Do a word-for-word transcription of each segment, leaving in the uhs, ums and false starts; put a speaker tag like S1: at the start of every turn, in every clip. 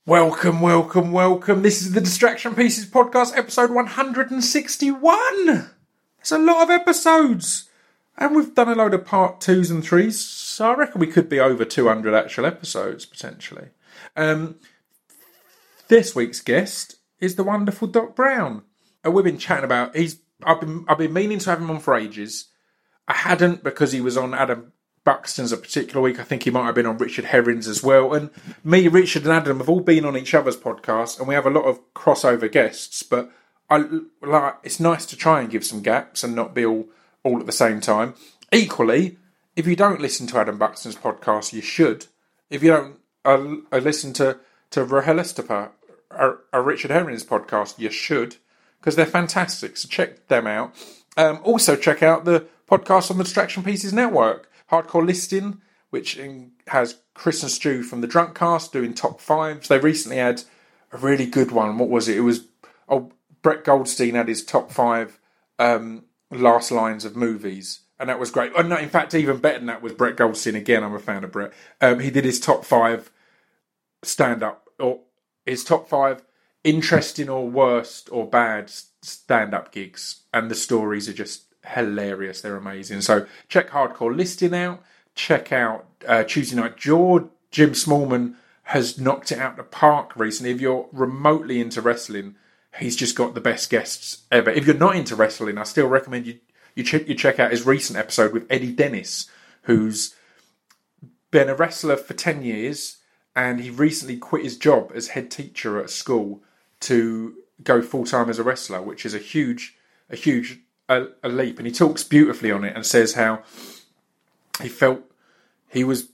S1: Welcome, welcome, welcome. This is the Distraction Pieces podcast, episode one hundred sixty-one. There's a lot of episodes. And we've done a load of part twos and threes, so I reckon we could be over two hundred actual episodes, potentially. Um, this week's guest is the wonderful Doc Brown. Uh, we've been chatting about, he's. I've been, I've been meaning to have him on for ages. I hadn't because he was on Adam Buxton's a particular week. I think he might have been on Richard Herring's as well. And me, Richard and Adam have all been on each other's podcasts, and we have a lot of crossover guests. But I like it's nice to try and give some gaps and not be all, all at the same time. Equally, if you don't listen to Adam Buxton's podcast, you should. If you don't uh, listen to, to Rahel Estapa, or, or Richard Herring's podcast, you should, because they're fantastic. So check them out. Um, also check out the podcast on the Distraction Pieces Network, Hardcore Listing, which has Chris and Stu from the Drunk Cast doing top fives. They recently had a really good one. What was it? It was oh, Brett Goldstein had his top five um, last lines of movies, and that was great. Oh, no, in fact, even better than that was Brett Goldstein. Again, I'm a fan of Brett. Um, he did his top five stand-up, or his top five interesting or worst or bad stand-up gigs, and the stories are just hilarious. They're amazing. So check Hardcore Listing out. Check out uh, Tuesday Night Jaw. Jim Smallman has knocked it out the park recently. If you're remotely into wrestling, he's just got the best guests ever. If you're not into wrestling, I still recommend you you, ch- you check out his recent episode with Eddie Dennis, who's been a wrestler for ten years, and he recently quit his job as head teacher at a school to go full-time as a wrestler, which is a huge a huge A, a leap. And he talks beautifully on it and says how he felt he was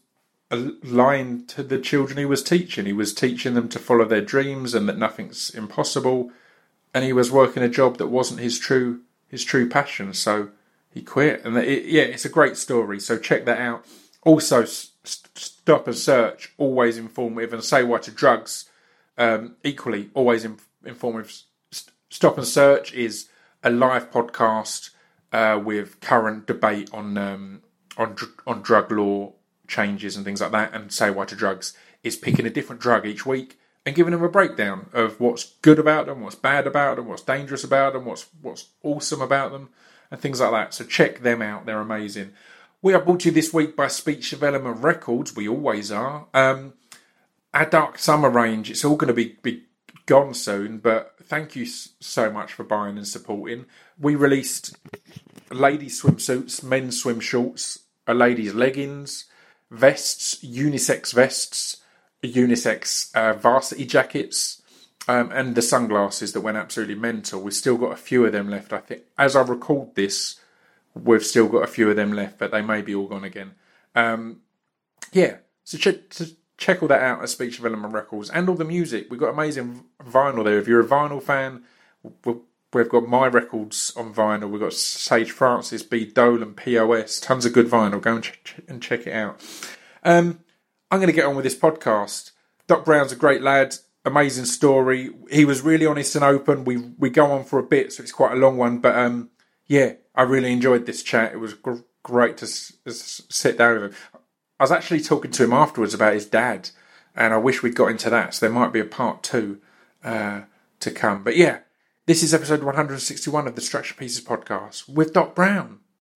S1: lying to the children he was teaching. He was teaching them to follow their dreams and that nothing's impossible, and he was working a job that wasn't his true his true passion, so he quit. And it, yeah, it's a great story, so check that out. Also, st- Stop and Search, always informative, and Say Why to Drugs, um, equally always in- informative. St- Stop and Search is a live podcast uh, with current debate on um, on dr- on drug law changes and things like that. And Say Why to Drugs is picking a different drug each week and giving them a breakdown of what's good about them, what's bad about them, what's dangerous about them, what's what's awesome about them, and things like that. So check them out; they're amazing. We are brought to you this week by Speech Development Records. We always are. Um, our Dark Summer range. It's all going to be. be gone soon, but thank you so much for buying and supporting. We released ladies swimsuits, men's swim shorts, a ladies leggings, vests, unisex vests, unisex uh, varsity jackets, um, and the sunglasses that went absolutely mental. We've still got a few of them left. I think as I record this, we've still got a few of them left, but they may be all gone again. Um, yeah, so check. To, Check all that out at Speech Development Records, and all the music. We've got amazing vinyl there. If you're a vinyl fan, we've got my records on vinyl. We've got Sage Francis, B. Dolan, P O S. Tons of good vinyl. Go and, ch- and check it out. Um, I'm going to get on with this podcast. Doc Brown's a great lad. Amazing story. He was really honest and open. We we go on for a bit, so it's quite a long one. But um, yeah, I really enjoyed this chat. It was gr- great to s- s- sit down with him. I was actually talking to him afterwards about his dad, and I wish we'd got into that, so there might be a part two uh, to come. But yeah, this is episode one hundred sixty-one of the Distraction Pieces podcast with Doc Brown.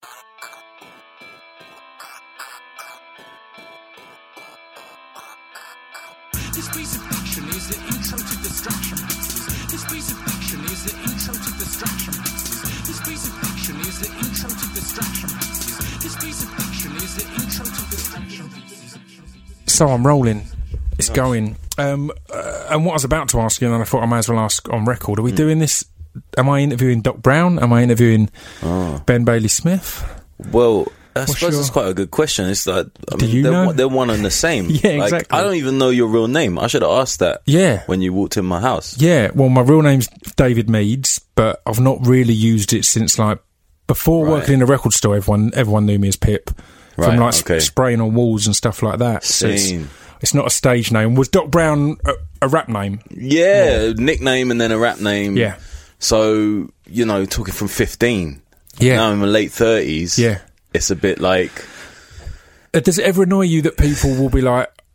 S2: This piece of fiction is the intro to Distraction Pieces. This piece of fiction is the intro to Distraction Pieces. This piece of fiction is the intro to Distraction Pieces. This piece of fiction is the intro to Distraction Pieces.
S1: So I'm rolling. It's going. Um, uh, and what I was about to ask you, and I thought I might as well ask on record, are we mm. doing this? Am I interviewing Doc Brown? Am I interviewing oh. Ben Bailey Smith?
S3: Well, I What's suppose your... it's quite a good question. It's like, I
S1: Do
S3: mean,
S1: you
S3: they're,
S1: know?
S3: they're one and the same.
S1: Yeah,
S3: like,
S1: exactly.
S3: I don't even know your real name. I should have asked that
S1: yeah.
S3: when you walked in my house.
S1: Yeah, well, my real name's David Meads, but I've not really used it since, like, before right. working in a record store, everyone everyone knew me as Pip. From,
S3: right,
S1: like,
S3: okay.
S1: sp- spraying on walls and stuff like that. So it's,
S3: Same.
S1: it's not a stage name. Was Doc Brown a, a rap name?
S3: Yeah, nickname and then a rap name.
S1: Yeah.
S3: So, you know, talking from fifteen.
S1: Yeah.
S3: Now I'm in my late thirties.
S1: Yeah.
S3: It's a bit like...
S1: Does it ever annoy you that people will be like,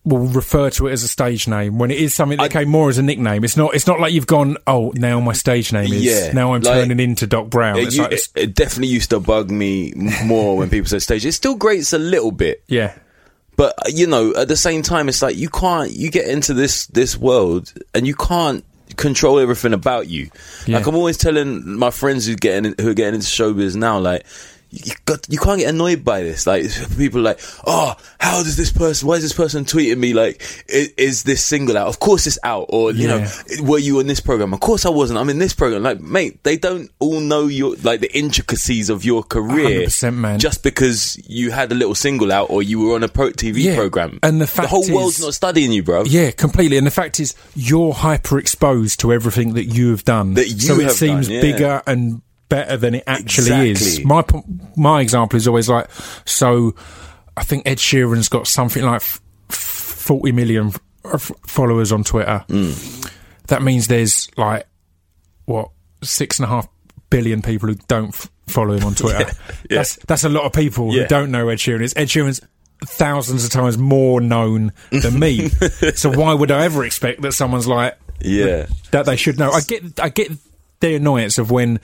S1: will refer to it as a stage name when it is something that I, came more as a nickname. It's not. It's not like you've gone. Oh, now my stage name is.
S3: Yeah,
S1: now I'm
S3: like,
S1: turning into Doc Brown.
S3: It,
S1: It's
S3: you,
S1: like, it's,
S3: it, it definitely used to bug me more when people said stage. It still grates a little bit.
S1: Yeah.
S3: But, you know, at the same time, it's like you can't, you get into this, this world and you can't control everything about you.
S1: Yeah.
S3: Like, I'm always telling my friends who, getting, who are getting into showbiz now, like, you got, you can't get annoyed by this. Like, people are like, oh, how does this person, why is this person tweeting me? Like, is, is this single out? Of course it's out. Or, you
S1: Yeah.
S3: know, were you in this program? Of course I wasn't. I'm in this program. Like, mate, they don't all know your, like, the intricacies of your career.
S1: one hundred percent, man.
S3: Just because you had a little single out or you were on a pro T V
S1: Yeah.
S3: program.
S1: And the fact
S3: the whole
S1: is-
S3: world's not studying you, bro.
S1: Yeah, completely. And the fact is, you're hyper exposed to everything that you have done.
S3: That you
S1: so it
S3: have
S1: seems
S3: done, yeah.
S1: bigger and better than it actually is.
S3: Exactly.
S1: My po- my example is always like, so I think Ed Sheeran's got something like f- forty million f- f- followers on Twitter.
S3: Mm.
S1: That means there's like, what, six and a half billion people who don't f- follow him on Twitter.
S3: Yeah, yeah.
S1: That's that's a lot of people
S3: Yeah.
S1: who don't know Ed Sheeran is. Ed Sheeran's thousands of times more known than me. So why would I ever expect that someone's like,
S3: Yeah.
S1: that they should know? I get I get the annoyance of when,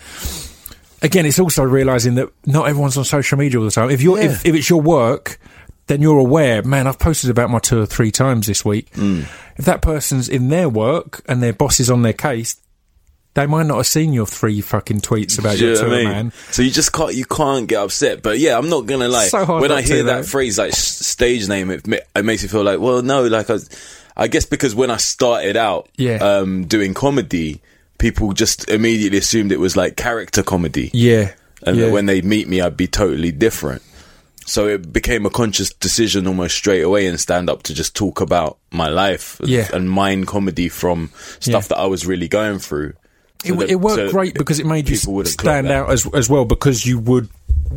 S1: again, it's also realising that not everyone's on social media all the time. If you're
S3: Yeah.
S1: if, if it's your work, then you're aware, man, I've posted about my tour three times this week.
S3: Mm.
S1: If that person's in their work and their boss is on their case, they might not have seen your three fucking tweets about
S3: Do you
S1: your
S3: know
S1: tour,
S3: what I mean?
S1: man.
S3: So you just can't, you can't get upset. But yeah, I'm not gonna lie.
S1: So hard
S3: when
S1: not
S3: I hear
S1: to,
S3: that
S1: though.
S3: phrase, like s- stage name, it, ma- it makes me feel like, well, no, like I, I guess because when I started out,
S1: Yeah.
S3: um, doing comedy, people just immediately assumed it was like character comedy.
S1: Yeah.
S3: And
S1: yeah.
S3: that when they meet me, I'd be totally different. So it became a conscious decision almost straight away in stand up to just talk about my life
S1: Yeah.
S3: and mine comedy from stuff
S1: Yeah.
S3: that I was really going through.
S1: It,
S3: So that-
S1: it worked
S3: so
S1: great because it made you
S3: people wouldn't
S1: stand
S3: clock that.
S1: out as as well, because you would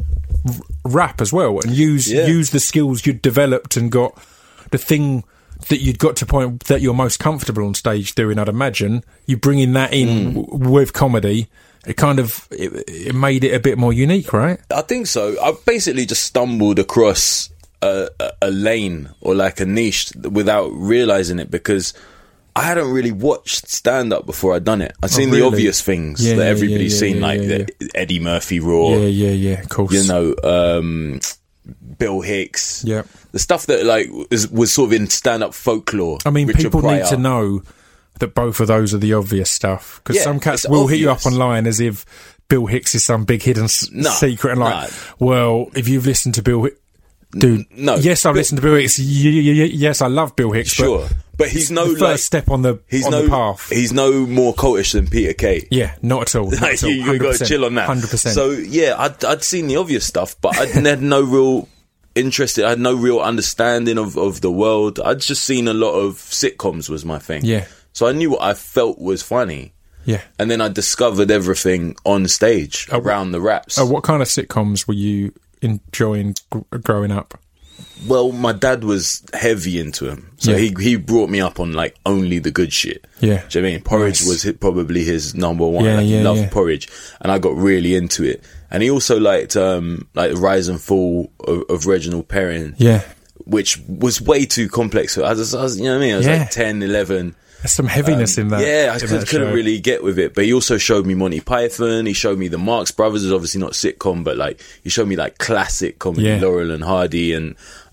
S1: r- rap as well and use
S3: Yeah.
S1: use the skills you'd developed and got the thing that you'd got to point that you're most comfortable on stage doing. I'd imagine you bringing that in
S3: Mm.
S1: w- with comedy. It kind of it, it made it a bit more unique, right?
S3: I think so. I basically just stumbled across a, a, a lane or like a niche without realizing it, because I hadn't really watched stand up before I'd done it. I'd seen
S1: really?
S3: the obvious things
S1: Yeah,
S3: that
S1: yeah,
S3: everybody's
S1: yeah,
S3: seen,
S1: yeah,
S3: like
S1: yeah,
S3: the Eddie Murphy Raw,
S1: Yeah, yeah, yeah. Of course.
S3: you know, um, Bill Hicks,
S1: Yeah.
S3: the stuff that like was, was sort of in stand up folklore.
S1: I mean,
S3: Richard
S1: people
S3: Pryor.
S1: need to know that both of those are the obvious stuff, because
S3: Yeah,
S1: some cats
S3: it's
S1: will hit you up
S3: obvious.
S1: online as if Bill Hicks is some big hidden s-
S3: No,
S1: secret, and like,
S3: no.
S1: well, if you've listened to Bill Hicks, dude,
S3: no,
S1: yes, I've
S3: Bill-
S1: listened to Bill Hicks. Y- y- y- yes, I love Bill Hicks.
S3: Sure,
S1: but,
S3: but he's no
S1: the first
S3: like
S1: step on the
S3: he's
S1: on
S3: no
S1: the path.
S3: he's no more cultish than Peter Kay.
S1: Yeah, not at all. Not
S3: Like,
S1: at all.
S3: you, you got to chill on that.
S1: Hundred percent.
S3: So yeah, I'd, I'd seen the obvious stuff, but I'd had no real interest. I had no real understanding of, of the world. I'd just seen a lot of sitcoms was my thing.
S1: Yeah.
S3: So I knew what I felt was funny,
S1: Yeah.
S3: and then I discovered everything on stage around the raps.
S1: Uh, what kind of sitcoms were you enjoying gr- growing up?
S3: Well, my dad was heavy into him, so
S1: Yeah.
S3: he he brought me up on like only the good shit.
S1: Yeah.
S3: Do you know what I mean? Porridge
S1: Nice.
S3: was hi- probably his number one.
S1: Yeah,
S3: like, he
S1: yeah,
S3: loved
S1: yeah.
S3: Porridge, and I got really into it. And he also liked um like the Rise and Fall of, of Reginald Perrin,
S1: Yeah.
S3: which was way too complex. So I was, I was, you know what I mean? I was
S1: Yeah.
S3: like ten, eleven.
S1: There's some heaviness in that.
S3: Um, Yeah, I
S1: in
S3: could,
S1: that
S3: couldn't
S1: show.
S3: really get with it. But he also showed me Monty Python. He showed me the Marx Brothers. Is obviously not sitcom, but like he showed me like classic comedy,
S1: Yeah.
S3: Laurel and Hardy and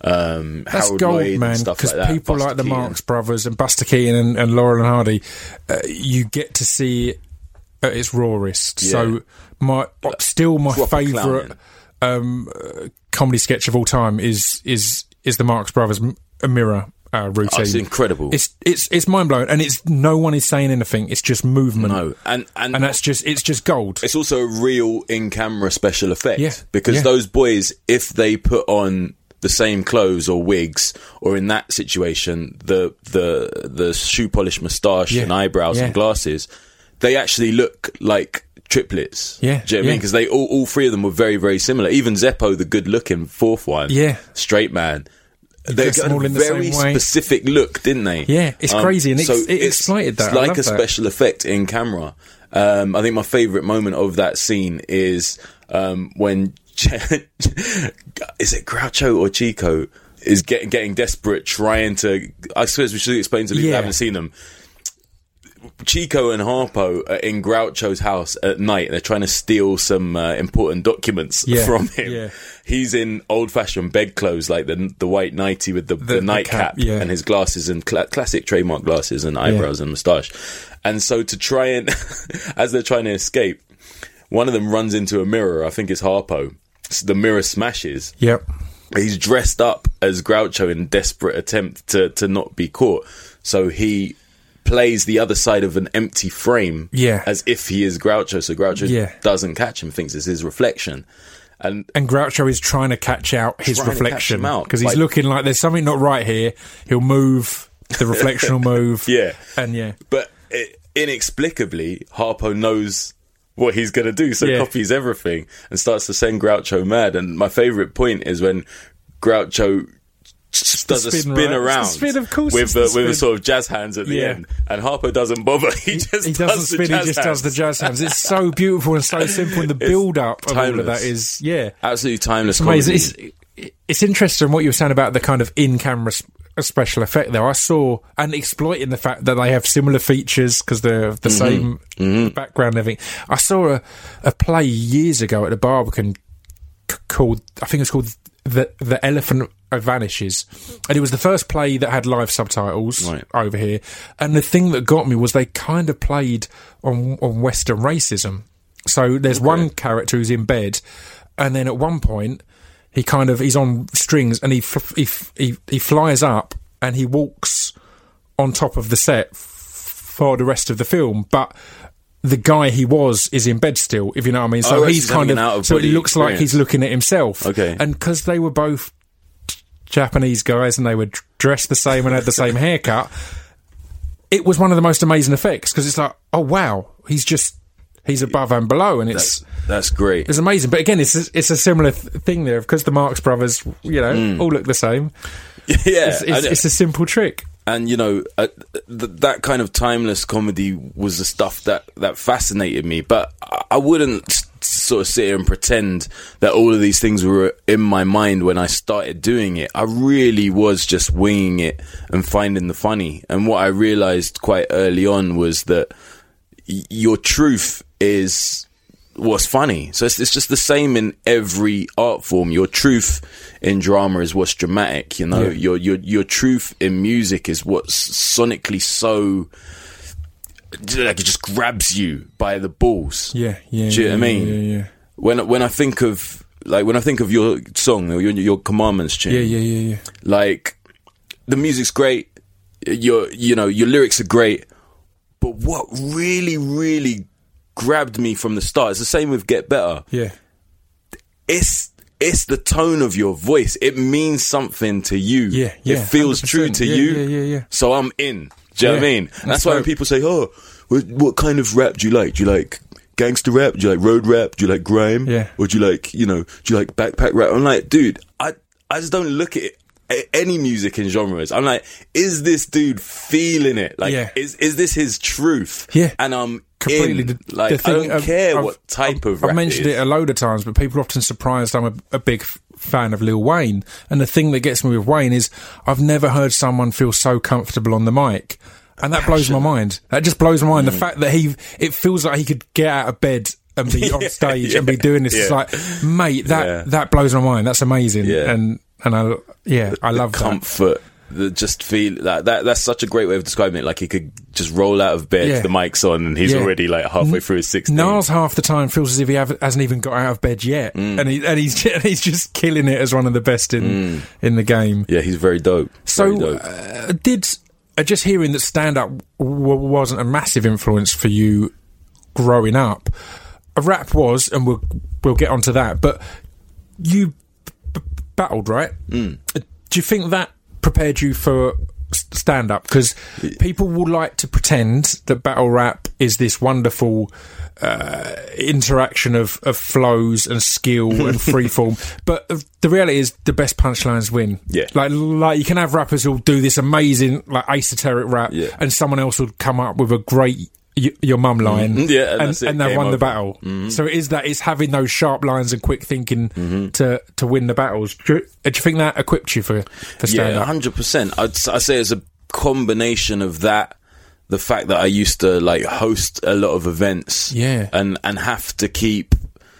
S3: um,
S1: That's
S3: Harold
S1: gold,
S3: Lloyd
S1: man,
S3: and stuff
S1: because
S3: like that.
S1: people
S3: Buster
S1: like the
S3: Keaton.
S1: Marx Brothers and Buster Keaton and, and Laurel and Hardy, uh, you get to see it at its rawest.
S3: Yeah.
S1: So my still my
S3: Proper
S1: favourite um, uh, comedy sketch of all time is is is the Marx Brothers m- mirror uh, routine.
S3: Oh, it's incredible.
S1: It's it's it's mind blowing, and it's no one is saying anything. It's just movement.
S3: No, and and,
S1: and that's just it's just gold.
S3: it's also a real in-camera special effect.
S1: Yeah,
S3: Because
S1: yeah.
S3: those boys, if they put on the same clothes or wigs, or in that situation, the the the shoe polish moustache
S1: Yeah,
S3: and eyebrows
S1: yeah.
S3: and glasses, they actually look like triplets.
S1: Yeah,
S3: Do you know what I
S1: yeah.
S3: mean? Because they all, all three of them were very, very similar. Even Zeppo, the good-looking fourth one,
S1: Yeah.
S3: straight man. They
S1: dressed
S3: got
S1: them all
S3: a
S1: in the
S3: very
S1: same way.
S3: specific look, didn't they?
S1: Yeah, it's crazy, and it ex- it
S3: it's-
S1: exploited that.
S3: It's
S1: I
S3: like
S1: love
S3: a
S1: that.
S3: special effect in camera. Um, I think my favourite moment of that scene is um, when is it Groucho or Chico is getting getting desperate, trying to. I suppose we should explain to people
S1: Yeah.
S3: who haven't seen them. Chico and Harpo are in Groucho's house at night. They're trying to steal some uh, important documents
S1: Yeah,
S3: from him.
S1: yeah.
S3: He's in old-fashioned bedclothes, like the the white nightie with the, the,
S1: The- the
S3: nightcap
S1: cap, yeah.
S3: and his glasses and cla- classic trademark glasses and eyebrows and moustache. And so to try and, as they're trying to escape, one of them runs into a mirror. I think it's Harpo. So the mirror smashes.
S1: Yep.
S3: He's dressed up as Groucho in a desperate attempt to, to not be caught. So he plays the other side of an empty frame
S1: Yeah.
S3: as if he is Groucho. So Groucho
S1: Yeah.
S3: doesn't catch him, thinks it's his reflection. And
S1: And Groucho is trying to catch out his
S3: Trying to catch
S1: reflection
S3: him out,
S1: because he's
S3: like-
S1: looking like there's something not right here. He'll move, the reflection will move.
S3: Yeah.
S1: And yeah.
S3: But it, inexplicably, Harpo knows what he's going to do, so
S1: Yeah.
S3: copies everything and starts to send Groucho mad. And my favourite point is when Groucho just does a
S1: spin,
S3: spin
S1: right?
S3: around
S1: It's the spin, of course
S3: with
S1: it's
S3: the,
S1: the
S3: with
S1: spin.
S3: the sort of jazz hands at the
S1: Yeah.
S3: end, and Harpo doesn't bother. He just
S1: He
S3: does
S1: doesn't
S3: the
S1: spin, he
S3: jazz
S1: just
S3: hands.
S1: does the jazz hands. It's so beautiful and so simple, and the build up of all of
S3: timeless.
S1: that is, yeah.
S3: Absolutely timeless.
S1: It's amazing.
S3: comedy.
S1: It's, it's interesting what you were saying about the kind of in-camera s- special effect there. I saw, and exploiting the fact that they have similar features because they're the same background and everything. I saw a, a play years ago at the Barbican c- called, I think it's called The The Elephant Vanishes, and it was the first play that had live subtitles
S3: Right.
S1: over here. And the thing that got me was they kind of played on, on Western racism. So there's one character who's in bed, and then at one point he kind of he's on strings and he f- he, f- he he flies up and he walks on top of the set f- for the rest of the film, but the guy he was is in bed still, if you know what I mean. So
S3: Oh, right,
S1: he's
S3: he's
S1: kind
S3: having
S1: of,
S3: an out of
S1: so it
S3: body
S1: looks like
S3: experience.
S1: he's looking at himself.
S3: Okay.
S1: And because they were both Japanese guys and they were d- dressed the same and had the same haircut, it was one of the most amazing effects because it's like, oh wow, he's just he's above and below, and it's
S3: That's, that's great.
S1: it's amazing. But again, it's a, it's a similar th- thing there because the Marx Brothers, you know, all look the same.
S3: Yeah,
S1: It's, it's,
S3: and,
S1: it's a simple trick.
S3: and you know uh, th- that kind of timeless comedy was the stuff that that fascinated me. But I, I wouldn't s- sort of sit here and pretend that all of these things were in my mind when I started doing it. I really was just winging it and finding the funny. And what I realized quite early on was that y- your truth is what's funny. So it's, it's just the same in every art form. Your truth in drama is what's dramatic, you know.
S1: Yeah.
S3: Your your your truth in music is what's sonically so like it just grabs you by the balls.
S1: Yeah, yeah.
S3: Do you
S1: yeah,
S3: know what I mean?
S1: Yeah, yeah,
S3: When when I think of like when I think of your song or your your Commandments tune,
S1: yeah, yeah, yeah, yeah.
S3: like the music's great, your you know your lyrics are great, but what really really grabbed me from the start, it's the same with Get Better.
S1: Yeah.
S3: It's it's the tone of your voice. It means something to you.
S1: Yeah, yeah,
S3: it feels
S1: one hundred
S3: true
S1: percent.
S3: to
S1: Yeah,
S3: you.
S1: yeah, yeah, yeah.
S3: So I'm in. Do you know what I
S1: Yeah.
S3: mean? And
S1: That's
S3: that's why when
S1: dope.
S3: people say, "Oh, what, what kind of rap do you like? Do you like gangster rap? Do you like road rap? Do you like grime?
S1: Yeah.
S3: Or do you like you know? Do you like backpack rap?" I'm like, dude, I I just don't look at it. a- Any music in genres, I'm like, is this dude feeling it? Like,
S1: Yeah.
S3: is is this his truth?
S1: Yeah.
S3: and I'm
S1: Completely.
S3: in.
S1: The,
S3: like,
S1: the thing,
S3: I don't
S1: I've-
S3: care
S1: I've-
S3: what type
S1: I've,
S3: of rap
S1: I've mentioned
S3: it
S1: it
S3: is.
S1: a load of times, but people are often surprised I'm a, a big f- fan of Lil Wayne. And the thing that gets me with Wayne is I've never heard someone feel so comfortable on the mic. And that blows my mind. That just blows my mind. The fact that he, it feels like he could get out of bed and be on
S3: Yeah,
S1: stage
S3: yeah,
S1: and be doing this. It's
S3: yeah.
S1: like, mate, that,
S3: Yeah.
S1: that blows my mind. That's amazing.
S3: Yeah.
S1: And, and I, yeah, I love
S3: the
S1: that.
S3: comfort. The just feel that, that that's such a great way of describing it. Like he could just roll out of bed,
S1: Yeah.
S3: the mic's on, and he's
S1: Yeah.
S3: already like halfway through his sixteen.
S1: Niles half the time feels as if he have, hasn't even got out of bed yet,
S3: Mm.
S1: and he and he's and he's just killing it as one of the best in in the game.
S3: Yeah, he's very dope.
S1: So,
S3: very dope.
S1: uh, did uh, just hearing that stand up w- wasn't a massive influence for you growing up? A rap was, and we'll we'll get onto that. But you b- battled, right?
S3: Mm.
S1: Uh, Do you think that prepared you for stand up? Because people will like to pretend that battle rap is this wonderful uh, interaction of, of flows and skill and freeform, but the reality is the best punchlines win.
S3: Yeah.
S1: like like you can have rappers who'll do this amazing like esoteric rap,
S3: Yeah.
S1: and someone else will come up with a great y- your mum line,
S3: Mm, yeah, and
S1: and,
S3: that's it,
S1: and they've
S3: game
S1: won the
S3: over.
S1: battle.
S3: Mm-hmm.
S1: So it is that it's having those sharp lines and quick thinking to to win the battles. Do you, do you think that equipped you for for stand
S3: Yeah,
S1: up?
S3: hundred percent. I'd s- I say it's a combination of that, the fact that I used to like host a lot of events,
S1: Yeah.
S3: and and have to keep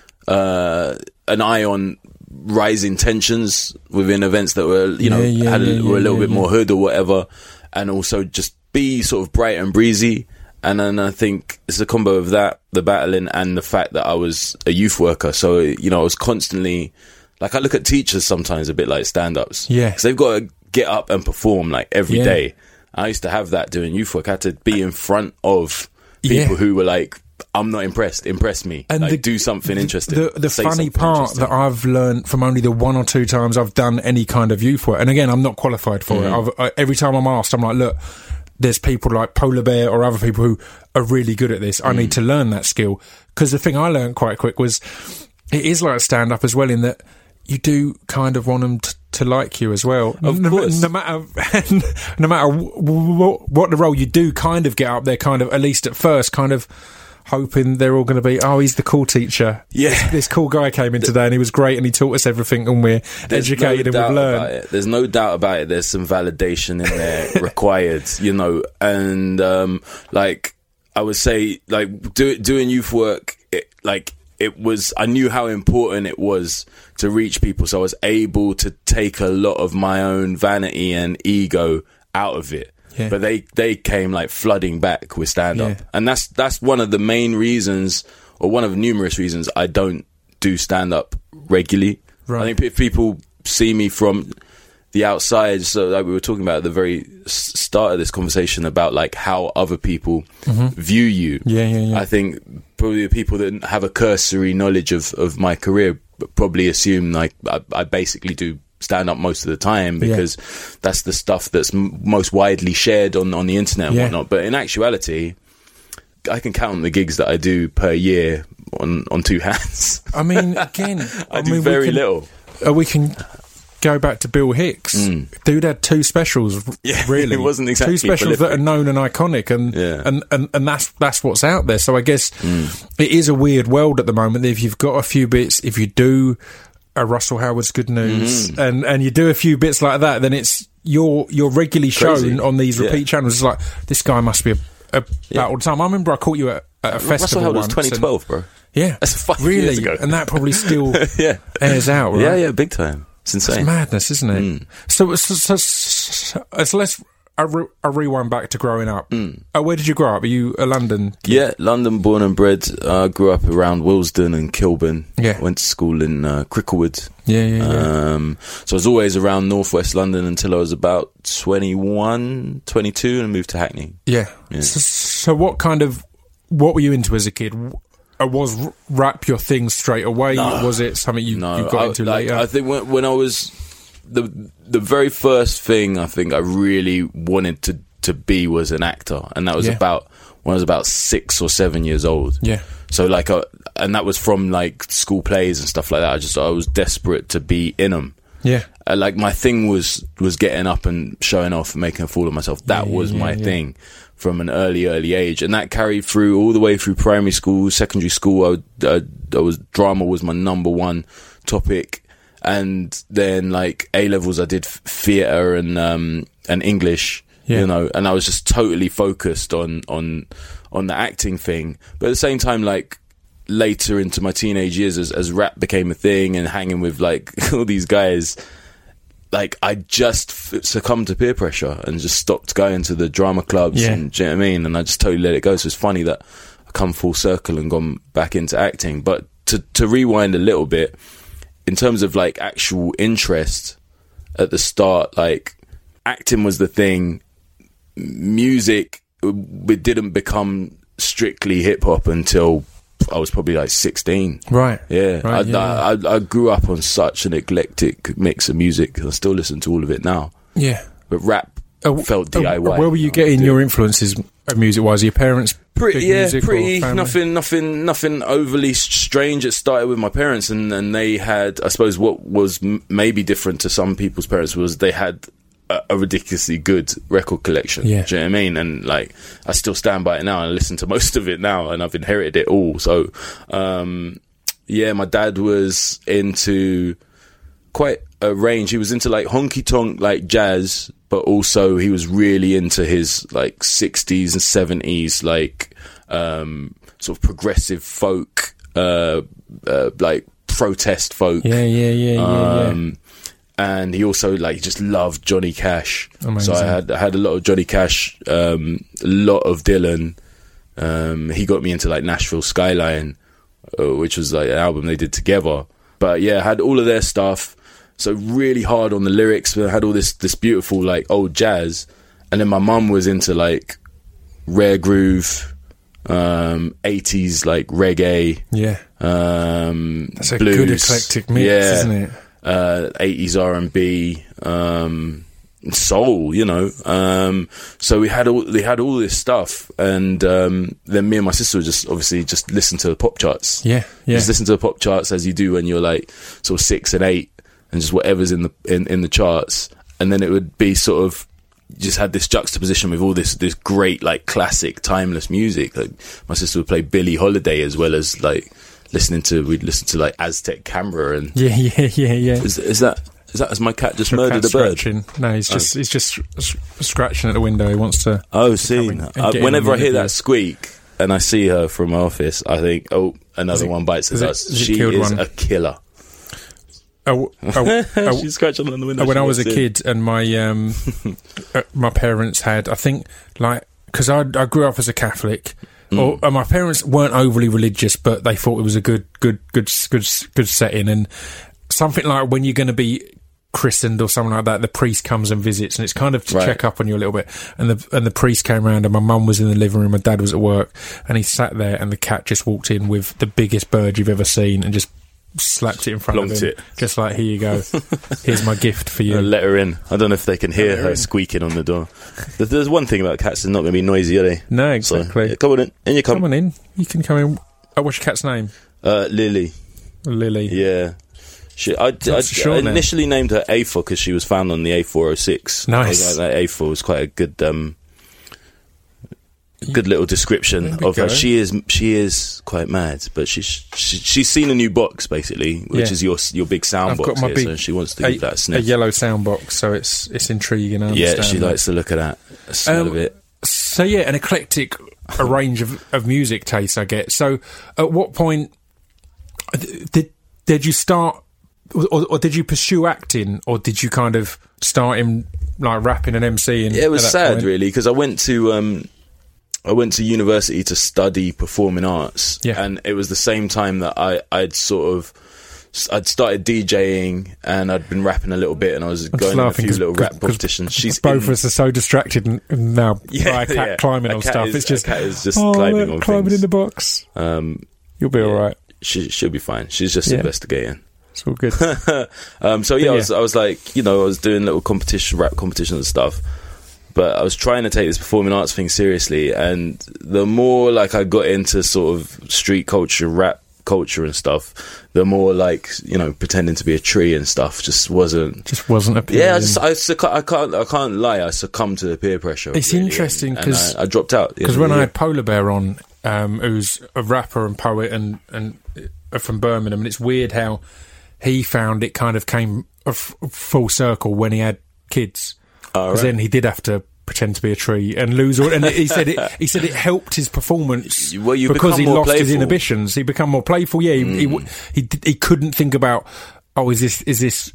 S3: uh, an eye on rising tensions within events that were you know
S1: Yeah, yeah,
S3: had a,
S1: yeah,
S3: were a
S1: yeah,
S3: little
S1: yeah,
S3: bit
S1: yeah.
S3: more hood or whatever, and also just be sort of bright and breezy. And then I think it's a combo of that, the battling, and the fact that I was a youth worker. So, you know, I was constantly, like, I look at teachers sometimes a bit like stand-ups.
S1: Yeah.
S3: Because they've got to get up and perform, like, every
S1: Yeah.
S3: day. I used to have that doing youth work. I had to be in front of people
S1: Yeah.
S3: who were like, I'm not impressed, impress me.
S1: And
S3: like,
S1: the-
S3: do something interesting.
S1: The, the
S3: Say
S1: funny
S3: something
S1: part
S3: interesting.
S1: that I've learned from only the one or two times I've done any kind of youth work, and again, I'm not qualified for
S3: Mm.
S1: it. I've, I, every time I'm asked, I'm like, look, there's people like Polar Bear or other people who are really good at this. I
S3: Mm.
S1: need to learn that skill. Because the thing I learned quite quick was it is like stand up as well, in that you do kind of want them t- to like you as well.
S3: Of
S1: no,
S3: course.
S1: no matter no matter w- w- what the role, you do kind of get up there, kind of at least at first, kind of hoping they're all going to be, oh, he's the cool teacher.
S3: Yeah.
S1: This, this cool guy came in today and he was great and he taught us everything and we're
S3: There's
S1: educated
S3: no
S1: and we've
S3: doubt about
S1: learned.
S3: it. There's no doubt about it. There's some validation in there required, you know, and um, like I would say, like do, doing youth work, it, like it was. I knew how important it was to reach people, so I was able to take a lot of my own vanity and ego out of it.
S1: Yeah.
S3: But they, they came like flooding back with stand up.
S1: Yeah.
S3: And that's that's one of the main reasons, or one of numerous reasons, I don't do stand up regularly.
S1: Right.
S3: I think if people see me from the outside, so like we were talking about at the very s- start of this conversation about like how other people view you.
S1: Yeah, yeah, yeah.
S3: I think probably the people that have a cursory knowledge of, of my career probably assume like I, I basically do stand up most of the time because that's the stuff that's m- most widely shared on, on the internet and
S1: Yeah.
S3: whatnot. But in actuality, I can count the gigs that I do per year on, on two hands.
S1: I mean, again,
S3: I,
S1: I,
S3: do
S1: mean,
S3: very
S1: we can,
S3: little.
S1: Uh, we can go back to Bill Hicks. Dude had two specials,
S3: Mm. Yeah,
S1: really.
S3: it wasn't exactly
S1: two specials that are
S3: prolific.
S1: known and iconic, and,
S3: Yeah.
S1: and, and, and that's that's what's out there. So I guess
S3: Mm.
S1: it is a weird world at the moment. If you've got a few bits, if you do a Russell Howard's Good News,
S3: Mm-hmm.
S1: and, and you do a few bits like that, then it's you're you're regularly
S3: Crazy.
S1: shown on these repeat
S3: Yeah.
S1: channels. It's like, this guy must be a, a battle time. I remember I caught you at, at a
S3: Russell
S1: festival
S3: Howard was
S1: once,
S3: twenty
S1: and-
S3: twelve, bro.
S1: yeah,
S3: That's five
S1: really,
S3: years ago.
S1: and that probably still
S3: Yeah.
S1: airs out, right?
S3: Yeah, yeah, big time. It's insane.
S1: It's madness, isn't it?
S3: Mm.
S1: So, so, so, so, so let's a, re, a rewind back to growing up.
S3: Mm.
S1: Uh, where did you grow up? Are you a London kid?
S3: Yeah, London born and bred. Uh, grew up around Willesden and Kilburn.
S1: Yeah.
S3: Went to school in uh, Cricklewood.
S1: Yeah, yeah, yeah.
S3: Um, so I was always around northwest London until I was about twenty-one, twenty-two, and moved to Hackney.
S1: yeah.
S3: yeah.
S1: So, so, what kind of what were you into as a kid? Uh, was r- rap your thing straight away?
S3: No.
S1: Was it something you,
S3: No,
S1: you got
S3: I,
S1: into
S3: like,
S1: later?
S3: I think when, when I was the the very first thing I think I really wanted to to be was an actor, and that was
S1: Yeah.
S3: about when I was about six or seven years old.
S1: yeah,
S3: So like, uh, and that was from like school plays and stuff like that. I just I was desperate to be in them.
S1: yeah,
S3: Uh, like my thing was was getting up and showing off and making a fool of myself. That
S1: Yeah, yeah,
S3: was
S1: yeah,
S3: my
S1: yeah.
S3: thing from an early early age, and that carried through all the way through primary school, secondary school. I, would, I, I was drama was my number one topic, and then like A levels I did theatre and um and English.
S1: Yeah.
S3: You know, and I was just totally focused on on on the acting thing, but at the same time, like later into my teenage years, as as rap became a thing and hanging with like all these guys, like I just f- succumbed to peer pressure and just stopped going to the drama clubs.
S1: Yeah.
S3: And, do you know what I mean? And I just totally let it go. So it's funny that I come full circle and gone back into acting. But to to rewind a little bit, in terms of like actual interest at the start, like acting was the thing. Music, it didn't become strictly hip hop until I was probably like sixteen.
S1: right,
S3: Yeah,
S1: right,
S3: I,
S1: yeah,
S3: I, I, I grew up on such an eclectic mix of music. I still listen to all of it now.
S1: yeah.
S3: But rap
S1: Uh,
S3: felt
S1: uh,
S3: D I Y.
S1: where were you getting your influences music wise? Your parents,
S3: Pretty,
S1: big
S3: yeah,
S1: music or
S3: pretty.
S1: family?
S3: Nothing, nothing, nothing overly strange. It started with my parents, and, and they had, I suppose, what was m- maybe different to some people's parents was they had a, a ridiculously good record collection.
S1: Yeah.
S3: Do you know what I mean? And like, I still stand by it now and I listen to most of it now, and I've inherited it all. So, um, yeah, my dad was into quite a range. He was into like honky tonk, like jazz, but also he was really into his like sixties and seventies, like, um, sort of progressive folk, uh, uh like protest folk.
S1: Yeah, yeah, yeah, yeah,
S3: um,
S1: yeah.
S3: And he also like just loved Johnny Cash.
S1: Amazing.
S3: So I had I had a lot of Johnny Cash, um, a lot of Dylan. Um, he got me into like Nashville Skyline, uh, which was like an album they did together. But yeah, I had all of their stuff. So really hard on the lyrics, but I had all this this beautiful like old jazz. And then my mum was into like rare groove, um, eighties like reggae.
S1: Yeah.
S3: Um,
S1: That's a
S3: blues.
S1: good eclectic mix,
S3: yeah.
S1: isn't it?
S3: Uh, eighties R and B, um, soul, you know. Um, so we had all they had all this stuff, and um, then me and my sister would just obviously just listen to the pop charts.
S1: Yeah, yeah.
S3: Just listen to the pop charts as you do when you're like sort of six and eight, and just whatever's in the in, in the charts, and then it would be sort of just had this juxtaposition with all this this great like classic timeless music. Like my sister would play Billie Holiday as well as like. Listening to, we'd listen to like Aztec Camera and
S1: yeah, yeah, yeah, yeah.
S3: Is, is that is that as my cat just
S1: Your
S3: murdered
S1: cat's
S3: a bird?
S1: scratching. No, he's just
S3: Oh.
S1: he's just s- scratching at the window. He wants to.
S3: Oh, see,
S1: come in and
S3: uh,
S1: get
S3: whenever
S1: in
S3: I
S1: the
S3: hear
S1: interview.
S3: that squeak and I see her from my office, I think, oh, another
S1: it-
S3: one bites the
S1: is it-
S3: dust.
S1: is it
S3: She
S1: killed
S3: is
S1: one?
S3: a killer.
S1: Oh, oh, oh,
S3: She's scratching on the window.
S1: when
S3: she
S1: I was a
S3: walks in.
S1: kid and my um, uh, my parents had, I think, like, because I I grew up as a Catholic.
S3: Mm.
S1: Or, and my parents weren't overly religious, but they thought it was a good, good, good, good, good setting. And something like when you're going to be christened or something like that, the priest comes and visits, and it's kind of to
S3: Right.
S1: check up on you a little bit. And the and the priest came around, and my mum was in the living room, my dad was at work, and he sat there, and the cat just walked in with the biggest bird you've ever seen, and just slapped it in front
S3: Plonked
S1: of him,
S3: it.
S1: just like, here you go, here's my gift for you.
S3: Uh, let her in. I don't know if they can hear
S1: Let her
S3: her
S1: in.
S3: squeaking on the door. There- There's one thing about cats, they're not going to be noisy, are they?
S1: No,
S3: So,
S1: exactly.
S3: yeah, come on in. In you come.
S1: Come on in, you can come in. Oh, what's your cat's name?
S3: Uh, Lily.
S1: Lily.
S3: Yeah. She, I, I,
S1: That's
S3: I
S1: short now.
S3: initially named her A four because she was found on the A four oh six.
S1: Nice.
S3: I was like, that A four was quite a good, um, good little description
S1: There we
S3: of her.
S1: go.
S3: She is, she is quite mad, but she's, she, she's seen a new box basically, which
S1: Yeah.
S3: is your your big sound
S1: I've
S3: box
S1: got my
S3: here,
S1: big-
S3: so she wants to
S1: A,
S3: give that a
S1: a
S3: sniff.
S1: yellow sound box, so it's it's intriguing. I
S3: Yeah,
S1: understand
S3: she
S1: that.
S3: likes to look at that, a smell
S1: Um,
S3: of it.
S1: So yeah, an eclectic a range of, of music tastes, I get. So, at what point did did you start, or, or did you pursue acting, or did you kind of start in like rapping and emceeing?
S3: Yeah, it was
S1: at that
S3: sad,
S1: point?
S3: really, because I went to um, I went to university to study performing arts,
S1: Yeah.
S3: and it was the same time that I I'd sort of I'd started DJing and I'd been rapping a little bit, and I was
S1: I'm
S3: going
S1: just
S3: in a
S1: laughing
S3: few
S1: 'cause-
S3: little rap
S1: 'cause-
S3: competitions.
S1: 'cause
S3: She's
S1: both
S3: in-
S1: of us are so distracted n- now
S3: Yeah,
S1: by a cat
S3: yeah.
S1: climbing
S3: A
S1: on
S3: cat
S1: stuff.
S3: is-
S1: it's just
S3: a cat is just
S1: oh,
S3: climbing
S1: look,
S3: on
S1: climbing
S3: things.
S1: in the box.
S3: Um,
S1: You'll be all right.
S3: she she'll be fine. She's just
S1: Yeah.
S3: investigating.
S1: It's all good.
S3: um, so yeah,
S1: But
S3: I was
S1: yeah.
S3: I was like, you know, I was doing little competition, rap competitions and stuff. But I was trying to take this performing arts thing seriously, and the more like I got into sort of street culture, rap culture and stuff, the more like, you know, pretending to be a tree and stuff just wasn't.
S1: Just wasn't appealing.
S3: Yeah, I, just, I, succ- I can't. I can't lie. I succumbed to the peer pressure.
S1: It's
S3: really,
S1: interesting
S3: and- and
S1: 'cause-
S3: I, I dropped out
S1: Because when I had Polar Bear on, um, who's a rapper and poet and and uh, from Birmingham, and it's weird how he found it kind of came a f- full circle when he had kids,
S3: Oh,
S1: because
S3: right.
S1: then he did have to pretend to be a tree and lose all. And he said it. He said it helped his performance
S3: Well, you
S1: because
S3: become
S1: he
S3: more
S1: lost his
S3: playful.
S1: inhibitions. He become more playful. Yeah, he he, w- he, did- he couldn't think about, oh, is this is this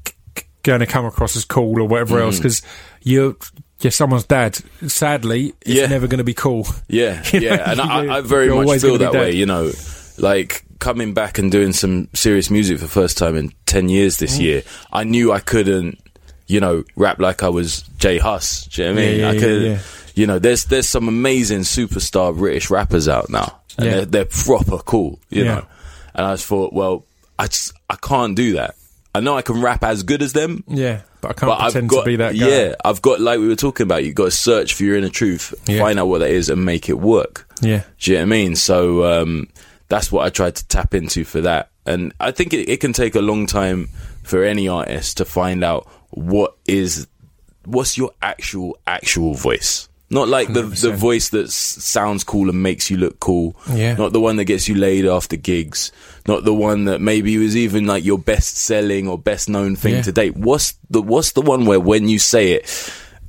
S1: going to come across as cool or whatever else, because you're. You're someone's dad. Sadly, it's
S3: Yeah.
S1: never going to be cool.
S3: Yeah,
S1: You know,
S3: yeah, and
S1: you're-
S3: I, I very
S1: you're
S3: much
S1: always
S3: feel
S1: gonna be
S3: that
S1: dead.
S3: way. You know, like coming back and doing some serious music for the first time in ten years this
S1: Mm.
S3: year. I knew I couldn't, you know, rap like I was Jay Huss. Do you know what I mean?
S1: Yeah, yeah,
S3: I could,
S1: yeah, yeah.
S3: you know, there's there's some amazing superstar British rappers out now, and
S1: Yeah.
S3: they're, they're proper cool. You
S1: Yeah.
S3: know, and I just thought, well, I just I can't do that. I know I can rap as good as them.
S1: Yeah, but I can't
S3: But I've
S1: pretend
S3: got,
S1: to be that guy.
S3: yeah, I've got, like we were talking about, you've got to search for your inner truth,
S1: Yeah.
S3: find out what that is and make it work.
S1: Yeah.
S3: Do you know what I mean? So um, that's what I tried to tap into for that. And I think it, it can take a long time for any artist to find out what is what's your actual actual voice? Not like the the voice that s- sounds cool and makes you look cool.
S1: Yeah.
S3: Not the one that gets you laid after gigs. Not the one that maybe was even like your best selling or best known thing
S1: Yeah.
S3: to date. What's the what's the one where when you say it,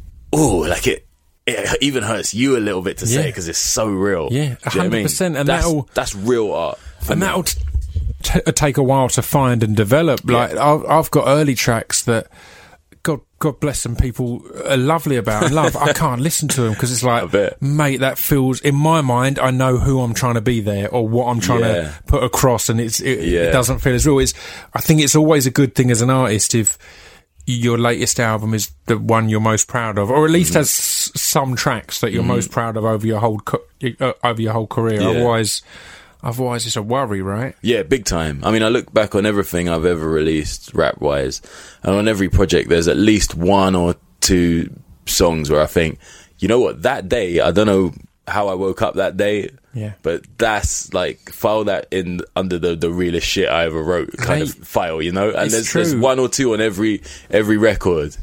S3: oh, like it, it even hurts you a little bit to say
S1: Yeah.
S3: it because it's so real.
S1: Yeah,
S3: Do you know what I
S1: one hundred
S3: mean?
S1: percent, and
S3: that's,
S1: that'll-
S3: that's real art. for
S1: and
S3: me.
S1: that'll t- t- take a while to find and develop. Like I've, I've got early tracks that God, God bless them, people are lovely about and love. I can't listen to them because it's
S3: I
S1: like,
S3: bet.
S1: mate, that feels in my mind. I know who I'm trying to be there or what I'm trying
S3: Yeah.
S1: to put across, and it's it,
S3: Yeah.
S1: it doesn't feel as real. It's, I think it's always a good thing as an artist if your latest album is the one you're most proud of, or at least
S3: Mm-hmm.
S1: has s- some tracks that you're most proud of over your whole co- uh, over your whole career.
S3: Yeah.
S1: Otherwise, otherwise it's a worry, right?
S3: Yeah, big time. I mean, I look back on everything I've ever released rap-wise, and on every project there's at least one or two songs where I think, you know what, that day, I don't know how I woke up that day,
S1: Yeah.
S3: but that's like, file that in under the, the realest shit I ever wrote kind
S1: Mate,
S3: of file, you know? And
S1: it's
S3: there's, there's
S1: true.
S3: one or two on every every record.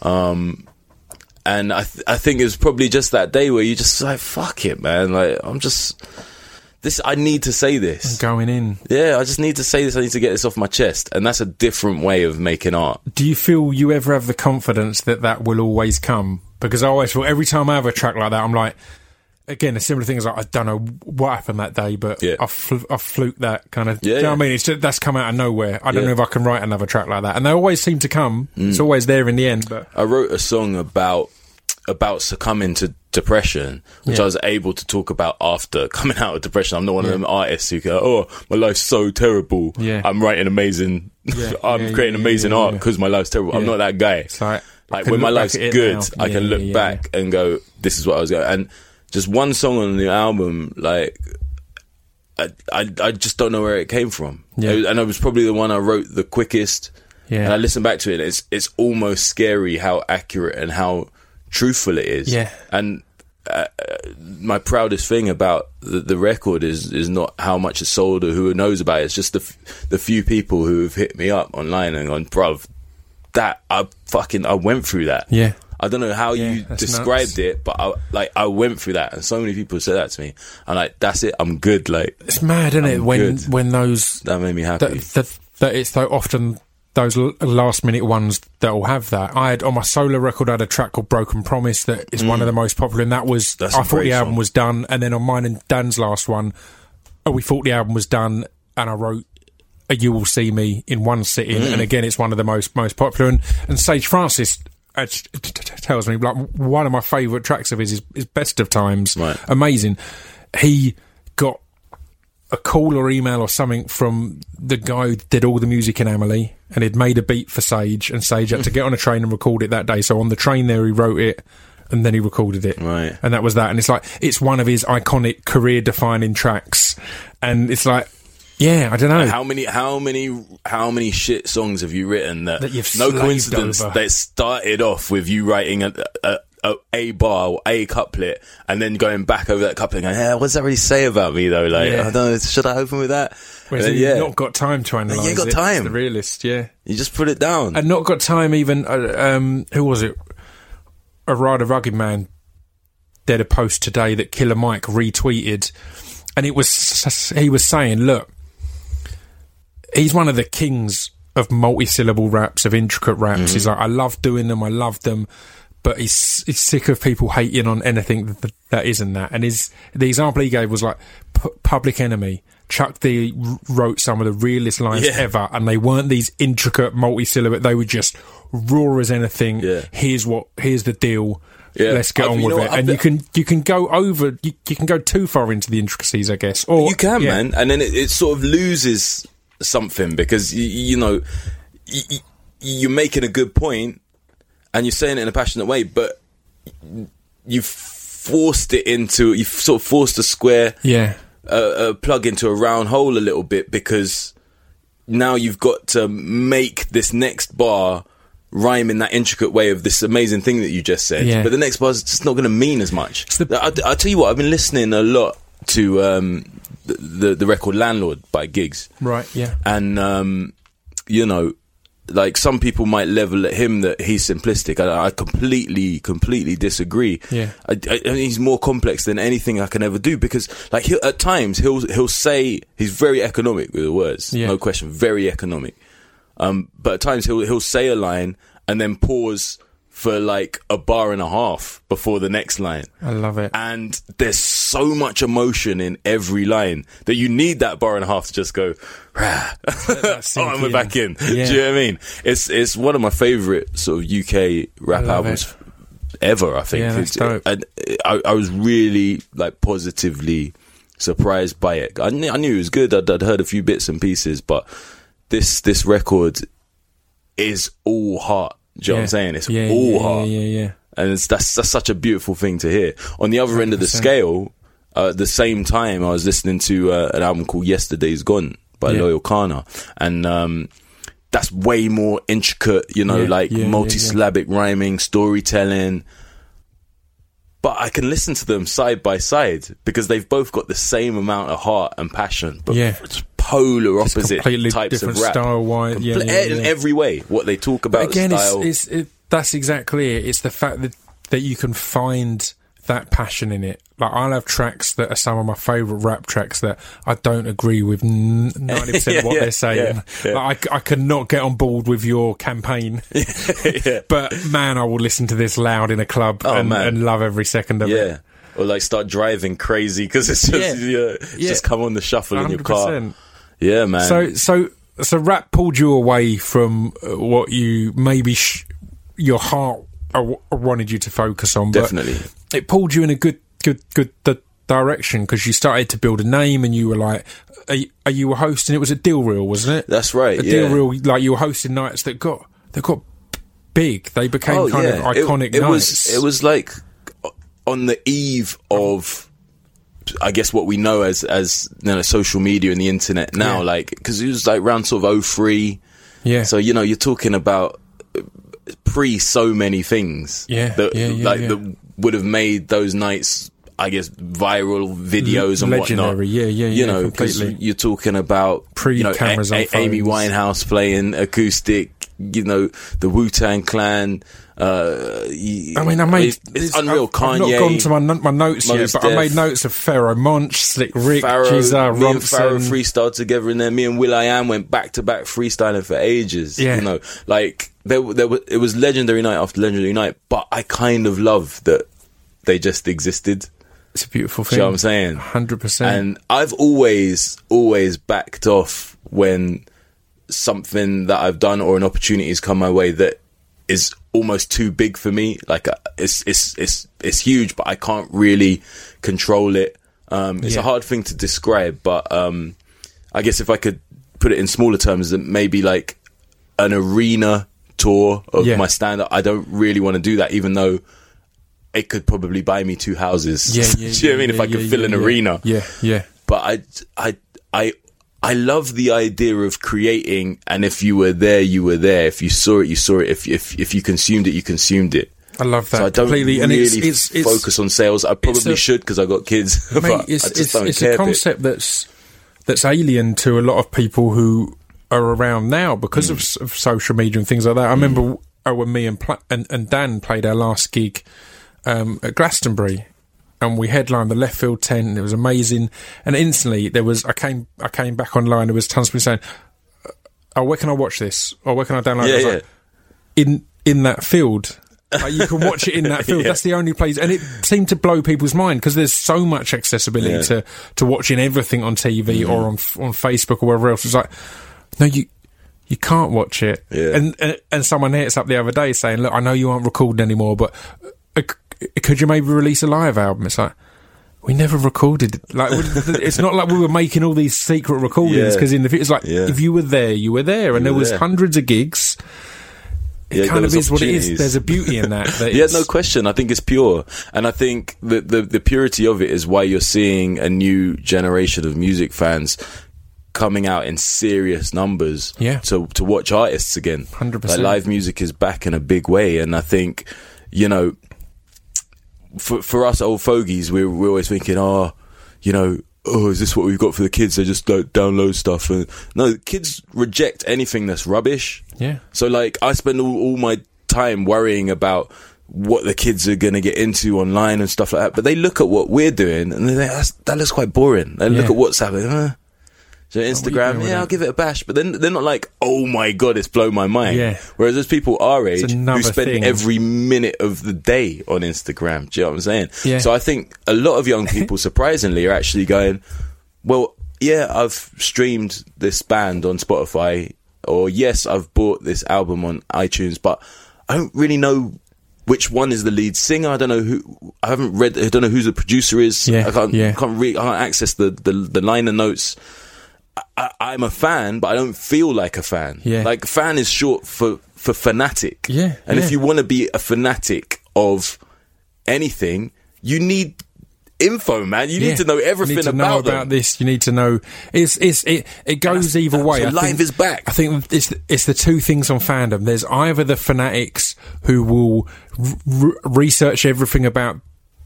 S3: Um, and I th- I think it was probably just that day where you just like, fuck it, man. Like, I'm just... This, I need to say this.
S1: Going in.
S3: Yeah, I just need to say this. I need to get this off my chest. And that's a different way of making art.
S1: Do you feel you ever have the confidence that that will always come? Because I always feel every time I have a track like that, I'm like, again, a similar thing is like, I don't know what happened that day, but
S3: Yeah.
S1: I, fl- I fluked that kind of.
S3: Yeah,
S1: do you know
S3: yeah.
S1: what I mean? It's just, that's come out of nowhere. I don't
S3: Yeah.
S1: know if I can write another track like that, and they always seem to come. It's always there in the end, but
S3: I wrote a song about about succumbing to depression, which
S1: Yeah.
S3: I was able to talk about after coming out of depression. I'm not one of them artists who go, "Oh, my life's so terrible.
S1: Yeah.
S3: I'm writing amazing.
S1: Yeah.
S3: I'm
S1: Yeah,
S3: creating
S1: yeah,
S3: amazing
S1: yeah,
S3: art
S1: yeah.
S3: because my life's terrible." I'm
S1: Yeah.
S3: not that guy.
S1: it's like, I
S3: Like
S1: can
S3: when my
S1: look back
S3: life's
S1: at it
S3: good,
S1: now.
S3: I
S1: Yeah,
S3: can look
S1: yeah, yeah,
S3: back and go, "This is what I was going." And just one song on the album, like I, I, I just don't know where it came from.
S1: Yeah.
S3: It was- and it was probably the one I wrote the quickest.
S1: Yeah.
S3: And I listen back to it, and it's it's almost scary how accurate and how truthful it is.
S1: Yeah.
S3: And uh, uh, my proudest thing about the, the record is is not how much it's sold or who knows about it. It's just the f- the few people who have hit me up online and gone, "Bruv, that I fucking I went through that."
S1: Yeah.
S3: I don't know how
S1: Yeah,
S3: you
S1: that's
S3: described
S1: nuts.
S3: it, but I like I went through that, and so many people said that to me. I'm like, "That's it. I'm good." Like
S1: It's mad, isn't it?
S3: I'm
S1: When
S3: good.
S1: when those
S3: that made me happy.
S1: that, that, that it's so often those l- last minute ones that will have that. I had on my solo record, I had a track called Broken Promise that is one of the most popular, and that was
S3: That's a
S1: I thought
S3: great
S1: the album
S3: song.
S1: was done, and then on mine and Dan's last one, oh, we thought the album was done, and I wrote a You Will See Me in one sitting, and again, it's one of the most most popular. And, and Sage Francis uh, t- t- t- tells me like one of my favourite tracks of his is, is Best of Times.
S3: Right.
S1: Amazing. He got a call or email or something from the guy who did all the music in Amelie, and he'd made a beat for Sage, and Sage had to get on a train and record it that day. So on the train there, he wrote it, and then he recorded it.
S3: Right.
S1: And that was that. And it's like, it's one of his iconic career-defining tracks. And it's like, yeah, I don't know.
S3: How many, how many, how many shit songs have you written that,
S1: That you've
S3: no
S1: slaved
S3: coincidence
S1: over.
S3: that started off with you writing a, a, a, a bar or a couplet and then going back over that couplet and going, yeah, what does that really say about me though? Like,
S1: Yeah.
S3: I don't know, should I open with that?
S1: Whereas
S3: And then,
S1: you've
S3: yeah,
S1: not got time to analyse
S3: ain't got
S1: it.
S3: time.
S1: It's the realist, yeah.
S3: you just put it down.
S1: And not got time even, uh, um, who was it? A Rider Rugged Man did a post today that Killer Mike retweeted, and it was, he was saying, look, he's one of the kings of multi-syllable raps, of intricate raps.
S3: Mm-hmm.
S1: He's like, I love doing them, I love them, but he's he's sick of people hating on anything that, that isn't that. And his the example he gave was like P- Public Enemy. Chuck D r- wrote some of the realest lines
S3: Yeah.
S1: ever, and they weren't these intricate multi-syllable. They were just raw as anything.
S3: Yeah.
S1: Here's what. Here's the deal.
S3: Yeah.
S1: Let's get
S3: I've-
S1: on
S3: you
S1: with
S3: know
S1: it.
S3: what,
S1: And
S3: I've-
S1: you can you can go over. You, you can go too far into the intricacies, I guess. Or
S3: You can,
S1: yeah.
S3: man, and then it, it sort of loses something because you, you know you, you- you're making a good point and you're saying it in a passionate way, but you've forced it into you've sort of forced a square
S1: Yeah.
S3: uh, a plug into a round hole a little bit because now you've got to make this next bar rhyme in that intricate way of this amazing thing that you just said.
S1: Yeah.
S3: But the next bar is just not going to mean as much.
S1: the-
S3: I, I'll tell you what, I've been listening a lot to um, the, the the record Landlord by Giggs.
S1: Right. Yeah.
S3: And, um, you know, like some people might level at him that he's simplistic. I, I completely, completely disagree.
S1: Yeah,
S3: I, I, I mean, he's more complex than anything I can ever do because, like, he'll, at times he'll he'll say he's very economic with the words,
S1: yeah.
S3: no question, very economic. Um, but at times he'll he'll say a line and then pause for like a bar and a half before the next line.
S1: I love it.
S3: And there's so much emotion in every line that you need that bar and a half to just go, rah. Oh, and we're back in.
S1: Yeah.
S3: Do you know what I mean? It's it's one of my favourite sort of U K rap albums it. ever, I think.
S1: Yeah, that's dope.
S3: And I, I was really like positively surprised by it. I knew, I knew it was good. I'd, I'd heard a few bits and pieces, but this this record is all heart. Do you know
S1: yeah.
S3: what I'm saying? It's
S1: yeah,
S3: all
S1: yeah,
S3: heart.
S1: Yeah, yeah, yeah.
S3: And it's, that's, that's such a beautiful thing to hear. On the other
S1: one hundred percent.
S3: end of the scale, uh, at the same time, I was listening to uh, an album called Yesterday's Gone by
S1: yeah.
S3: Loyal Kana. And um, that's way more intricate, you know,
S1: yeah,
S3: like
S1: yeah,
S3: multi-syllabic yeah, yeah. rhyming, storytelling. But I can listen to them side by side because they've both got the same amount of heart and passion. But
S1: yeah.
S3: it's polar opposite
S1: completely
S3: types
S1: different
S3: of rap.
S1: Style wise,
S3: Compl-
S1: yeah, yeah,
S3: in
S1: yeah.
S3: every way. What they talk about,
S1: but again,
S3: the style.
S1: it's, it's, it, that's exactly it. It's the fact that, that you can find that passion in it. Like, I'll have tracks that are some of my favourite rap tracks that I don't agree with ninety percent
S3: yeah,
S1: of what
S3: yeah,
S1: they're saying.
S3: Yeah, yeah.
S1: Like, I, I cannot get on board with your campaign.
S3: yeah.
S1: But, man, I will listen to this loud in a club
S3: oh,
S1: and,
S3: man.
S1: and love every second of
S3: yeah.
S1: it.
S3: Or, like, start driving crazy because it's just,
S1: Yeah.
S3: yeah, it's
S1: Yeah.
S3: just come on the shuffle in your car.
S1: one hundred percent.
S3: Yeah, man.
S1: So, so, so rap pulled you away from uh, what you maybe sh- your heart uh, wanted you to focus on. But
S3: Definitely.
S1: it pulled you in a good, good, good di- direction because you started to build a name, and you were like, are you, are you were hosting? It was at Deal Real, wasn't it?
S3: That's right.
S1: At
S3: yeah.
S1: Deal Real, like you were hosting nights that got that got big. They became
S3: Oh,
S1: kind
S3: yeah.
S1: of iconic
S3: it, it
S1: nights.
S3: Was, it was like on the eve of, I guess, what we know as as you know, social media and the internet now,
S1: Yeah.
S3: like, because it was like around sort of oh three.
S1: Yeah.
S3: So, you know, you're talking about pre so many things.
S1: Yeah,
S3: That,
S1: yeah, yeah,
S3: like,
S1: yeah.
S3: that would have made those nights, I guess, viral videos and
S1: Legendary,
S3: whatnot.
S1: yeah, yeah,
S3: You
S1: yeah,
S3: know, because
S1: completely.
S3: you're talking about you know,
S1: Pre-cameras
S3: A-
S1: on
S3: A- Amy
S1: phones.
S3: Winehouse playing acoustic, you know, the Wu-Tang Clan. Uh,
S1: I mean, I made
S3: it's, it's unreal.
S1: I've,
S3: Kanye,
S1: I've not gone to my, no- my notes yet,
S3: Mos
S1: but I
S3: Def,
S1: made notes of Pharoah Monch, Slick Rick,
S3: Pharaoh,
S1: Jizza,
S3: me and Pharaoh
S1: Ronson.
S3: freestyled together in there. Me and will.i.am went back to back freestyling for ages.
S1: Yeah.
S3: You know, like there, there was, it was legendary night after legendary night. But I kind of love that they just existed.
S1: It's a beautiful
S3: Do
S1: thing.
S3: you know what I'm saying?
S1: one hundred percent.
S3: And I've always, always backed off when something that I've done or an opportunity has come my way that is almost too big for me. Like, uh, it's it's it's it's huge, but I can't really control it. Um, it's
S1: Yeah.
S3: a hard thing to describe, but um, I guess if I could put it in smaller terms, that maybe like an arena tour of
S1: Yeah.
S3: my stand-up. I don't really want to do that, even though it could probably buy me two houses.
S1: Yeah,
S3: Do
S1: yeah,
S3: you know what I mean?
S1: yeah,
S3: If I could
S1: yeah,
S3: fill
S1: yeah,
S3: an
S1: yeah.
S3: arena.
S1: Yeah, yeah.
S3: But I, I, I, I love the idea of creating, and if you were there, you were there. If you saw it, you saw it. If if if you consumed it, you consumed it.
S1: I love that
S3: So I don't
S1: completely.
S3: really
S1: and it's, it's, it's,
S3: focus on sales. I probably
S1: a-
S3: should because I got kids.
S1: mate,
S3: but
S1: it's,
S3: I just
S1: it's,
S3: don't
S1: it's
S3: care
S1: a
S3: for it.
S1: concept that's that's alien to a lot of people who are around now because
S3: Mm.
S1: of, s- of social media and things like that. I remember uh, when me and, Pla- and and Dan played our last gig um, at Glastonbury, and we headlined the Left Field tent, and it was amazing. And instantly, there was I came I came back online. There was tons of people saying, "Oh, where can I watch this? Or where can I download?" it?" I
S3: Yeah,
S1: was
S3: yeah.
S1: like, in in that field. Like, you can watch it in that field.
S3: Yeah.
S1: That's the only place, and it seemed to blow people's mind because there's so much accessibility
S3: Yeah.
S1: to to watching everything on T V
S3: Mm-hmm.
S1: or on on Facebook or wherever else. It's like, no, you you can't watch it.
S3: Yeah.
S1: And, and and someone hit us up the other day saying, look, I know you aren't recording anymore, but uh, c- could you maybe release a live album? It's like, we never recorded it. Like, it's not like we were making all these secret recordings
S3: Yeah.
S1: because in the it's like
S3: Yeah.
S1: if you were there, you were there, and
S3: You
S1: there
S3: were
S1: was
S3: there.
S1: hundreds of gigs. It
S3: Yeah,
S1: kind
S3: there
S1: of
S3: was
S1: is what it is.
S3: opportunities.
S1: There's a beauty in that. that
S3: Yeah,
S1: it's-
S3: no question. I think it's pure. And I think the, the, the purity of it is why you're seeing a new generation of music fans coming out in serious numbers
S1: Yeah.
S3: to to watch artists again.
S1: one hundred percent.
S3: Like, live music is back in a big way. And I think, you know, for for us old fogies, we're, we're always thinking, oh, you know, oh, is this what we've got for the kids? They just don't download stuff. And no, kids reject anything that's rubbish.
S1: Yeah.
S3: So like, I spend all, all my time worrying about what the kids are going to get into online and stuff like that. But they look at what we're doing and they think, That's, that looks quite boring. They look
S1: Yeah.
S3: at WhatsApp and, uh, so Instagram,
S1: doing with
S3: yeah,
S1: that?
S3: I'll give it a bash. But then they're not like, oh my God, it's blown my mind.
S1: Yeah.
S3: Whereas there's people our age who
S1: another
S3: spend
S1: thing.
S3: every minute of the day on Instagram. Do you know what I'm saying?
S1: Yeah.
S3: So I think a lot of young people, surprisingly, are actually going, well, yeah, I've streamed this band on Spotify, or yes, I've bought this album on iTunes, but I don't really know which one is the lead singer. I don't know who. I haven't read. I don't know who the producer is.
S1: Yeah,
S3: I can't.
S1: yeah.
S3: Can't read. I can't access the the, the liner notes. I, I'm a fan, but I don't feel like a fan.
S1: Yeah.
S3: Like fan is short for for fanatic.
S1: Yeah,
S3: And
S1: yeah.
S3: if you want to be a fanatic of anything, you need info, man. You
S1: Yeah.
S3: need to know everything
S1: you need to
S3: about
S1: know
S3: them.
S1: about this. You need to know. It's it's it. It goes either way.
S3: So
S1: I
S3: live
S1: think,
S3: is back.
S1: I think it's it's the two things on fandom. There's either the fanatics who will r- r- research everything about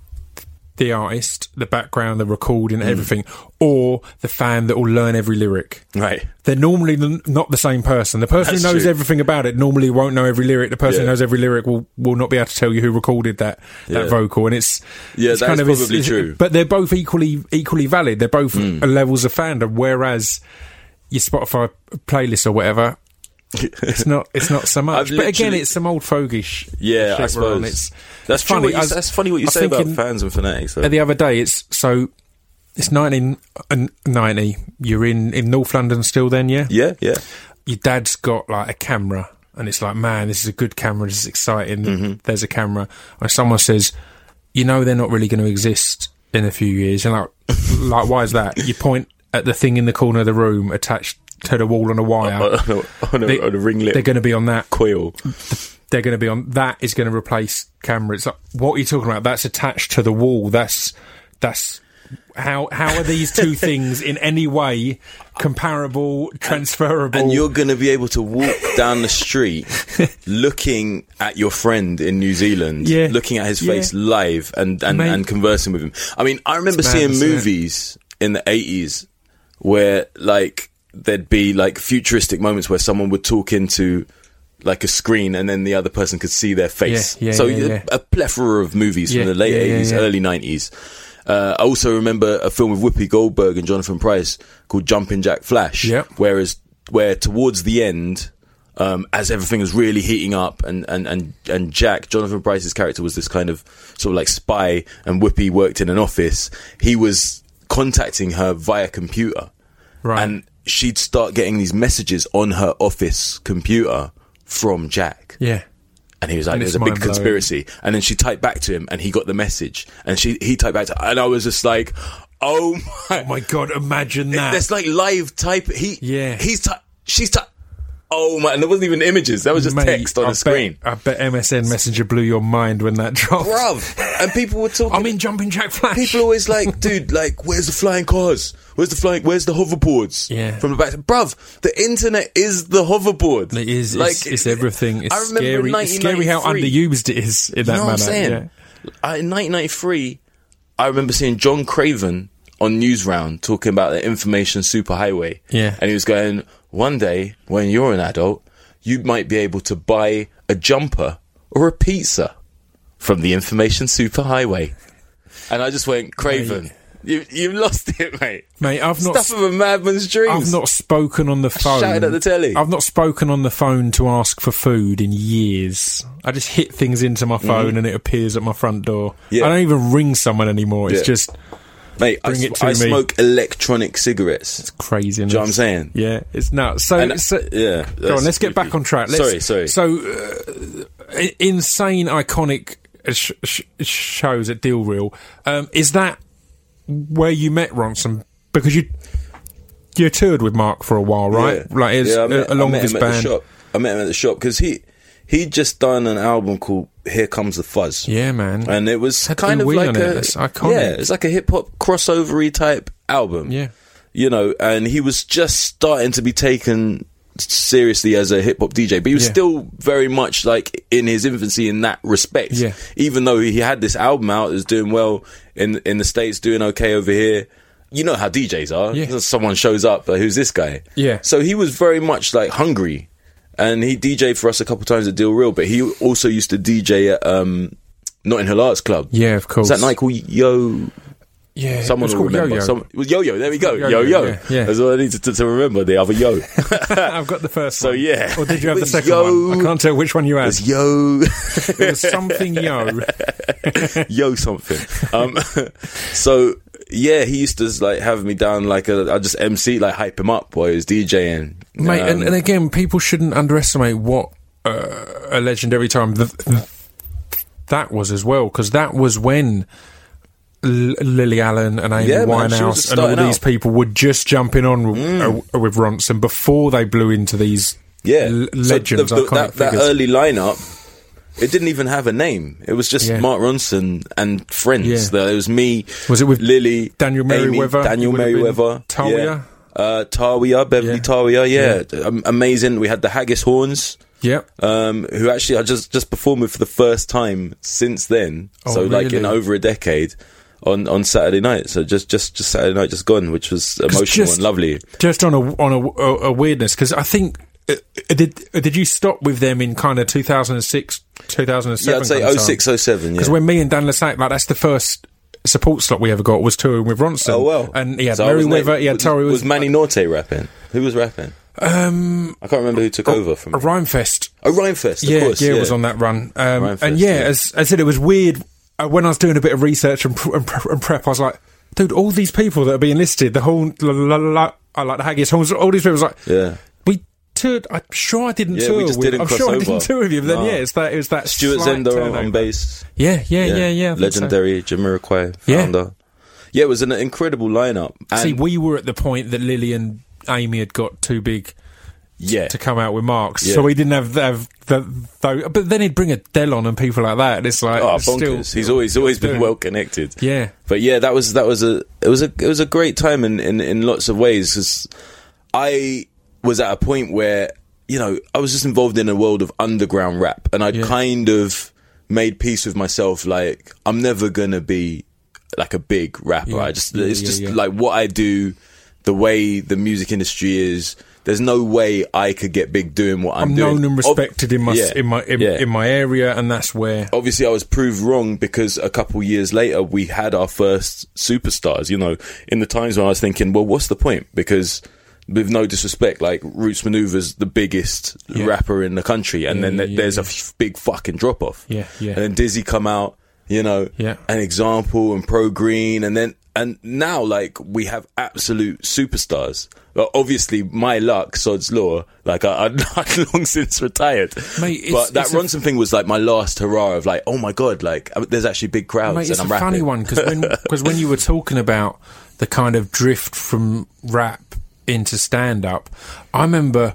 S1: the artist, the background, the recording,
S3: Mm.
S1: everything, or the fan that will learn every lyric.
S3: Right.
S1: They're normally n- not the same person. The person
S3: That's
S1: who knows
S3: true.
S1: everything about it normally won't know every lyric. The person
S3: Yeah.
S1: who knows every lyric will, will not be able to tell you who recorded that that
S3: Yeah.
S1: vocal. And it's
S3: Yeah,
S1: it's
S3: that
S1: kind
S3: is
S1: of it's-
S3: probably
S1: it's-
S3: true.
S1: But they're both equally equally valid. They're both
S3: Mm.
S1: levels of fandom. Whereas your Spotify playlist or whatever, it's not it's not so much.
S3: I've
S1: But again,
S3: literally-
S1: it's some old fogish.
S3: Yeah, I
S1: shit we're on.
S3: suppose.
S1: It's
S3: That's
S1: it's
S3: true.
S1: funny.
S3: What you,
S1: I was-
S3: that's funny what
S1: I
S3: you
S1: was
S3: say about
S1: thinking-
S3: fans and fanatics. Though.
S1: the other day, it's so it's nineteen ninety. You're in in North London still, then, yeah.
S3: Yeah, yeah.
S1: Your dad's got like a camera, and it's like, man, this is a good camera. This is exciting.
S3: Mm-hmm.
S1: There's a camera, and someone says, you know, they're not really going to exist in a few years. And like, like, why is that? You point at the thing in the corner of the room attached to the wall on a wire.
S3: on a, on a,
S1: They-
S3: on a ringlet
S1: They're going to be on that.
S3: coil.
S1: They're going to be on that. Is going to replace camera. It's like, what are you talking about? That's attached to the wall. That's that's how how are these two things in any way comparable, transferable?
S3: And you're going to be able to walk down the street looking at your friend in New Zealand,
S1: Yeah.
S3: looking at his
S1: Yeah.
S3: face live and, and,
S1: Mate.
S3: and conversing with him. I mean, I remember
S1: It's
S3: seeing
S1: madness, isn't it?
S3: movies in the eighties where, like, there'd be, like, futuristic moments where someone would talk into, like, a screen and then the other person could see their face.
S1: Yeah, yeah,
S3: so
S1: yeah, yeah.
S3: a plethora of movies
S1: Yeah,
S3: from the late
S1: yeah, yeah,
S3: eighties,
S1: yeah.
S3: early nineties. Uh, I also remember a film with Whoopi Goldberg and Jonathan Pryce called Jumpin' Jack Flash.
S1: Yep.
S3: Whereas, where towards the end, um, as everything was really heating up, and, and, and, and Jack, Jonathan Pryce's character, was this kind of sort of like spy, and Whoopi worked in an office. He was contacting her via computer,
S1: Right.
S3: and she'd start getting these messages on her office computer from Jack.
S1: yeah.
S3: And he was like,
S1: And
S3: there's
S1: it's
S3: a big
S1: mind-blowing.
S3: conspiracy. And then she typed back to him and he got the message. And she he typed back to her. And I was just like, oh my.
S1: Oh my God! Imagine that.
S3: There's like live type. He,
S1: Yeah.
S3: He's type. She's type. Oh my. And there wasn't even images. That was just
S1: Mate,
S3: text on
S1: I
S3: a screen.
S1: Bet, I bet M S N Messenger blew your mind when that dropped.
S3: Bruv. And people were talking.
S1: I'm in Jumping Jack Flash.
S3: People are always like, dude, like, where's the flying cars? Where's the flying, where's the hoverboards?
S1: Yeah.
S3: From the back. Bruv, the internet is the hoverboard.
S1: It is.
S3: Like,
S1: it's, it's everything. It's
S3: I remember in
S1: scary. It's scary how
S3: nineteen ninety-three
S1: underused it is in that
S3: You know
S1: manner.
S3: what I'm saying?
S1: Yeah.
S3: I, in nineteen ninety-three, I remember seeing John Craven on Newsround talking about the information superhighway.
S1: Yeah.
S3: And he was going, one day, when you're an adult, you might be able to buy a jumper or a pizza from the information superhighway. And I just went, Craven,
S1: Mate.
S3: you, you've lost it, mate.
S1: Mate, I've not.
S3: Stuff of a madman's dreams.
S1: I've not spoken on the phone.
S3: shouted at the telly.
S1: I've not spoken on the phone to ask for food in years. I just hit things into my phone and it appears at my front door.
S3: Mm-hmm. Yeah.
S1: I don't even ring someone anymore. It's
S3: Yeah.
S1: just
S3: Mate, I,
S1: Bring it
S3: s-
S1: to
S3: I
S1: me.
S3: smoke electronic cigarettes.
S1: crazy.
S3: Do you know what I'm saying?
S1: Yeah, it's nuts. So,
S3: And-
S1: so
S3: yeah,
S1: go
S3: that's
S1: on. Let's get back
S3: creepy.
S1: on track. Let's,
S3: Sorry, sorry.
S1: So, uh, i- insane, iconic uh, sh- sh- shows at Deal Reel. Um, is that where you met Ronson? Because you you toured with Mark for a while, right?
S3: Yeah.
S1: Like, it's,
S3: Yeah, I met,
S1: uh, along
S3: I met
S1: with his
S3: him at the
S1: band.
S3: shop. I met him at the shop because he he'd just done an album called Here Comes the Fuzz.
S1: Yeah, man.
S3: And it was
S1: Had
S3: kind of
S1: Louis
S3: like
S1: on
S3: a
S1: it. That's iconic.
S3: yeah, it's like a hip hop crossover-y type album.
S1: Yeah.
S3: You know, and he was just starting to be taken seriously as a hip hop D J, but he was
S1: Yeah.
S3: still very much like in his infancy in that respect.
S1: Yeah.
S3: Even though he had this album out, it was doing well in in the States, doing okay over here. you know how D Js are.
S1: Yeah.
S3: Someone shows up, like, who's this guy?
S1: Yeah.
S3: So he was very much like hungry, and he D J'd for us a couple of times at Deal Real, but he also used to D J at um, Notting Hill Arts Club.
S1: Yeah, of course.
S3: Is that night called Yo?
S1: Yeah,
S3: Someone
S1: it was
S3: will
S1: called
S3: remember.
S1: Yo-Yo.
S3: Some, it was Yo-Yo, there we go.
S1: Yo-Yo,
S3: Yo-Yo.
S1: yeah, yeah.
S3: That's all I need to, to, to remember, the other Yo.
S1: I've got the first
S3: So,
S1: one.
S3: yeah.
S1: Or did you have
S3: It
S1: the
S3: was
S1: second
S3: Yo.
S1: one? I can't tell which one you had.
S3: It's Yo.
S1: It was something Yo.
S3: Yo something. Um, so, yeah, he used to like have me down like a, I just M C, like hype him up while he was DJing.
S1: Mate,
S3: Um,
S1: and, and again, people shouldn't underestimate what uh, a legendary time th- th- that was as well, because that was when L- Lily Allen and Amy
S3: Yeah, man, she was
S1: Winehouse
S3: just
S1: and all
S3: starting
S1: these
S3: out.
S1: people were just jumping on w- uh, with Ronson before they blew into these
S3: yeah.
S1: l-
S3: So
S1: legends,
S3: the- the-
S1: iconic
S3: that, that
S1: figures.
S3: early lineup, it didn't even have a name. It was just
S1: Yeah.
S3: Mark Ronson and friends.
S1: Yeah.
S3: There it was me,
S1: Was it with
S3: Lily,
S1: Daniel
S3: Amy,
S1: Merriweather?
S3: Daniel
S1: It would have been
S3: Merriweather,
S1: Talia?
S3: yeah. uh, Talia, Beverly
S1: Yeah.
S3: Talia, yeah, Am- amazing. We had the Haggis Horns.
S1: Yep.
S3: Um, who actually I just just performed with for the first time since then.
S1: Oh,
S3: so like in
S1: really?
S3: over a decade on, on Saturday night. So just, just just Saturday night just gone, which was emotional
S1: just-
S3: and lovely.
S1: Just on a on a, a, a weirdness, because I think uh, did uh, did you stop with them in kind of two thousand six, two thousand seven?
S3: Yeah, I'd say oh six, oh seven.
S1: Because
S3: Yeah.
S1: when me and Dan Lasac, like that's the first support slot we ever got, was touring with Ronson.
S3: Oh well,
S1: and he had
S3: So I was
S1: Merriweather,
S3: late.
S1: he had
S3: was,
S1: Tori.
S3: was Manny Norte rapping? Who was rapping?
S1: Um,
S3: I can't remember who took over from.
S1: a Rhymefest.
S3: Oh, Rhymefest, of
S1: Yeah,
S3: course.
S1: yeah,
S3: Yeah,
S1: was on that run. Um,
S3: Rhymefest,
S1: and yeah,
S3: yeah.
S1: as I said, it was weird uh, when I was doing a bit of research and, pr- and, pr- and prep. I was like, dude, all these people that are being listed, the whole, la, la, la, la, I like the Haggis Horns, all these people. Was like,
S3: Yeah.
S1: we toured. I'm sure I didn't
S3: Yeah,
S1: tour.
S3: we just
S1: with,
S3: didn't
S1: I'm
S3: cross
S1: sure I
S3: over.
S1: didn't tour with you. But then
S3: No.
S1: yeah, it's that. It was that
S3: Stuart
S1: slight
S3: Zender on,
S1: turnover.
S3: on bass.
S1: Yeah, yeah, yeah, yeah. I think so.
S3: Legendary Jamiroquai
S1: Yeah.
S3: founder. Yeah, it was an incredible lineup. And
S1: See, we were at the point that Lily and Amy had got too big
S3: yeah,
S1: to come out with Marks,
S3: Yeah.
S1: so we didn't have have the, the but then he'd bring Adele on and people like that, and it's like
S3: oh,
S1: still,
S3: bonkers. He's always always been
S1: doing-
S3: well connected.
S1: yeah,
S3: But yeah, that was that was a it was a it was a great time in in, in lots of ways, because I was at a point where, you know, I was just involved in a world of underground rap, and I'd
S1: Yeah.
S3: kind of made peace with myself. Like, I'm never gonna be like a big rapper.
S1: Yeah.
S3: I just
S1: Yeah,
S3: it's
S1: yeah,
S3: just
S1: yeah.
S3: like what I do, the way the music industry is. There's no way I could get big doing what I'm,
S1: I'm
S3: doing.
S1: known and
S3: Ob-
S1: respected in my
S3: yeah,
S1: in my in,
S3: yeah.
S1: in my area, and that's where
S3: Obviously I was proved wrong, because a couple years later we had our first superstars, you know, in the times when I was thinking, well, what's the point? Because with no disrespect, like Roots Maneuvers the biggest
S1: Yeah.
S3: rapper in the country, and
S1: Yeah,
S3: then
S1: yeah,
S3: th- there's
S1: yeah.
S3: a f- big fucking drop off.
S1: Yeah, yeah.
S3: And then Dizzy come out, you know,
S1: Yeah.
S3: an example, and Pro Green, and then and now like we have absolute superstars. Well, obviously, my luck, sod's law. Like I, I'd, I'd long since retired,
S1: Mate, it's-
S3: but that
S1: it's a-
S3: Ronson thing was like my last hurrah of like, oh my god, like uh, there's actually big crowds,
S1: Mate, it's
S3: and
S1: a
S3: I'm rapping.
S1: funny one, because when because when you were talking about the kind of drift from rap into stand up, I remember,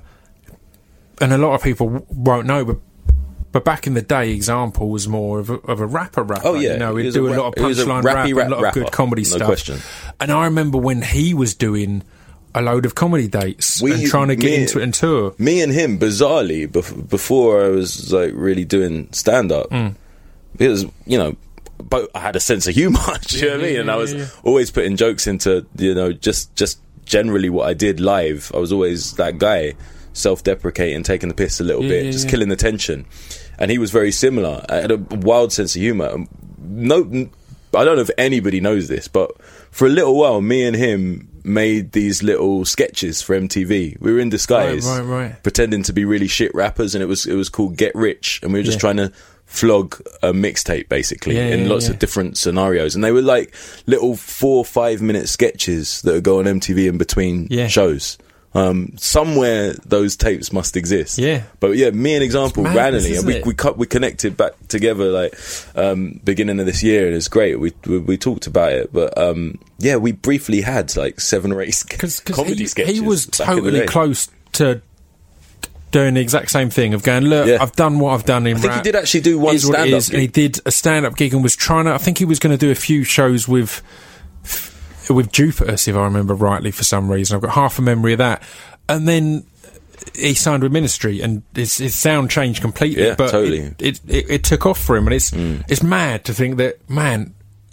S1: and a lot of people w- won't know, but. But back in the day, Example was more of a, of a rapper rapper.
S3: Oh, yeah.
S1: You know,
S3: He
S1: he'd
S3: was
S1: do
S3: a
S1: a,
S3: rap-
S1: lot
S3: he
S1: of
S3: was a
S1: punchline
S3: rappy
S1: rap,
S3: rap
S1: and a lot
S3: rapper,
S1: of good comedy
S3: no
S1: stuff.
S3: question.
S1: And I remember when he was doing a load of comedy dates
S3: We-
S1: and trying to get
S3: me-
S1: into it and tour.
S3: Me and him, bizarrely, bef- before I was like really doing stand up,
S1: Mm.
S3: because you know, but I had a sense of humour. Do you know what I mean?
S1: yeah,
S3: And I
S1: yeah,
S3: was
S1: yeah.
S3: always putting jokes into, you know, just just generally what I did live. I was always that guy, self-deprecating, taking the piss a little
S1: Yeah,
S3: bit,
S1: yeah,
S3: just
S1: yeah.
S3: killing the tension. And he was very similar. I had a wild sense of humour. No, I don't know if anybody knows this, but for a little while, me and him made these little sketches for M T V. We were in disguise,
S1: Right, right, right.
S3: pretending to be really shit rappers, and it was it was called Get Rich, and we were just
S1: Yeah.
S3: trying to flog a mixtape basically
S1: Yeah,
S3: in
S1: yeah,
S3: lots
S1: yeah.
S3: of different scenarios, and they were like little four five minute sketches that would go on M T V in between
S1: Yeah.
S3: shows. Um, somewhere those tapes must exist.
S1: Yeah.
S3: But yeah, me and Example
S1: It's madness,
S3: randomly, and
S1: isn't
S3: we
S1: it?
S3: we cut, we connected back together like um, beginning of this year, and it's great. We we, we talked about it, but um, yeah, we briefly had like seven or eight
S1: Because
S3: comedy
S1: he,
S3: sketches.
S1: he was
S3: back in the
S1: totally
S3: day.
S1: close to doing the exact same thing of going, look,
S3: Yeah.
S1: I've done what I've done in
S3: I think
S1: rap.
S3: he did actually do one
S1: Is what it
S3: stand-up
S1: is. And he
S3: gig.
S1: did a stand-up gig and was trying to, I think he was going to do a few shows with with Jupiter's, if I remember rightly, for some reason. I've got half a memory of that. And then he signed with Ministry, and his, his sound changed completely.
S3: Yeah,
S1: but
S3: totally.
S1: It, it, it, it took off for him, and it's
S3: Mm.
S1: it's mad to think that, man,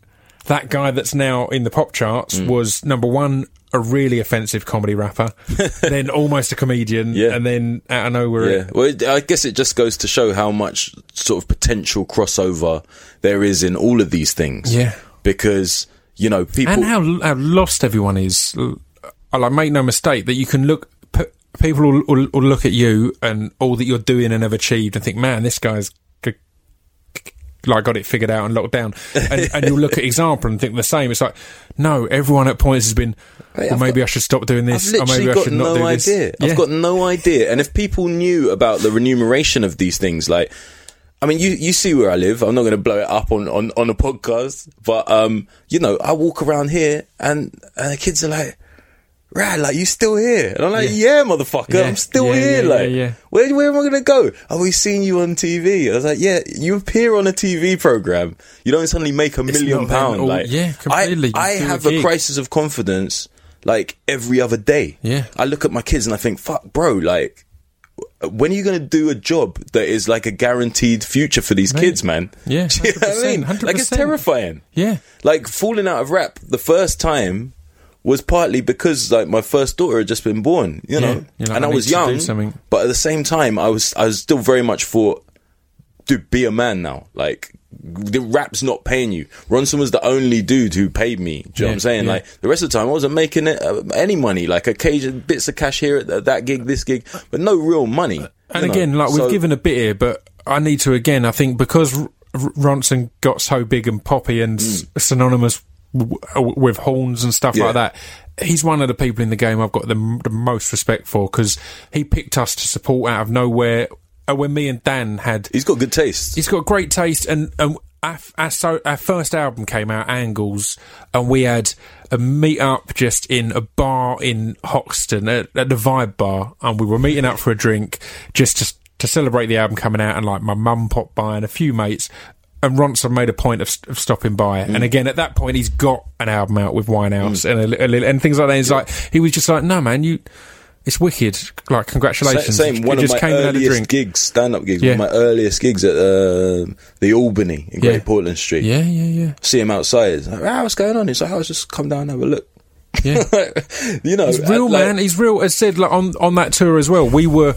S1: that guy that's now in the pop charts
S3: Mm.
S1: was number one, a really offensive comedy rapper, then almost a comedian,
S3: Yeah.
S1: and then out of nowhere,
S3: Yeah, well, it, I guess it just goes to show how much sort of potential crossover there is in all of these things.
S1: Yeah.
S3: Because, you know, people...
S1: and how, how lost everyone is. I like make no mistake that you can look. P- people will, will, will look at you and all that you're doing and have achieved and think, man, this guy's g- g- like got it figured out and locked down. And, and you'll look at example and think the same. It's like, no, everyone at points has been.
S3: Hey,
S1: well,
S3: I've
S1: maybe
S3: got-
S1: I should stop doing this,
S3: I've
S1: or
S3: literally
S1: maybe I
S3: got
S1: should not
S3: no
S1: do
S3: idea.
S1: this. Yeah.
S3: I've got no idea. And if people knew about the remuneration of these things, like, I mean, you, you see where I live. I'm not going to blow it up on, on, on a podcast, but, um, you know, I walk around here and, and the kids are like, Rad, like, you still here? And I'm like, yeah,
S1: Yeah.
S3: motherfucker,
S1: Yeah,
S3: I'm still
S1: yeah,
S3: here.
S1: yeah,
S3: like,
S1: yeah, yeah.
S3: Where, where am I going to go? Oh, we seen you on T V. I was like, yeah, you appear on a T V program. You don't suddenly make a million
S1: not them
S3: pounds.
S1: all-
S3: Like,
S1: yeah, completely.
S3: I, I
S1: You do a
S3: have a
S1: gig.
S3: crisis of confidence, like, every other day.
S1: Yeah.
S3: I look at my kids and I think, fuck, bro, like, when are you going to do a job that is like a guaranteed future for these
S1: Mate.
S3: kids, man?
S1: Yeah,
S3: Do you know what I mean?
S1: one hundred percent,
S3: Like, it's
S1: one hundred percent.
S3: terrifying.
S1: Yeah.
S3: Like, falling out of rap the first time was partly because, like, my first daughter had just been born, you know,
S1: Yeah. You're like,
S3: and I,
S1: I need
S3: was
S1: to do
S3: young,
S1: something.
S3: but at the same time, I was, I was still very much thought, dude, be a man now. Like, the rap's not paying you. Ronson was the only dude who paid me. Do you know
S1: Yeah,
S3: what I'm saying?
S1: yeah.
S3: Like, the rest of the time, I wasn't making it, uh, any money. Like, occasion bits of cash here at th- that gig, this gig, but no real money.
S1: And
S3: you know?
S1: again, like, we've
S3: So-
S1: given a bit here, but I need to, again, I think because R- R- Ronson got so big and poppy and s- synonymous w- w- with horns and stuff
S3: Mm. Yeah.
S1: like that, he's one of the people in the game I've got the, m- the most respect for, because he picked us to support out of nowhere uh, when me and Dan had...
S3: He's got good taste.
S1: He's got great taste, and, and our, our, so, our first album came out, Angles, and we had a meet up just in a bar in Hoxton at, at the Vibe Bar, and we were meeting up for a drink just to to celebrate the album coming out, and like my mum popped by and a few mates, and Ronson made a point of, of stopping by.
S3: Mm.
S1: And again, at that point, he's got an album out with Winehouse mm. and a, li- a little, and things like that. He's
S3: Yeah.
S1: like, he was just like, no man, you. It's wicked. Like, congratulations.
S3: Same,
S1: You
S3: one of
S1: just
S3: my
S1: came and had a
S3: earliest
S1: drink.
S3: gigs, stand-up gigs,
S1: Yeah.
S3: one of my earliest gigs at uh, the Albany in
S1: Yeah.
S3: Great Portland Street.
S1: Yeah, yeah, yeah.
S3: See him outside. Like, ah, what's going on? He's like, oh, just come down and have a look.
S1: Yeah.
S3: You know,
S1: He's real,
S3: like-
S1: man. He's real. As said, like on on that tour as well. We were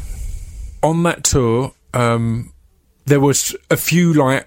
S1: on that tour. Um, there was a few like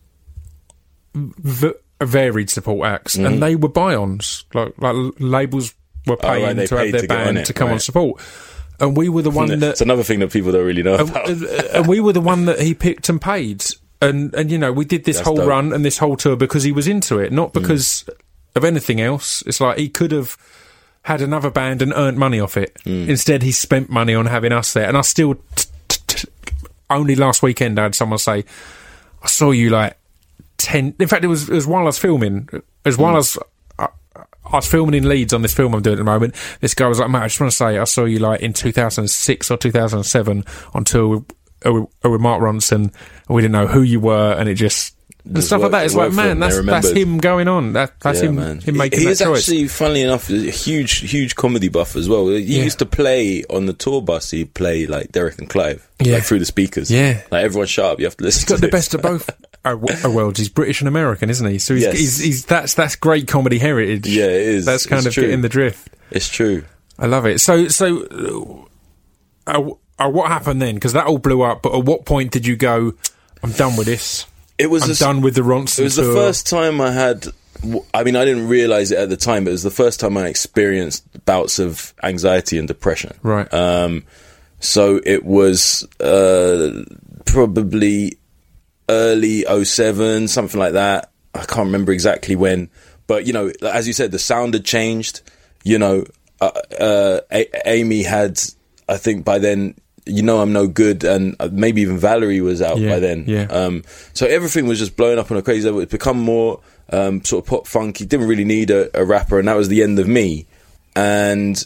S1: v- varied support acts,
S3: Mm-hmm.
S1: and they were buy-ons. Like like labels were
S3: Oh, right,
S1: paying
S3: they
S1: to have
S3: paid
S1: their
S3: to get on
S1: band
S3: it,
S1: to come on
S3: right.
S1: support, and we were the one that
S3: it's another thing that people don't really know
S1: and,
S3: about.
S1: and we were the one that he picked and paid. And, and you know, we did this
S3: That's
S1: whole
S3: dope.
S1: run and this whole tour because he was into it, not because of anything else. It's like he could have had another band and earned money off it. Instead, he spent money on having us there. And I still, t- t- t- only last weekend, I had someone say, I saw you like ten. In fact, it was, it was while I was filming, as while as I, I was filming in Leeds on this film I'm doing at the moment. This guy was like, mate, I just want to say, I saw you like in two thousand six or two thousand seven on tour with, uh, with, uh, with Mark Ronson, and we didn't know who you were, and it just, and
S3: Just
S1: stuff like
S3: worked-
S1: that. It's
S3: it
S1: like,
S3: worked for
S1: man,
S3: him. They
S1: that's that's
S3: remembered.
S1: him going on. That that's
S3: Yeah,
S1: him,
S3: man.
S1: him making
S3: he,
S1: that
S3: He's
S1: choice.
S3: actually, funnily enough, a huge, huge comedy buff as well. He
S1: Yeah.
S3: used to play on the tour bus. He'd play like Derek and Clive,
S1: Yeah.
S3: like through the speakers.
S1: Yeah.
S3: Like, everyone shut up. You have to listen.
S1: He's got
S3: to
S1: the
S3: this.
S1: best of both our, our worlds. He's British and American, isn't he? So he's,
S3: Yes.
S1: he's, he's that's that's great comedy heritage.
S3: Yeah, it is.
S1: That's kind
S3: It's
S1: of
S3: true.
S1: getting the drift.
S3: It's true.
S1: I love it. So so, uh, uh, uh, what happened then? Because that all blew up. But at what point did you go? I'm done with this.
S3: It was
S1: I'm
S3: a-
S1: done with the Ronson
S3: It was
S1: tour.
S3: the first time I had. I mean, I didn't realize it at the time, but it was the first time I experienced bouts of anxiety and depression.
S1: Right.
S3: Um, so it was uh, probably early oh seven, something like that. I can't remember exactly when, but you know, as you said, the sound had changed. You know, uh, uh, A- Amy had, I think by then, You Know I'm No Good, and maybe even Valerie was out
S1: Yeah,
S3: by then.
S1: yeah.
S3: Um, so everything was just blowing up on a crazy level. It's become more um, sort of pop funky. Didn't really need a, a rapper, and that was the end of me. And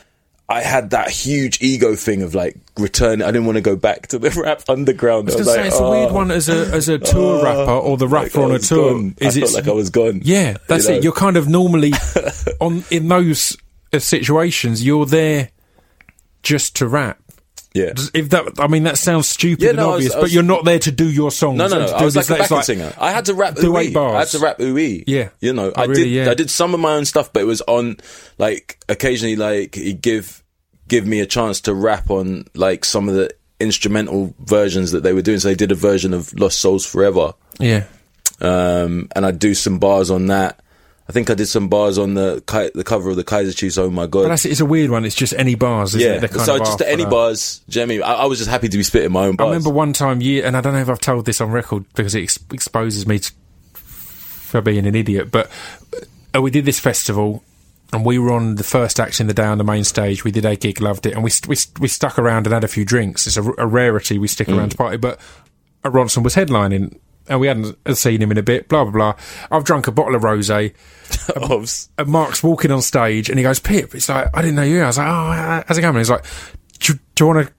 S3: I had that huge ego thing of like return. I didn't want to go back to the rap underground.
S1: I was
S3: I was
S1: gonna say
S3: like,
S1: it's a weird
S3: oh,
S1: one as a as a tour
S3: oh,
S1: rapper or the
S3: like
S1: rapper
S3: I
S1: on a
S3: was
S1: tour.
S3: gone.
S1: Is
S3: I
S1: it
S3: felt like I was gone.
S1: Yeah, that's
S3: You know?
S1: it. You're kind of normally on in those uh, situations. You're there just to rap.
S3: Yeah.
S1: Does- If that, I mean, that sounds stupid
S3: Yeah,
S1: and
S3: no, I was-
S1: obvious,
S3: I
S1: but
S3: was-
S1: you're not there to do your songs.
S3: No, no,
S1: and
S3: no.
S1: to
S3: I
S1: do
S3: was like
S1: this,
S3: a
S1: that's
S3: backing singer. I had to rap
S1: do
S3: ooh-wee.
S1: eight bars.
S3: I had to rap ooh-wee.
S1: Yeah.
S3: You know,
S1: Oh,
S3: I
S1: really?
S3: did
S1: Yeah.
S3: I did some of my own stuff, but it was on, like, occasionally, like, he'd give, give me a chance to rap on, like, some of the instrumental versions that they were doing. So they did a version of Lost Souls Forever.
S1: Yeah.
S3: Um, and I'd do some bars on that. I think I did some bars on the Ki- the cover of the Kaiser Chiefs. Oh my god!
S1: But that's, it's a weird one. It's just any bars, isn't
S3: yeah,
S1: it? They're kind
S3: so
S1: of
S3: just
S1: after
S3: any
S1: that.
S3: bars. Do you know what I mean? I, I was just happy to be spitting my own
S1: I
S3: bars.
S1: remember one time, year, and I don't know if I've told this on record because it ex- exposes me to, for being an idiot, but uh, we did this festival and we were on the first act in the day on the main stage. We did a gig, loved it, and we st- we, st- we stuck around and had a few drinks. It's a, r- a rarity we stick
S3: Mm.
S1: around to party, but uh, Ronson was headlining and we hadn't seen him in a bit, blah, blah, blah. I've drunk a bottle of rosé.
S3: Obs.
S1: And Mark's walking on stage and he goes, Pip, it's like, I didn't know you were. I was like, oh, how's it going? And he's like, do, you- do you want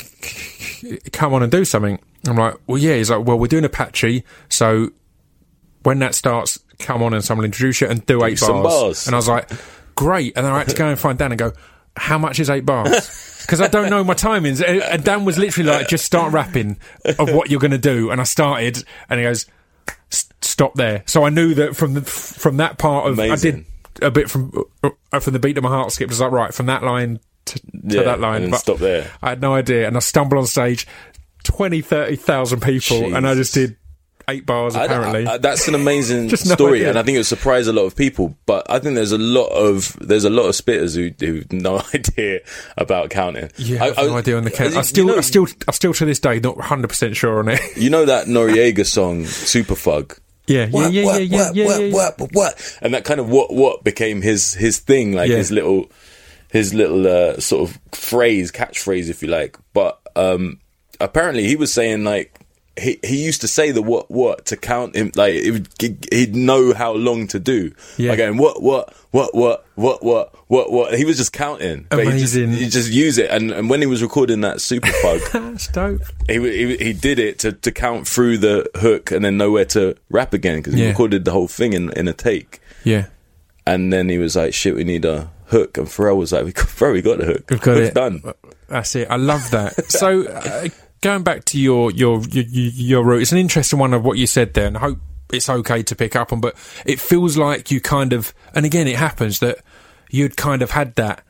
S1: to come on and do something? I'm like, well, yeah. He's like, well, we're doing Apache, so when that starts, come on and someone introduce you and do eight
S3: some
S1: bars.
S3: bars.
S1: And I was like, great. And then I had to go and find Dan and go, how much is eight bars? Because I don't know my timings. And and Dan was literally like, just start rapping of what you're going to do. And I started, and he goes, "S- stop there. So I knew that from the from that part of,
S3: Amazing.
S1: I did a bit from uh, from the beat of my heart skip. It was like, right, from that line to, to
S3: Yeah,
S1: that line.
S3: and then
S1: But
S3: stop there.
S1: I had no idea. And I stumbled on stage, twenty, thirty thousand people, and I just did eight bars
S3: I-
S1: apparently.
S3: I- I- that's an amazing
S1: Just no
S3: story,
S1: idea.
S3: and I think it would surprise a lot of people. But I think there's a lot of there's a lot of spitters who who have no idea about counting.
S1: yeah, I have no idea on the count.
S3: you
S1: I still,
S3: know,
S1: I still, I still to this day not one hundred percent sure on it.
S3: you know that Noriega song, Superfug.
S1: Yeah, yeah,
S3: What,
S1: yeah,
S3: what,
S1: yeah, yeah,
S3: what,
S1: yeah,
S3: what,
S1: yeah, yeah.
S3: what, what, what? And that kind of what what became his his thing, like
S1: Yeah.
S3: his little his little uh, sort of phrase, catchphrase, if you like. But um, apparently, he was saying like he he used to say the what what to count him, like it would, he'd know how long to do.
S1: Yeah.
S3: Like going what what what what what what what what. He was just counting. But
S1: Amazing.
S3: He just, he just use it, and and when he was recording that Superfug.
S1: That's dope.
S3: He, he he did it to, to count through the hook and then know where to rap again because he
S1: Yeah.
S3: recorded the whole thing in, in a take.
S1: Yeah.
S3: And then he was like, "Shit, we need a hook." And Pharrell was like, "We got, bro, we got the hook.
S1: We've got
S3: Hook's
S1: it.
S3: done."
S1: That's it. I love that. So, uh, going back to your your your, your route, it's an interesting one of what you said there, and I hope it's okay to pick up on. But it feels like you kind of, and again, it happens that you'd kind of had that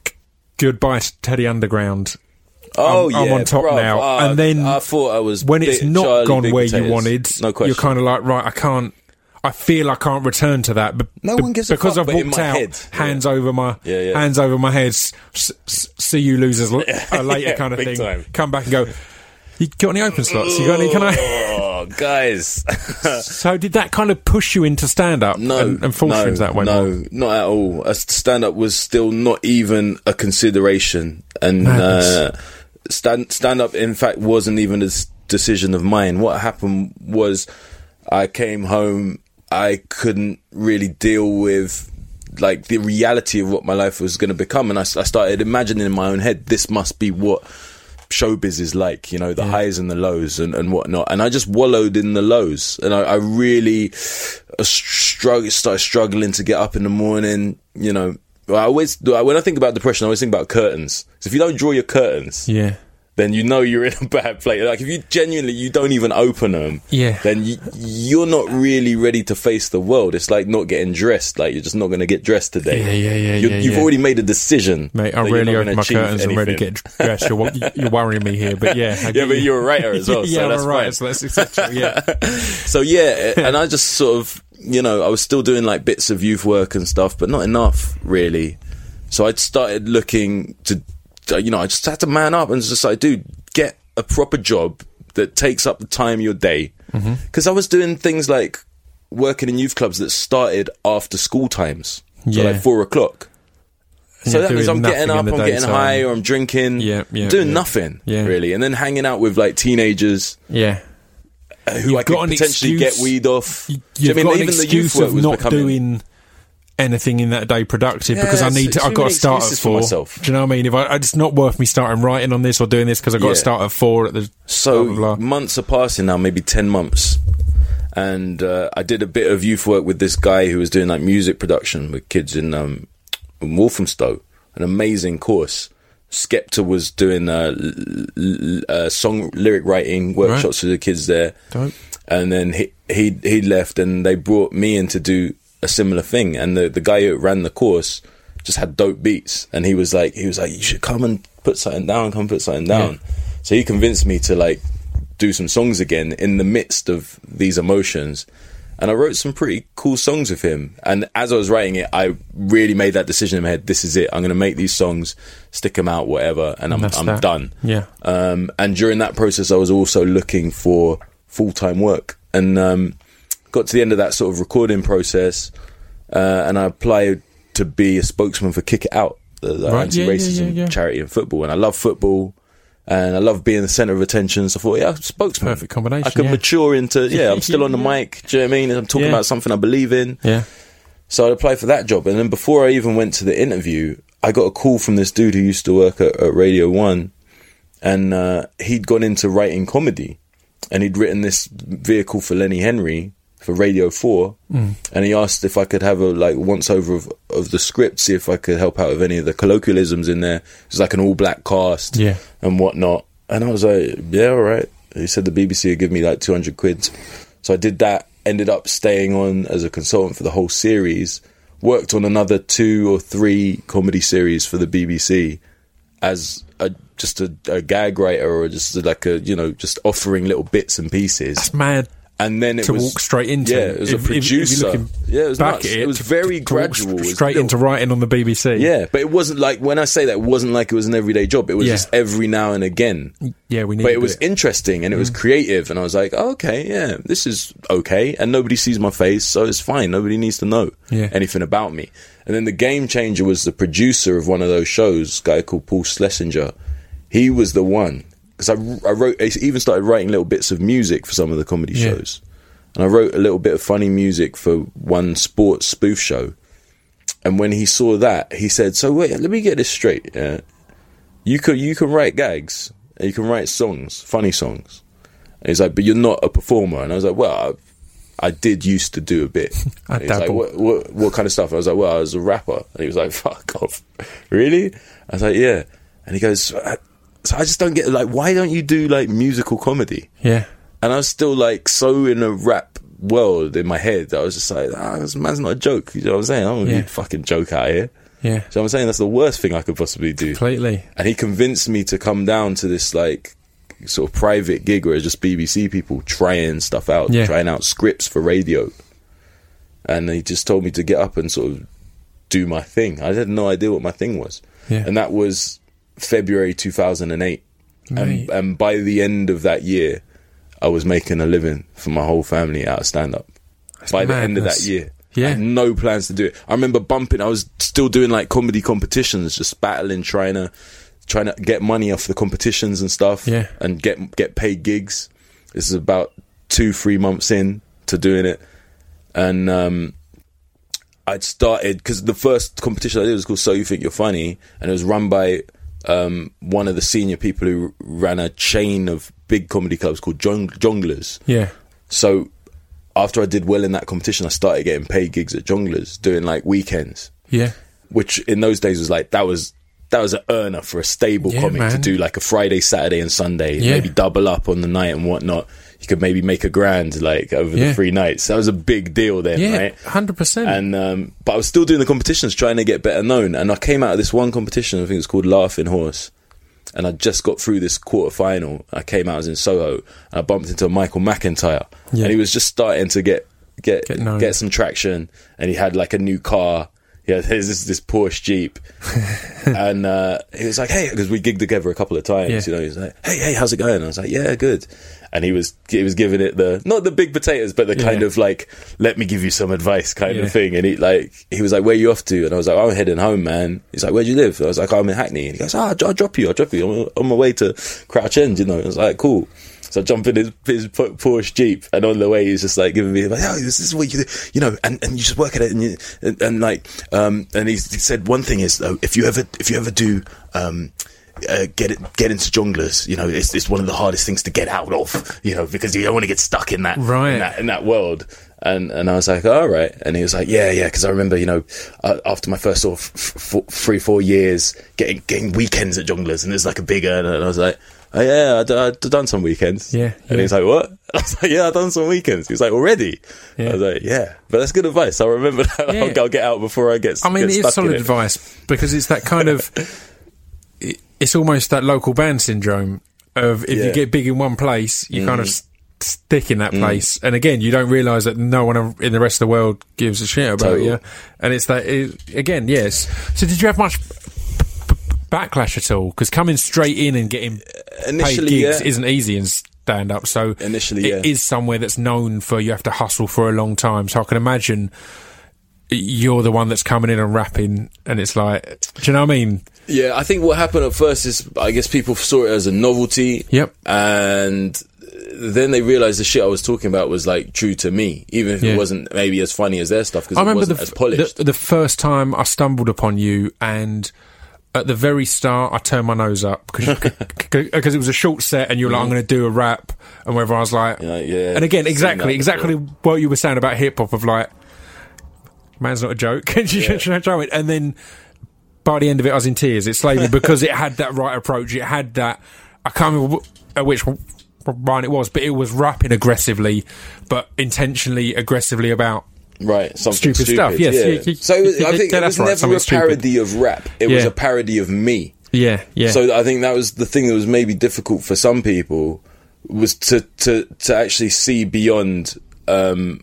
S1: goodbye to Teddy Underground.
S3: Oh
S1: I'm,
S3: yeah,
S1: I'm on top
S3: bruv.
S1: now,
S3: Ah,
S1: and then
S3: I thought I was
S1: when it's
S3: bit
S1: not
S3: Charlie
S1: gone
S3: Big
S1: where
S3: Potatoes.
S1: you wanted,
S3: No question.
S1: you're kind of like, right, I can't. I feel I can't return to that, but
S3: No
S1: be-
S3: one gives a
S1: because
S3: fuck,
S1: I've
S3: but in
S1: walked
S3: my
S1: out,
S3: head.
S1: hands over my
S3: Yeah, yeah.
S1: hands over my head. S- s- see you losers l- uh, later,
S3: Yeah,
S1: kind of
S3: big
S1: thing.
S3: time.
S1: Come back and go. You got any open slots? You got any? Can I?
S3: Oh, guys.
S1: So did that kind of push you into stand up
S3: No,
S1: and, and force
S3: no,
S1: you into that way?
S3: no,
S1: more?
S3: not at all. A stand up was still not even a consideration, and
S1: Madness.
S3: uh, stand stand up, in fact, wasn't even a s- decision of mine. What happened was, I came home. I couldn't really deal with like the reality of what my life was going to become, and I, s- I started imagining in my own head, this must be what showbiz is like, you know, the
S1: Yeah.
S3: highs and the lows and, and whatnot. And I just wallowed in the lows, and I, I really uh, strugg- started struggling to get up in the morning. You know, I always when I think about depression, I always think about curtains. So if you don't draw your curtains,
S1: Yeah.
S3: then you know you're in a bad place. Like if you genuinely you don't even open them,
S1: Yeah.
S3: then you, you're not really ready to face the world. It's like not getting dressed. Like you're just not going to get dressed today.
S1: Yeah, yeah, yeah,
S3: You're,
S1: yeah,
S3: You've
S1: yeah.
S3: already made a decision,
S1: Mate, I
S3: that you're
S1: really
S3: not
S1: open
S3: gonna
S1: my
S3: achieve
S1: curtains and ready to
S3: anything.
S1: get dressed. You're, wo- you're worrying me here, but yeah. I
S3: Yeah,
S1: get
S3: but
S1: you.
S3: you're a writer as well,
S1: yeah,
S3: so that's
S1: I'm a writer,
S3: fine.
S1: so that's acceptable, yeah.
S3: So yeah, and I just sort of, you know, I was still doing like bits of youth work and stuff, but not enough really. So I started looking to, you know, I just had to man up and just like, dude, get a proper job that takes up the time of your day. Because
S1: Mm-hmm.
S3: I was doing things like working in youth clubs that started after school times, so
S1: Yeah.
S3: like four o'clock.
S1: And
S3: So
S1: you're
S3: that means
S1: doing
S3: I'm getting
S1: nothing
S3: up,
S1: in
S3: I'm
S1: the
S3: getting
S1: daytime.
S3: high, or I'm drinking,
S1: Yeah, yeah,
S3: doing
S1: yeah.
S3: nothing
S1: Yeah.
S3: really, and then hanging out with like teenagers
S1: Yeah.
S3: uh, who
S1: You've
S3: I could
S1: got an
S3: potentially
S1: excuse-
S3: get weed off.
S1: You-
S3: Do you
S1: You've
S3: know
S1: got
S3: what I
S1: an
S3: mean? Even the youth
S1: excuse
S3: work
S1: of
S3: was
S1: not
S3: becoming-
S1: doing anything in that day productive
S3: Yeah,
S1: because I
S3: it's
S1: need to.
S3: too
S1: I've got to
S3: many
S1: start at
S3: excuses for
S1: four.
S3: myself.
S1: Do you know what I mean? If I, it's not worth me starting writing on this or doing this because I've got
S3: Yeah.
S1: to start at four at the.
S3: So
S1: blah, blah, blah.
S3: months are passing now, maybe ten months, and uh, I did a bit of youth work with this guy who was doing like music production with kids in um, in Walthamstow, an amazing course. Skepta was doing uh, l- l- uh, song lyric writing workshops
S1: Right.
S3: for the kids there.
S1: Dope.
S3: And then he he he left, and they brought me in to do a similar thing. And the the guy who ran the course just had dope beats, and he was like he was like you should come and put something down, come put something down.
S1: Yeah.
S3: So he convinced me to like do some songs again in the midst of these emotions. And I wrote some pretty cool songs with him. And as I was writing it, I really made that decision in my head. This is it. I'm going to make these songs, stick them out, whatever, and I'm,
S1: That's
S3: I'm
S1: that.
S3: done.
S1: Yeah.
S3: Um, and during that process, I was also looking for full-time work. And um, got to the end of that sort of recording process, uh, and I applied to be a spokesman for Kick It Out, the, the
S1: Right. Yeah,
S3: anti-racism
S1: yeah, yeah, yeah.
S3: charity in football. And I love football. And I love being the centre of attention. So I thought, yeah, spokesman.
S1: Perfect combination,
S3: I could
S1: yeah.
S3: mature into, yeah, I'm still on the
S1: Yeah.
S3: mic. Do you know what I mean? I'm talking
S1: Yeah.
S3: about something I believe in.
S1: Yeah.
S3: So I applied for that job. And then before I even went to the interview, I got a call from this dude who used to work at, at Radio One. And uh, he'd gone into writing comedy. And he'd written this vehicle for Lenny Henry for Radio four. Mm. And he asked if I could have a like once over of, of the script, see if I could help out with any of the colloquialisms in there. It was like an all black cast
S1: Yeah.
S3: and whatnot. And I was like, yeah, all right. He said the B B C would give me like two hundred quid. So I did that, ended up staying on as a consultant for the whole series, worked on another two or three comedy series for the B B C as a, just a, a gag writer or just like a, you know, just offering little bits and pieces.
S1: That's mad.
S3: And then it
S1: to
S3: was,
S1: walk straight into.
S3: Yeah, it was
S1: If-
S3: a
S1: if- if you're
S3: producer.
S1: looking
S3: yeah, it was
S1: back
S3: nuts.
S1: at
S3: It, was
S1: to-
S3: very
S1: to, to walk
S3: gradual. It was
S1: straight
S3: little-
S1: into writing on the B B C.
S3: Yeah, but it wasn't like, when I say that, it wasn't like it was an everyday job. It was
S1: Yeah.
S3: just every now and again.
S1: Yeah, we need.
S3: But it was interesting and it was creative, and I was like, oh, okay, yeah, this is okay. And nobody sees my face, so it's fine. Nobody needs to know
S1: Yeah.
S3: anything about me. And then the game changer was the producer of one of those shows, a guy called Paul Schlesinger. He was the one, because I, I wrote, I even started writing little bits of music for some of the comedy
S1: Yeah.
S3: shows. And I wrote a little bit of funny music for one sports spoof show. And when he saw that, he said, so wait, let me get this straight. Yeah? You can, you can write gags, and you can write songs, funny songs. And he's like, but you're not a performer. And I was like, well, I, I did used to do a bit.
S1: I
S3: And he's like,
S1: dabble.
S3: what, what, what kind of stuff? I was like, well, I was a rapper. And he was like, fuck off. Really? I was like, yeah. And he goes, so I, so I just don't get, like, why don't you do, like, musical comedy?
S1: Yeah.
S3: And I was still, like, so in a rap world in my head that I was just like, ah, this man's not a joke. You know what I'm saying? I'm gonna
S1: Yeah.
S3: be a fucking joke out here.
S1: Yeah.
S3: So I'm saying that's the worst thing I could possibly do.
S1: Completely.
S3: And he convinced me to come down to this, like, sort of private gig where it's just B B C people trying stuff out,
S1: Yeah.
S3: trying out scripts for radio. And he just told me to get up and sort of do my thing. I had no idea what my thing was.
S1: Yeah.
S3: And that was February two thousand eight. And,
S1: Mate.
S3: and by the end of that year, I was making a living for my whole family out of stand-up. By the end of that
S1: madness.
S3: year.
S1: Yeah.
S3: I had no plans to do it. I remember bumping, I was still doing like comedy competitions, just battling, trying to trying to get money off the competitions and stuff.
S1: Yeah.
S3: And get get paid gigs. This is about two, three months in to doing it. And um, I'd started, because the first competition I did was called So You Think You're Funny, and it was run by um, one of the senior people who ran a chain of big comedy clubs called Jong- Jonglers.
S1: Yeah.
S3: So after I did well in that competition, I started getting paid gigs at Jonglers, doing like weekends,
S1: Yeah.
S3: which in those days was like, that was that was an earner for a stable
S1: Yeah,
S3: comic to
S1: man.
S3: do like a Friday, Saturday and Sunday,
S1: Yeah.
S3: maybe double up on the night and whatnot. You could maybe make a grand like over
S1: Yeah.
S3: the three nights. That was a big deal then,
S1: Yeah.
S3: right?
S1: one hundred percent.
S3: And um, but I was still doing the competitions, trying to get better known. And I came out of this one competition, I think it's called Laughing Horse, and I just got through this quarter final. I came out, I was in Soho, and I bumped into Michael McIntyre,
S1: Yeah.
S3: and he was just starting to get get
S1: Get known.
S3: get some traction, and he had like a new car. Yeah, there's this this Porsche Jeep, and uh, he was like, "Hey," because we gigged together a couple of times.
S1: Yeah.
S3: You know, he was like, "Hey, hey, how's it going?" I was like, "Yeah, good." And he was he was giving it the not the big potatoes, but the
S1: Yeah.
S3: kind of like, "Let me give you some advice" kind
S1: Yeah.
S3: of thing. And he like he was like, "Where you off to?" And I was like, "I'm heading home, man." He's like, "Where do you live?" I was like, "I'm in Hackney." And he goes, "Ah, I'll drop you. I'll drop you. I'm on my way to Crouch End." You know, I was like, "Cool." So I jump in his, his Porsche Jeep, and on the way he's just like giving me like, "Oh, this is what you do, you know," and, and you just work at it, and you, and, and like, um, and he's, he said one thing is though, if you ever if you ever do um, uh, get it get into Jonglers, you know, it's it's one of the hardest things to get out of, you know, because you don't want to get stuck in that
S1: Right.
S3: in that, in that world. And and I was like, all right. And he was like, yeah, yeah, because I remember, you know, uh, after my first sort of f- f- three, four years, getting getting weekends at Jongleurs, and it's like a bigger. And I was like, oh yeah, I'd, I'd done some weekends.
S1: Yeah,
S3: And
S1: yeah.
S3: he was like, what? I was like, yeah, I've done some weekends. He was like, already?
S1: Yeah.
S3: I was like, yeah, but that's good advice. I'll remember that.
S1: Yeah.
S3: I'll, I'll get out before I get.
S1: I mean,
S3: get
S1: it
S3: stuck
S1: is solid
S3: in it.
S1: advice because it's that kind of. it- It's almost that local band syndrome of if
S3: Yeah.
S1: you get big in one place, you kind of s- stick in that place, and again, you don't realise that no one in the rest of the world gives a shit about
S3: Total.
S1: you. And it's that it, again, yes. So, did you have much p- p- backlash at all? Because coming straight in and getting paid
S3: Initially,
S1: gigs
S3: yeah.
S1: isn't easy in stand up. So,
S3: Initially,
S1: it
S3: yeah.
S1: is somewhere that's known for you have to hustle for a long time. So, I can imagine you're the one that's coming in and rapping, and it's like, do you know what I mean?
S3: Yeah, I think what happened at first is, I guess people saw it as a novelty.
S1: Yep.
S3: And then they realised the shit I was talking about was like true to me, even if
S1: Yeah.
S3: it wasn't maybe as funny as their stuff because
S1: I
S3: it
S1: remember
S3: wasn't
S1: the,
S3: as
S1: f-
S3: polished.
S1: the the first time I stumbled upon you, and at the very start, I turned my nose up because it was a short set, and you were like, "I'm going to do a rap," and wherever I was like,
S3: Yeah, yeah,
S1: and again,
S3: seen
S1: exactly,
S3: that
S1: exactly what you were saying about hip hop of like, man's not a joke, and you
S3: Yeah.
S1: should show it, and then by the end of it, I was in tears. It slayed me because it had that right approach. It had that. I can't remember wh- at which one it was, but it was rapping aggressively, but intentionally aggressively about.
S3: Right, something
S1: Stupid
S3: stupid,
S1: stuff, yes,
S3: Yeah.
S1: yeah, you-
S3: so it was,
S1: you-
S3: I think
S1: yeah,
S3: it was
S1: that's right,
S3: never
S1: something
S3: a
S1: stupid.
S3: parody of rap. It was
S1: Yeah.
S3: a parody of me.
S1: Yeah, yeah.
S3: So I think that was the thing that was maybe difficult for some people was to to to actually see beyond um,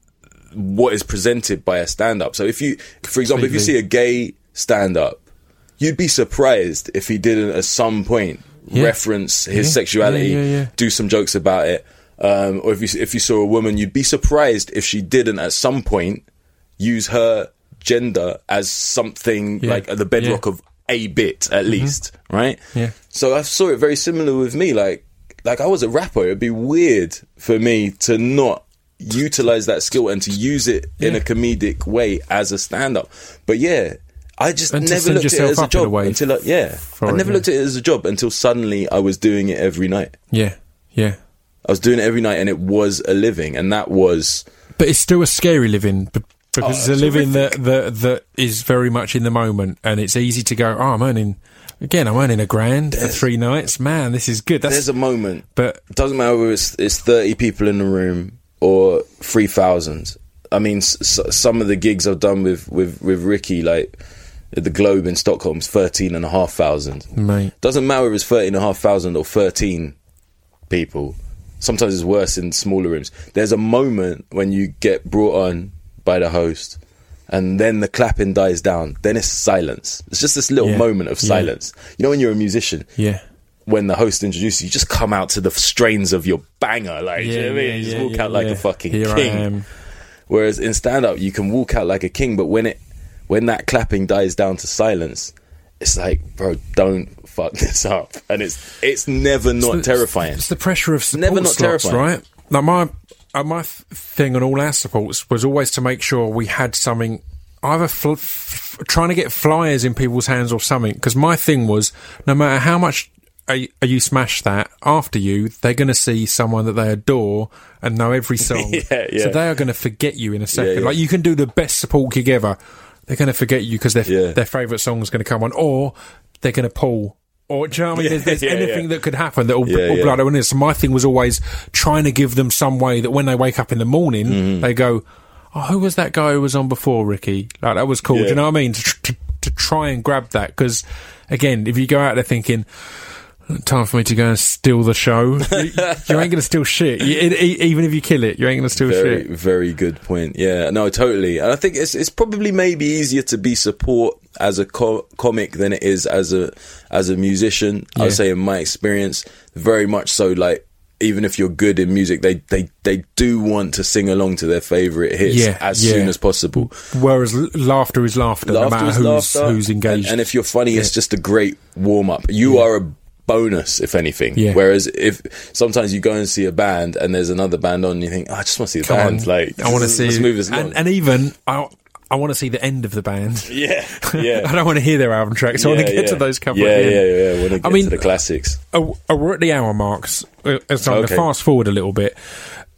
S3: what is presented by a stand-up. So if you, for example, if you see a gay stand-up, you'd be surprised if he didn't at some point
S1: Yeah.
S3: reference his
S1: Yeah.
S3: sexuality,
S1: Yeah, yeah, yeah.
S3: do some jokes about it. Um, or if you if you saw a woman, you'd be surprised if she didn't at some point use her gender as something
S1: Yeah.
S3: like at the bedrock
S1: Yeah.
S3: of a bit at least, right?
S1: Yeah.
S3: So I saw it very similar with me. Like, like I was a rapper. It'd be weird for me to not utilize that skill and to use it in
S1: Yeah.
S3: a comedic way as a stand-up. But yeah, I just
S1: And to
S3: never
S1: send
S3: looked at it
S1: yourself
S3: as a
S1: up in a
S3: job
S1: way
S3: until I, yeah,
S1: for
S3: I
S1: it,
S3: never
S1: yeah.
S3: looked at it as a job until suddenly I was doing it every night.
S1: Yeah, yeah.
S3: I was doing it every night, and it was a living, and that was
S1: But it's still a scary living b- because
S3: Oh,
S1: it's a
S3: it's
S1: living
S3: horrific.
S1: that, that that is very much in the moment, and it's easy to go, oh, I'm earning, again, I'm earning a grand for three nights. Man, this is good. That's,
S3: there's a moment.
S1: but
S3: It doesn't matter whether it's, it's thirty people in the room or three thousand. I mean, s- s- some of the gigs I've done with, with, with Ricky, like at the Globe in Stockholm, is thirteen and a half thousand.
S1: mate,
S3: Doesn't matter if it's thirteen and a half thousand or thirteen people. Sometimes it's worse in smaller rooms. There's a moment when you get brought on by the host, and then the clapping dies down. Then it's silence. It's just this little
S1: Yeah.
S3: moment of
S1: Yeah.
S3: silence. You know, when you're a musician,
S1: yeah.
S3: when the host introduces you, you just come out to the strains of your banger, like, do you know what I mean?
S1: yeah,
S3: You just
S1: yeah,
S3: walk
S1: yeah,
S3: out like
S1: yeah.
S3: a fucking
S1: Here
S3: king.
S1: I am.
S3: Whereas in stand-up, you can walk out like a king, but when it when that clapping dies down to silence, it's like, bro, don't fuck this up. And it's it's never not
S1: It's-
S3: terrifying.
S1: It's the pressure of support
S3: Never not
S1: slots,
S3: terrifying.
S1: right? Like my uh, my th- thing on all our supports was always to make sure we had something, either fl- f- trying to get flyers in people's hands or something. Because my thing was, no matter how much uh, you smash that, after you, they're going to see someone that they adore and know every song.
S3: Yeah, yeah.
S1: So they are going to forget you in a second.
S3: Yeah, yeah.
S1: Like you can do the best support gig ever, they're going to forget you because their
S3: Yeah.
S1: their favourite song is going to come on, or they're going to pull. Or do you know what I mean?
S3: Yeah,
S1: there's there's
S3: yeah,
S1: anything
S3: yeah.
S1: that could happen that will
S3: Yeah,
S1: will
S3: yeah.
S1: blood over. So my thing was always trying to give them some way that when they wake up in the morning,
S3: Mm-hmm.
S1: they go, "Oh, who was that guy who was on before, Ricky? Like that was cool." Do
S3: Yeah.
S1: you know what I mean? To, tr- to, to try and grab that, because again, if you go out there thinking, time for me to go and steal the show, you, you ain't going to steal shit. You, it, it, even if you kill it, you ain't going to steal
S3: Very,
S1: shit.
S3: very good point. Yeah, no, totally. And I think it's it's probably maybe easier to be support as a co- comic than it is as a as a musician. I
S1: Yeah.
S3: would say, in my experience, very much so. Like, even if you're good in music, they they they do want to sing along to their favorite hits
S1: Yeah,
S3: as
S1: yeah.
S3: soon as possible.
S1: Whereas l- laughter is laughter, no
S3: Laughter
S1: matter
S3: is
S1: who's
S3: laughter,
S1: who's engaged.
S3: And, and if you're funny, it's just a great warm up. You are a bonus, if anything.
S1: Yeah.
S3: Whereas if sometimes you go and see a band and there's another band on, and you think, oh, I just want to see the
S1: Come
S3: band.
S1: on.
S3: Like,
S1: I want to see,
S3: let's move this along.
S1: and, and even I, I want to see the end of the band.
S3: yeah, yeah.
S1: I don't want to hear their album tracks. I want to
S3: Yeah,
S1: get to
S3: yeah.
S1: those couple.
S3: Yeah,
S1: at the
S3: yeah,
S1: end.
S3: yeah. I want to get
S1: I mean,
S3: to the classics.
S1: Uh, uh, we're at the hour marks. Uh, So I'm going
S3: Okay.
S1: to fast forward a little bit.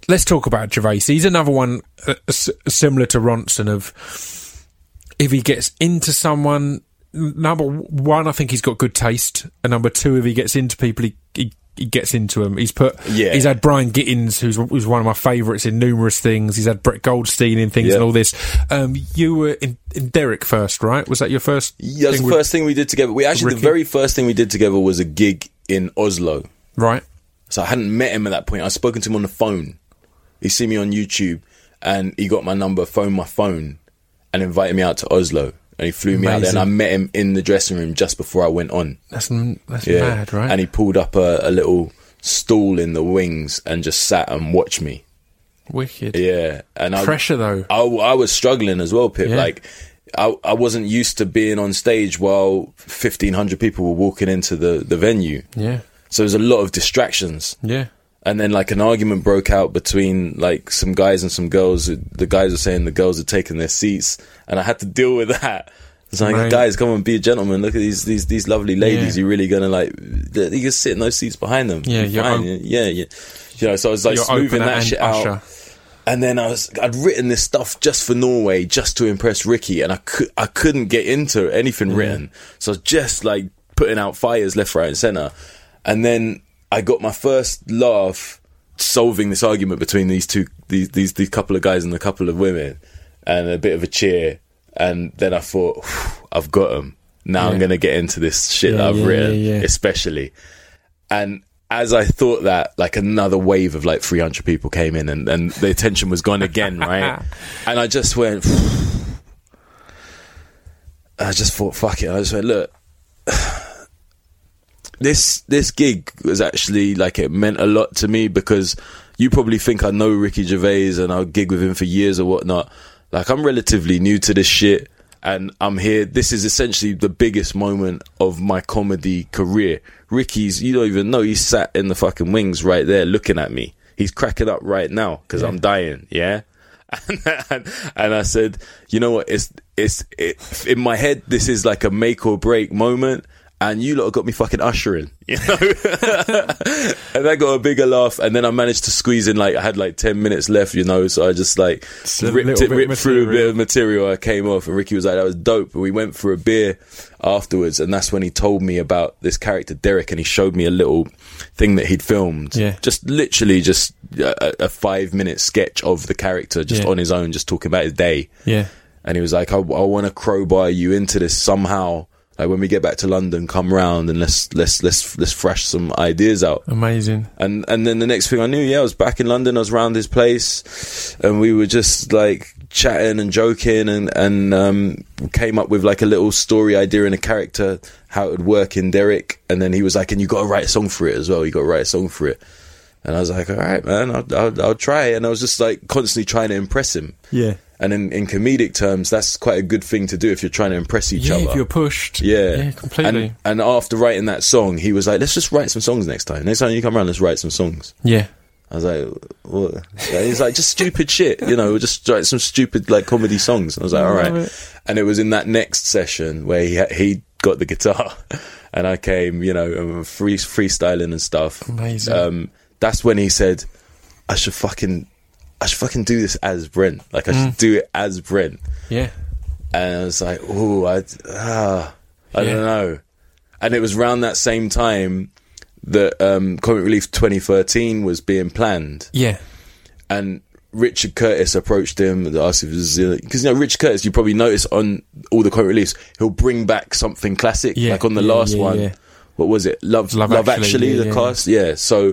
S1: let's talk about Gervais. He's another one uh, s- similar to Ronson of if he gets into someone, number one, I think he's got good taste, and number two, if he gets into people, he, he, he gets into them. He's put,
S3: yeah.
S1: he's had Brian Gittins, who's, who's one of my favourites in numerous things. He's had Brett Goldstein in things
S3: yep.
S1: and all this. Um, you were in, in Derek first, right? Was that your first?
S3: Yeah, that's the first thing we did together. We actually, the very first thing we did together was a gig in Oslo.
S1: Right.
S3: So I hadn't met him at that point. I'd spoken to him on the phone. He seen me on YouTube, and he got my number, phoned my phone, and invited me out to Oslo. And he flew me
S1: Amazing.
S3: out there, and I met him in the dressing room just before I went on.
S1: That's that's
S3: yeah.
S1: mad, right?
S3: And he pulled up a, a little stool in the wings and just sat and watched me.
S1: Wicked.
S3: Yeah. And
S1: Pressure,
S3: I,
S1: though.
S3: I, I was struggling as well, Pip.
S1: Yeah.
S3: Like, I, I wasn't used to being on stage while fifteen hundred people were walking into the, the venue.
S1: Yeah.
S3: So there's a lot of distractions.
S1: Yeah.
S3: And then, like, an argument broke out between, like, some guys and some girls. The guys were saying the girls had taken their seats, and I had to deal with that. It's like,
S1: right.
S3: guys, come on, be a gentleman. Look at these these these lovely ladies.
S1: Yeah.
S3: You're really gonna like, you can sit in those seats behind them.
S1: Yeah,
S3: you're
S1: you're
S3: fine.
S1: op-
S3: yeah, yeah. You know, so I was like
S1: You're
S3: smoothing
S1: opener
S3: that
S1: and
S3: shit
S1: usher.
S3: out. And then I was, I'd written this stuff just for Norway, just to impress Ricky, and I could, I couldn't get into anything written. So I was just like putting out fires left, right, and centre. And then I got my first laugh solving this argument between these two, these, these, these couple of guys and a couple of women, and a bit of a cheer. And then I thought, I've got them. Now
S1: yeah.
S3: I'm going to get into this shit
S1: yeah,
S3: that I've
S1: yeah,
S3: written,
S1: yeah, yeah.
S3: especially. And as I thought that, like, another wave of like three hundred people came in, and, and the attention was gone again, right? And I just went, I just thought, fuck it. I just went, look, this this gig was actually, like, it meant a lot to me, because you probably think I know Ricky Gervais and I'll gig with him for years or whatnot. Like, I'm relatively new to this shit, and I'm here. This is essentially the biggest moment of my comedy career. Ricky's, you don't even know, he's sat in the fucking wings right there looking at me. He's cracking up right now because yeah. I'm dying, yeah? And, and, and I said, you know what, it's, it's, it, in my head, this is like a make or break moment, and you lot got me fucking ushering, you know? And I got a bigger laugh, and then I managed to squeeze in, like, I had like ten minutes left, you know, so I just like ripped it, ripped through a bit of material. I came off, and Ricky was like, that was dope. And we went for a beer afterwards, and that's when he told me about this character Derek, and he showed me a little thing that he'd filmed.
S1: Yeah. Just
S3: literally just a, a five minute sketch of the character just yeah. on his own, just talking about his day.
S1: Yeah.
S3: And he was like, I, I want to crowbar you into this somehow. Like, when we get back to London, come round and let's let's let's let's thrash some ideas out.
S1: Amazing.
S3: And and then the next thing I knew, yeah, I was back in London. I was round his place, and we were just like chatting and joking, and and um, came up with like a little story idea and a character, how it would work in Derek. And then he was like, "And you got to write a song for it as well. You got to write a song for it." And I was like, "All right, man, I'll I'll, I'll try." And I was just like constantly trying to impress him.
S1: Yeah.
S3: And in, in comedic terms, that's quite a good thing to do if you're trying to impress each
S1: yeah,
S3: other.
S1: if you're pushed.
S3: Yeah.
S1: Yeah, completely.
S3: And, and after writing that song, he was like, let's just write some songs next time. Next time you come around, let's write some songs.
S1: Yeah.
S3: I was like, what? Yeah, he's like, just stupid shit, you know, just write some stupid, like, comedy songs. And I was like, all right. It. And it was in that next session where he he got the guitar, and I came, you know, free freestyling and stuff.
S1: Amazing.
S3: Um, that's when he said, I should fucking... I should fucking do this as Brent. Like, I should mm. do it as Brent.
S1: Yeah.
S3: And I was like, oh, I, ah, I yeah. don't know. And it was around that same time that um, Comic Relief twenty thirteen was being planned.
S1: Yeah.
S3: And Richard Curtis approached him and asked if it was... Because, you know, Richard Curtis, you probably notice on all the Comic Reliefs, he'll bring back something classic.
S1: Yeah.
S3: Like on the
S1: yeah,
S3: last
S1: yeah,
S3: one.
S1: Yeah.
S3: What was it? Love, Love, Love Actually, Actually
S1: yeah,
S3: the
S1: yeah.
S3: cast? Yeah, so...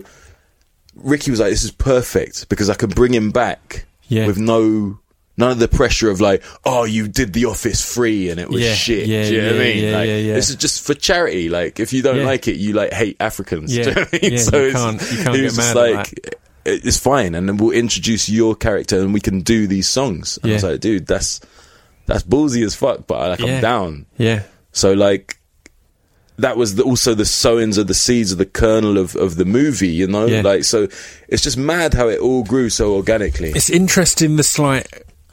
S3: Ricky was like, this is perfect because I can bring him back
S1: yeah.
S3: with no none of the pressure of like, oh, you did The Office free and it was
S1: yeah,
S3: shit.
S1: Yeah,
S3: do you
S1: yeah,
S3: know what I mean?
S1: Yeah,
S3: like,
S1: yeah, yeah.
S3: this is just for charity. Like, if you don't
S1: yeah.
S3: like it, you like hate Africans.
S1: Yeah,
S3: do you know what I mean?
S1: yeah,
S3: so
S1: you
S3: it's,
S1: can't, you can't
S3: he
S1: get
S3: was
S1: mad
S3: just
S1: at
S3: like,
S1: that.
S3: It's fine, and then we'll introduce your character and we can do these songs. And
S1: yeah.
S3: I was like, dude, that's that's ballsy as fuck, but like,
S1: yeah.
S3: I'm down.
S1: Yeah.
S3: So like. That was the, also the sowings of the seeds of the kernel of, of the movie, you know?
S1: Yeah.
S3: Like, so it's just mad how it all grew so organically.
S1: It's interesting, the slight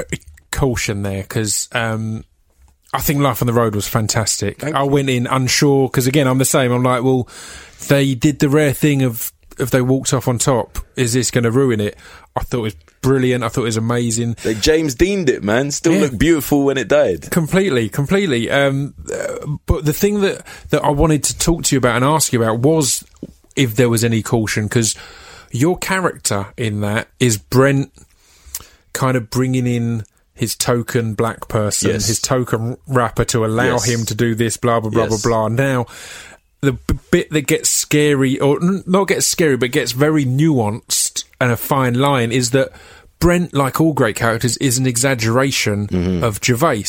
S1: caution there, because um, I think Life on the Road was fantastic.
S3: Thank
S1: I
S3: you.
S1: went in unsure, because again, I'm the same. I'm like, well, they did the rare thing of have they walked off on top? Is this going to ruin it? I thought it was brilliant. I thought it was amazing.
S3: They James Dean'd it, man. Still
S1: Yeah.
S3: looked beautiful when it died.
S1: Completely, completely. Um, uh, but the thing that, that I wanted to talk to you about and ask you about was if there was any caution, because your character in that is Brent kind of bringing in his token black person,
S3: Yes.
S1: his token rapper to allow
S3: Yes.
S1: him to do this, blah, blah, blah,
S3: Yes.
S1: blah, blah. Now, the b- bit that gets scary, or n- not gets scary, but gets very nuanced and a fine line is that Brent, like all great characters, is an exaggeration
S3: Mm-hmm.
S1: of Gervais.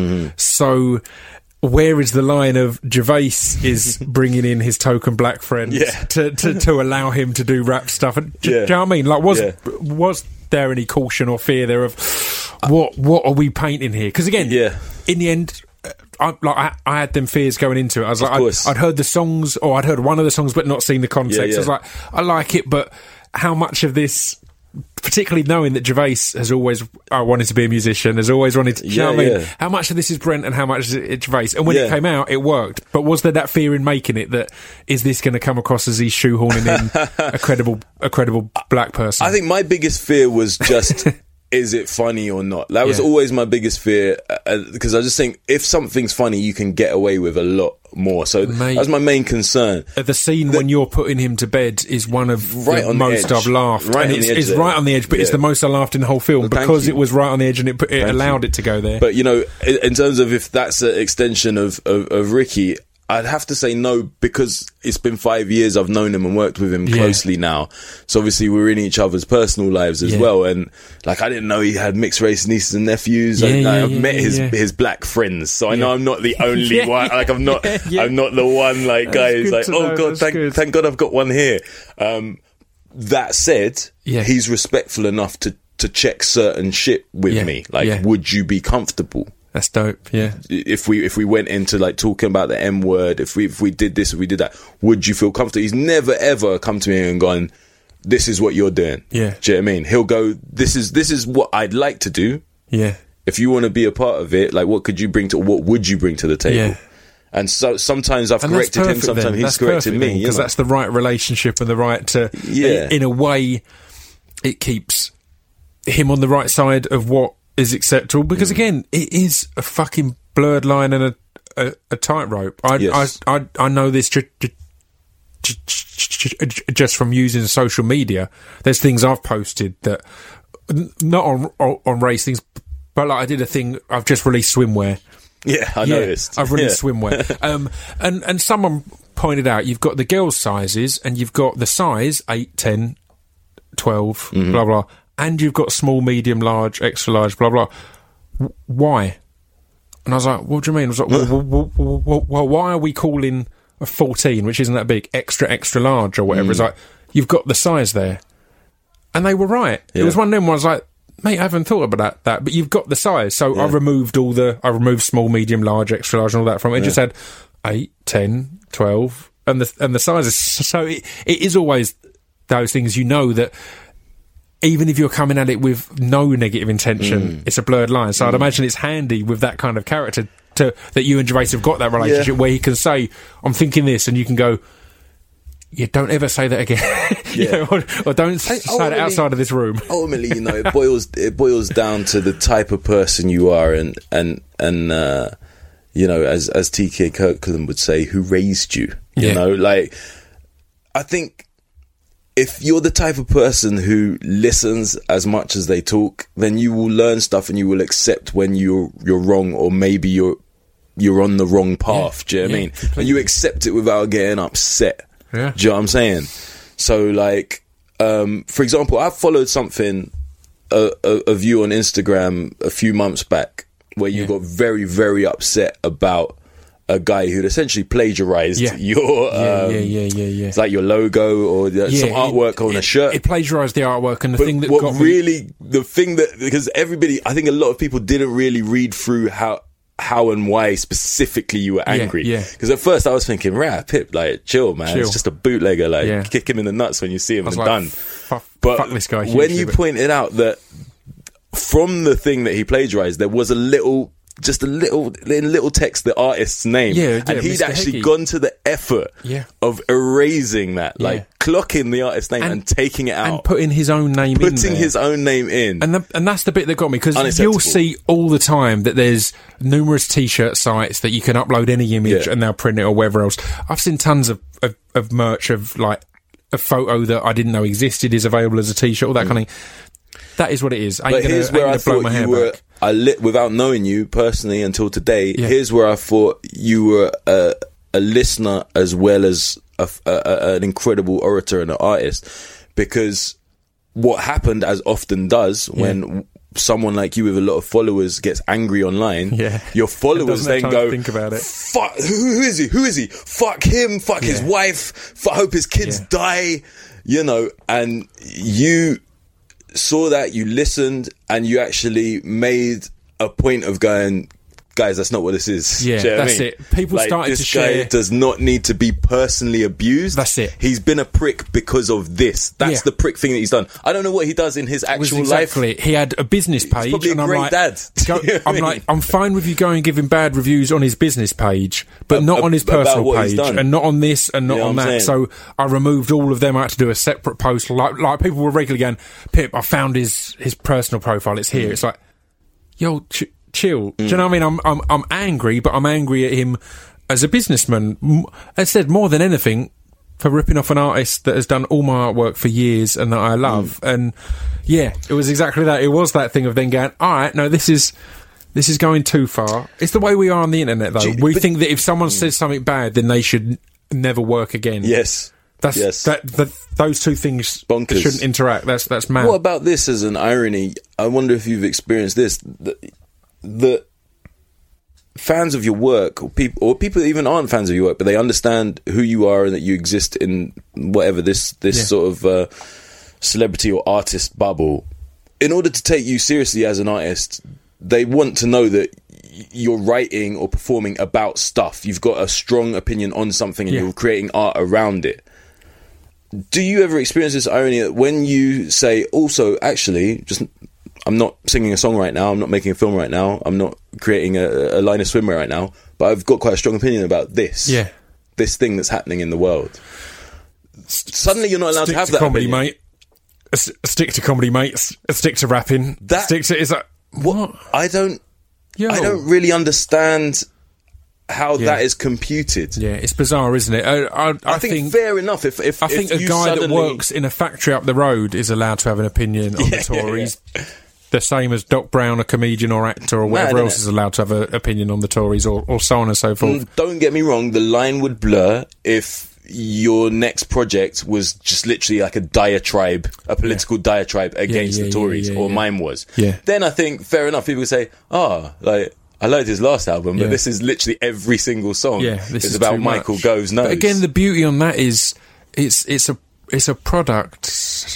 S1: So where is the line of Gervais is bringing in his token black friend
S3: Yeah.
S1: to, to, to allow him to do rap stuff? And, do,
S3: Yeah.
S1: do you know what I mean? Like, was
S3: Yeah.
S1: was there any caution or fear there of what what are we painting here? Because again,
S3: Yeah.
S1: in the end, uh, I, like I, I had them fears going into it. I was like,
S3: course.
S1: I'd, I'd heard the songs, or I'd heard one of the songs, but not seen the context.
S3: Yeah, yeah.
S1: I was like, I like it, but how much of this? Particularly knowing that Gervais has always uh, wanted to be a musician, has always wanted to, you know
S3: Yeah,
S1: what I mean?
S3: yeah.
S1: How much of this is Brent and how much is it Gervais? And when it
S3: Yeah.
S1: came out, it worked. But was there that fear in making it that, is this going to come across as he's shoehorning in a credible, a credible black person?
S3: I think my biggest fear was just, is it funny or not? That was
S1: Yeah.
S3: always my biggest fear, uh, because I just think if something's funny, you can get away with a lot more. So
S1: Mate.
S3: that's my main concern.
S1: Uh, the scene when you're putting him to bed is one of
S3: Right
S1: the
S3: on the
S1: most
S3: edge.
S1: I've laughed.
S3: Right
S1: and
S3: on
S1: it's,
S3: the edge
S1: it's
S3: there.
S1: right on the edge, but it's
S3: Yeah.
S1: the most I laughed in the whole film
S3: Well, thank
S1: because
S3: you.
S1: it was right on the edge and it, put, it
S3: Thank
S1: allowed
S3: you.
S1: it to go there.
S3: But, you know, in in terms of if that's an extension of, of, of Ricky, I'd have to say no, because it's been five years I've known him and worked with him
S1: Yeah.
S3: closely now. So obviously we're in each other's personal lives as
S1: Yeah.
S3: well. And like, I didn't know he had mixed race nieces and nephews. I,
S1: Yeah, yeah,
S3: I've
S1: yeah,
S3: met
S1: yeah,
S3: his
S1: yeah.
S3: his black friends. So I know
S1: Yeah.
S3: I'm not the only
S1: Yeah,
S3: one. Like I'm not,
S1: yeah, yeah.
S3: I'm not the one like
S1: That's
S3: guy who's
S1: good
S3: like,
S1: to
S3: oh
S1: know,
S3: God,
S1: that's
S3: thank,
S1: good.
S3: thank God I've got one here. Um, that said,
S1: Yeah.
S3: he's respectful enough to, to check certain shit with
S1: Yeah,
S3: me. Like,
S1: yeah.
S3: would you be comfortable?
S1: That's dope, yeah.
S3: If we if we went into like talking about the M word, if we if we did this, if we did that, would you feel comfortable? He's never ever come to me and gone, "This is what you're doing."
S1: Yeah.
S3: Do you know what I mean? He'll go, "This is this is what I'd like to do.
S1: Yeah.
S3: If you want to be a part of it, like, what could you bring to? What would you bring to the table?"
S1: Yeah.
S3: And so sometimes I've
S1: And that's
S3: corrected him,
S1: perfect
S3: sometimes
S1: then.
S3: he's
S1: That's
S3: corrected
S1: perfect
S3: me.
S1: then,
S3: you
S1: because
S3: know?
S1: that's the right relationship and the right to.
S3: Yeah.
S1: In, in a way, it keeps him on the right side of what is acceptable. Because
S3: Mm.
S1: again, it is a fucking blurred line and a a, a tightrope. I,
S3: Yes.
S1: I I I know this. Ju- ju- ju- ju- ju- just from using social media. There's things I've posted that n- not on on, on race things, but like I did a thing. I've just released swimwear.
S3: yeah, I
S1: Yeah,
S3: noticed.
S1: I've released
S3: Yeah.
S1: swimwear. Um, and, and someone pointed out you've got the girls' sizes and you've got the size eight, ten, twelve,
S3: Mm-hmm.
S1: blah, blah, and you've got small, medium, large, extra large, blah, blah. W- why? And I was like, what do you mean? I was like, well, well, well, well, well, why are we calling a fourteen, which isn't that big, extra, extra large or whatever? It's
S3: Mm.
S1: like, you've got the size there. And they were right. It
S3: Yeah.
S1: was one of them where I was like, mate, I haven't thought about that, that, but you've got the size. So I removed all the, I removed small, medium, large, extra large and all that from it. It just had eight, ten, twelve and the, and the sizes. So it, it is always those things, you know, that even if you're coming at it with no negative intention, it's a blurred line. So I'd imagine it's handy with that kind of character to, that you and Gervais have got that relationship
S3: Yeah.
S1: where he can say, I'm thinking this, and you can go, yeah, don't ever say that again. You
S3: Yeah.
S1: know, or, or don't say that
S3: ultimately-
S1: outside of this room.
S3: Ultimately, you know, it boils it boils down to the type of person you are, and and and uh, you know, as as T K Kirkland would say, who raised you. You
S1: Yeah.
S3: know, like, I think if you're the type of person who listens as much as they talk, then you will learn stuff and you will accept when you're you're wrong, or maybe you're you're on the wrong path.
S1: Yeah.
S3: Do you know what
S1: Yeah,
S3: I mean?
S1: completely.
S3: And you accept it without getting upset.
S1: Yeah.
S3: Do you know what I'm saying? So, like, um, for example, I followed something uh, uh, of you on Instagram a few months back where you
S1: Yeah.
S3: got very, very upset about a guy who'd essentially plagiarized
S1: Yeah.
S3: your,
S1: Yeah,
S3: um,
S1: yeah, yeah, yeah, yeah.
S3: it's like your logo or uh, some
S1: Yeah,
S3: artwork
S1: it,
S3: on
S1: it,
S3: a shirt.
S1: It plagiarised the artwork, and the
S3: But
S1: thing that
S3: what
S1: got me,
S3: really, the thing that, because everybody, I think a lot of people didn't really read through how, how and why specifically you were angry.
S1: yeah.
S3: Because at first I was thinking, rah, Pip, like, chill, man.
S1: Chill.
S3: It's just a bootlegger. Like,
S1: Yeah.
S3: kick him in the nuts when you see him
S1: I was
S3: and
S1: like,
S3: done.
S1: fuck,
S3: But
S1: fuck this guy.
S3: when
S1: hugely,
S3: you
S1: but-
S3: pointed out that from the thing that he plagiarized, there was a little just a little in little text the artist's name.
S1: Yeah, yeah,
S3: and he'd
S1: Mister
S3: actually
S1: Heggie.
S3: gone to the effort
S1: Yeah.
S3: of erasing that, like
S1: Yeah.
S3: clocking the artist's name and,
S1: And-
S3: taking it out,
S1: and putting his own name in
S3: putting
S1: there.
S3: his own name in.
S1: And the, and that's the bit that got me, because
S3: Unacceptable.
S1: you'll see all the time that there's numerous T-shirt sites that you can upload any image
S3: Yeah.
S1: and they'll print it or whatever else. I've seen tons of, of, of merch of like a photo that I didn't know existed is available as a T-shirt, all that kind of thing. That is what it is. I ain't
S3: But
S1: gonna,
S3: here's
S1: ain't
S3: where
S1: gonna
S3: I
S1: blow
S3: thought
S1: my hair
S3: you were.
S1: back.
S3: I lit without knowing you personally until today.
S1: Yeah.
S3: Here's where I thought you were a, a listener as well as a, a, a, an incredible orator and an artist. Because what happened, as often does, when someone like you with a lot of followers gets angry online,
S1: Yeah.
S3: your followers
S1: Doesn't have
S3: then
S1: time to
S3: go,
S1: think about it.
S3: "Fuck, who, who is he? Who is he? Fuck him. Fuck his
S1: Yeah.
S3: wife. Fuck, hope his kids
S1: Yeah.
S3: die." You know, and you saw that, you listened, and you actually made a point of going, guys, that's not what this is.
S1: Yeah,
S3: Do you know what I
S1: that's
S3: mean?
S1: it. People
S3: Like,
S1: started
S3: this
S1: to share-
S3: guy does not need to be personally abused.
S1: That's it.
S3: He's been a prick because of this. That's
S1: Yeah.
S3: the prick thing that he's done. I don't know what he does in his
S1: Was
S3: actual
S1: exactly
S3: life.
S1: it. He had a business page,
S3: probably a
S1: and I'm
S3: great
S1: like,
S3: dad.
S1: go-
S3: Do you know what I
S1: I'm
S3: mean?
S1: like, I'm fine with you going and giving bad reviews on his business page, but
S3: Ab-
S1: not
S3: ab-
S1: on his
S3: about
S1: personal
S3: what he's
S1: page,
S3: done.
S1: and not on this, and not
S3: You know
S1: on
S3: what I'm
S1: that.
S3: saying?
S1: So I removed all of them. I had to do a separate post. Like, like people were regularly going, "Pip, I found his his personal profile. It's here."
S3: Mm.
S1: It's like, yo, ch- chill. Do you know what I mean? I'm I'm I'm angry, but I'm angry at him as a businessman. M- I said more than anything, for ripping off an artist that has done all my artwork for years and that I love.
S3: Mm.
S1: And yeah, it was exactly that. It was that thing of then going, all right, no, this is this is going too far. It's the way we are on the internet, though.
S3: Do you-
S1: we
S3: but-
S1: think that if someone says something bad, then they should n- never work again.
S3: Yes.
S1: That's
S3: yes.
S1: that, that. Those two things
S3: Bonkers.
S1: shouldn't interact. That's that's mad.
S3: What about this as an irony? I wonder if you've experienced this. The, the fans of your work, or people, or people that even aren't fans of your work, but they understand who you are and that you exist in whatever this this
S1: Yeah.
S3: sort of uh, celebrity or artist bubble. In order to take you seriously as an artist, they want to know that y- you're writing or performing about stuff. You've got a strong opinion on something, and
S1: Yeah.
S3: you're creating art around it. Do you ever experience this irony that when you say, also, actually, just I'm not singing a song right now, I'm not making a film right now, I'm not creating a, a line of swimwear right now, but I've got quite a strong opinion about this,
S1: Yeah.
S3: this thing that's happening in the world. Suddenly, you're not allowed
S1: stick
S3: to have
S1: to
S3: that
S1: comedy,
S3: opinion.
S1: mate. A s- a stick to comedy, mate. S- a stick to rapping.
S3: That-
S1: stick to is like what?
S3: I don't,
S1: Yo.
S3: I don't really understand how
S1: Yeah.
S3: that is computed.
S1: Yeah, it's bizarre, isn't it? I, I, I,
S3: I, think,
S1: think
S3: fair enough. If if
S1: I think
S3: if
S1: a
S3: you
S1: guy that
S3: suddenly-
S1: works in a factory up the road is allowed to have an opinion on
S3: Yeah,
S1: the
S3: yeah,
S1: Tories. The same as Doc Brown, a comedian or actor or whatever
S3: Mad,
S1: else
S3: innit?
S1: is allowed to have an opinion on the Tories, or, or so on and so forth.
S3: Mm, don't get me wrong, the line would blur if your next project was just literally like a diatribe, a political diatribe against
S1: yeah,
S3: the
S1: yeah,
S3: Tories,
S1: yeah,
S3: or
S1: yeah.
S3: mine was.
S1: Yeah.
S3: Then I think, fair enough, people would say, oh, like, I liked his last album, but
S1: Yeah.
S3: this is literally every single song
S1: Yeah, this
S3: is
S1: is
S3: about
S1: too
S3: Michael
S1: much.
S3: Goes Nose.
S1: But again, the beauty on that is it's it's a it's a product.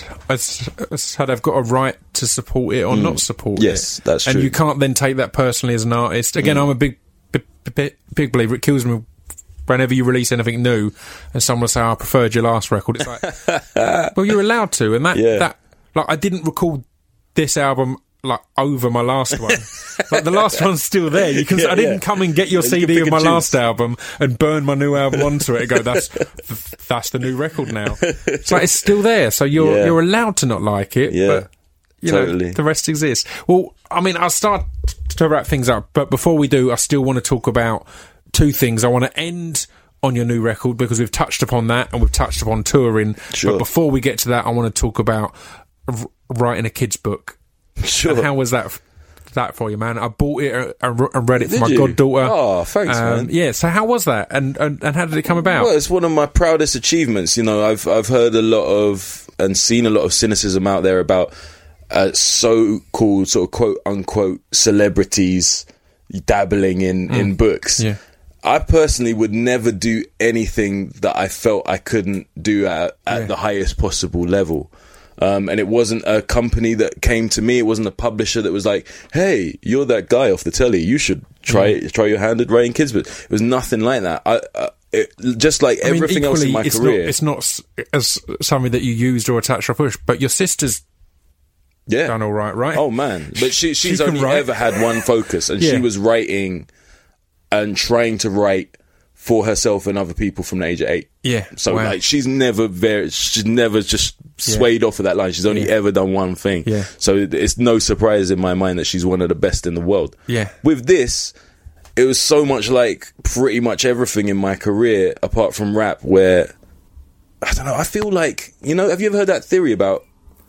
S1: As, as how they've got a right to support it or not support
S3: Mm. Yes,
S1: it.
S3: that's
S1: And
S3: true.
S1: you can't then take that personally as an artist. Again,
S3: Mm.
S1: I'm a big, big big big believer. It kills me whenever you release anything new and someone will say, oh, I preferred your last record. It's like, well, you're allowed to, and that
S3: Yeah.
S1: that like I didn't record this album like over my last one. Like the last one's still there. You can.
S3: Yeah,
S1: I didn't
S3: yeah.
S1: come and get your
S3: You
S1: C
S3: can
S1: D
S3: pick
S1: of
S3: and
S1: my
S3: choose.
S1: last album and burn my new album onto it and go, that's that's the new record now. It's like it's still there, so you're
S3: Yeah.
S1: you're allowed to not like it.
S3: Yeah,
S1: but you know
S3: totally.
S1: the rest exists. Well, I mean, I'll start to wrap things up, but before we do, I still want to talk about two things. I want to end on your new record because we've touched upon that and we've touched upon touring.
S3: Sure.
S1: But before we get to that, I want to talk about r- writing a kid's book.
S3: Sure.
S1: And how was that? That for you, man? I bought it and and read it for
S3: Did
S1: my
S3: you?
S1: goddaughter.
S3: Oh, thanks, man.
S1: Yeah. So how was that, and, and and how did it come about?
S3: Well, it's one of my proudest achievements. You know, I've I've heard a lot of and seen a lot of cynicism out there about uh, so-called sort of quote unquote celebrities dabbling in in books.
S1: Yeah.
S3: I personally would never do anything that I felt I couldn't do at, at
S1: Yeah.
S3: the highest possible level. Um, and it wasn't a company that came to me. It wasn't a publisher that was like, "Hey, you're that guy off the telly. You should try try your hand at writing kids." But it was nothing like that. I, uh, it, just like
S1: I mean,
S3: everything else in
S1: equally,
S3: my
S1: it's
S3: career.
S1: Not, it's not s- as something that you used or attached or pushed, but your sister's
S3: Yeah.
S1: done all right, right?
S3: Oh man, but she she's
S1: She can
S3: only
S1: write.
S3: ever had one focus, and
S1: Yeah.
S3: she was writing and trying to write for herself and other people from the age of eight.
S1: Yeah.
S3: So
S1: Wow.
S3: like she's never very she's never just swayed off of that line. She's only
S1: Yeah.
S3: ever done one thing.
S1: Yeah.
S3: So it- it's no surprise in my mind that she's one of the best in the world.
S1: Yeah.
S3: With this, it was so much like pretty much everything in my career apart from rap where I don't know, I feel like, you know, have you ever heard that theory about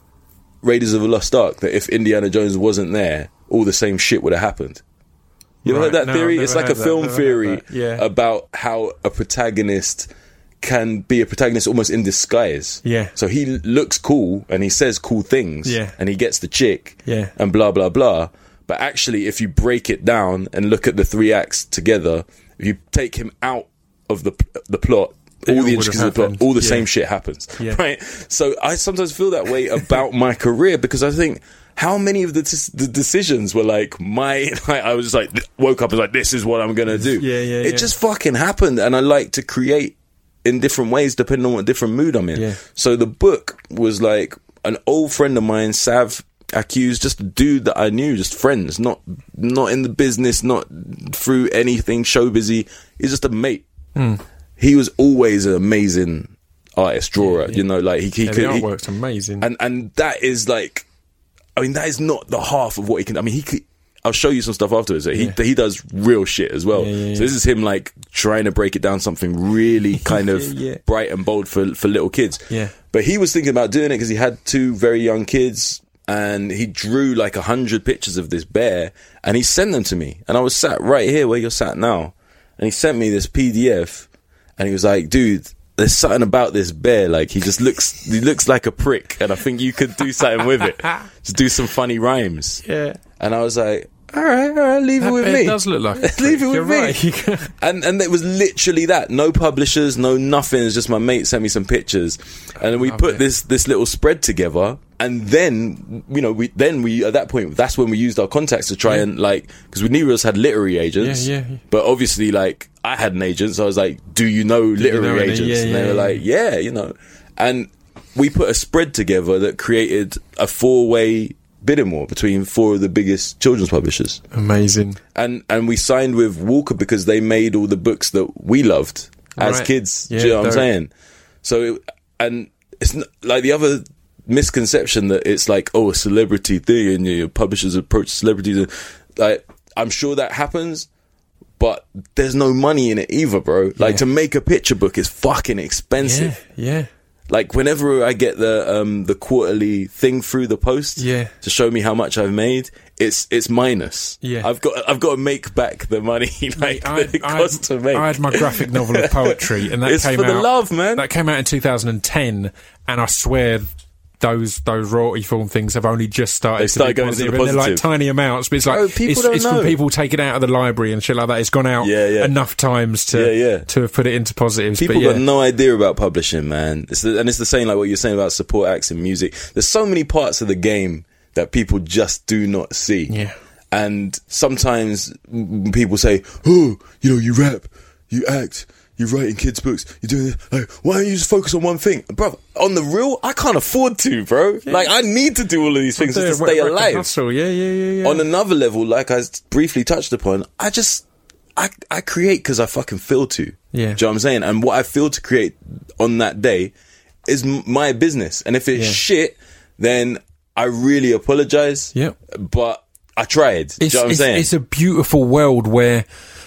S3: Raiders of the Lost Ark, that if Indiana Jones wasn't there, all the same shit would have happened? You ever
S1: Right.
S3: heard that
S1: No,
S3: theory?
S1: I've
S3: It's
S1: never
S3: like a
S1: heard that.
S3: film
S1: Never heard
S3: theory
S1: that. Yeah.
S3: about how a protagonist can be a protagonist almost in disguise.
S1: Yeah.
S3: So he looks cool and he says cool things.
S1: Yeah.
S3: And he gets the chick.
S1: Yeah.
S3: And blah, blah, blah. But actually, if you break it down and look at the three acts together, if you take him out of the the plot,
S1: It
S3: all
S1: all
S3: the
S1: would have
S3: intricacies of the plot,
S1: happened.
S3: all the
S1: Yeah.
S3: same shit happens.
S1: Yeah.
S3: Right? So I sometimes feel that way about my career because I think, how many of the, t- the decisions were like my, like, I was just like, woke up and was like, this is what I'm going to do.
S1: Yeah, yeah,
S3: It
S1: yeah.
S3: just fucking happened. And I like to create in different ways depending on what different mood I'm in.
S1: Yeah.
S3: So the book was like an old friend of mine, Sav Accused, just a dude that I knew, just friends, not not in the business, not through anything show busy. He's just a mate.
S1: Mm.
S3: He was always an amazing artist, drawer.
S1: Yeah, yeah.
S3: You know, like he, he
S1: Yeah,
S3: could.
S1: the
S3: he-
S1: artwork's amazing.
S3: and and that is like, I mean, that is not the half of what he can. I mean, he could. I'll show you some stuff afterwards. He
S1: Yeah.
S3: he does real shit as well.
S1: Yeah, yeah,
S3: So this is him like trying to break it down something really kind of
S1: Yeah, yeah.
S3: bright and bold for for little kids.
S1: Yeah.
S3: But he was thinking about doing it because he had two very young kids, and he drew like a hundred pictures of this bear, and he sent them to me, and I was sat right here where you're sat now, and he sent me this P D F, and he was like, "Dude, there's something about this bear. Like he just looks, he looks like a prick, and I think you could do something with it. Just do some funny rhymes."
S1: yeah.
S3: And I was like, "All right, all right, leave it with
S1: It
S3: me."
S1: does look like a
S3: Leave
S1: prick.
S3: it with
S1: You're
S3: me.
S1: right.
S3: And and it was literally that. No publishers, no nothing. It's just my mate sent me some pictures, and then we
S1: Love
S3: put
S1: it.
S3: this this little spread together. And then you know we then we at that point that's when we used our contacts to try and like, because we knew we had literary agents.
S1: Yeah, yeah, yeah.
S3: But obviously, like I had an agent, so I was like, "Do you know literary
S1: know any?
S3: agents?"
S1: Yeah,
S3: and they
S1: yeah,
S3: were
S1: yeah.
S3: like, "Yeah, you know." And we put a spread together that created a four way bidding war between four of the biggest children's publishers.
S1: Amazing.
S3: And and we signed with Walker because they made all the books that we loved as
S1: Right.
S3: kids.
S1: Yeah,
S3: Do you know what I'm
S1: dope.
S3: saying? So, it, and it's not, like the other misconception that it's like, oh, a celebrity thing and your publishers approach celebrities. And, like, I'm sure that happens, but there's no money in it either, bro. Like,
S1: Yeah.
S3: to make a picture book is fucking expensive.
S1: Yeah, yeah.
S3: Like whenever I get the um the quarterly thing through the post,
S1: Yeah.
S3: to show me how much I've made, it's it's minus.
S1: Yeah.
S3: I've got I've got to make back the money like
S1: I,
S3: that it
S1: I,
S3: costs to make.
S1: I had my graphic novel of poetry, and that
S3: It's
S1: came
S3: for the
S1: out.
S3: love, man.
S1: That came out in two thousand ten, and I swear those those royalty form things have only just started.
S3: They started
S1: to be
S3: going into the
S1: positive, and they're like
S3: positive.
S1: tiny amounts, but it's like
S3: Oh, people
S1: it's,
S3: don't
S1: it's
S3: know.
S1: from people taking it out of the library and shit like that. It's gone out
S3: Yeah, yeah.
S1: enough times to
S3: Yeah, yeah.
S1: to have put it into positives.
S3: People
S1: but yeah.
S3: got no idea about publishing, man. It's the, and it's the same like what you're saying about support acts in music. There's so many parts of the game that people just do not see.
S1: Yeah.
S3: And sometimes mm, people say, "Oh, you know, you rap, you act, you're writing kids' books, you're doing this. Like, why don't you just focus on one thing?" Bro, on the real, I can't afford to, bro. Like, I need to do all of these things just to
S1: Work-
S3: stay
S1: work and
S3: alive.
S1: hustle. Yeah, yeah, yeah, yeah.
S3: On another level, like I briefly touched upon, I just, I, I create because I fucking feel to.
S1: Yeah.
S3: Do you know what I'm saying? And what I feel to create on that day is m- my business. And if it's
S1: Yeah.
S3: shit, then I really apologize.
S1: Yep.
S3: But I tried. Do you
S1: It's,
S3: know what I'm
S1: it's,
S3: saying?
S1: it's a beautiful world where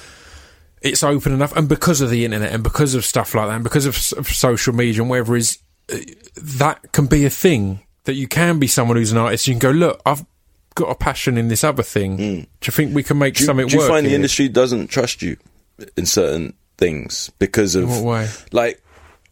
S1: it's open enough, and because of the internet and because of stuff like that and because of, s- of social media and whatever is, uh, that can be a thing that you can be someone who's an artist. You can go, look, I've got a passion in this other thing. Do you think we can make
S3: Mm. do you,
S1: something
S3: do you
S1: work?
S3: find the
S1: here?
S3: industry doesn't trust you in certain things because of,
S1: In what way?
S3: like,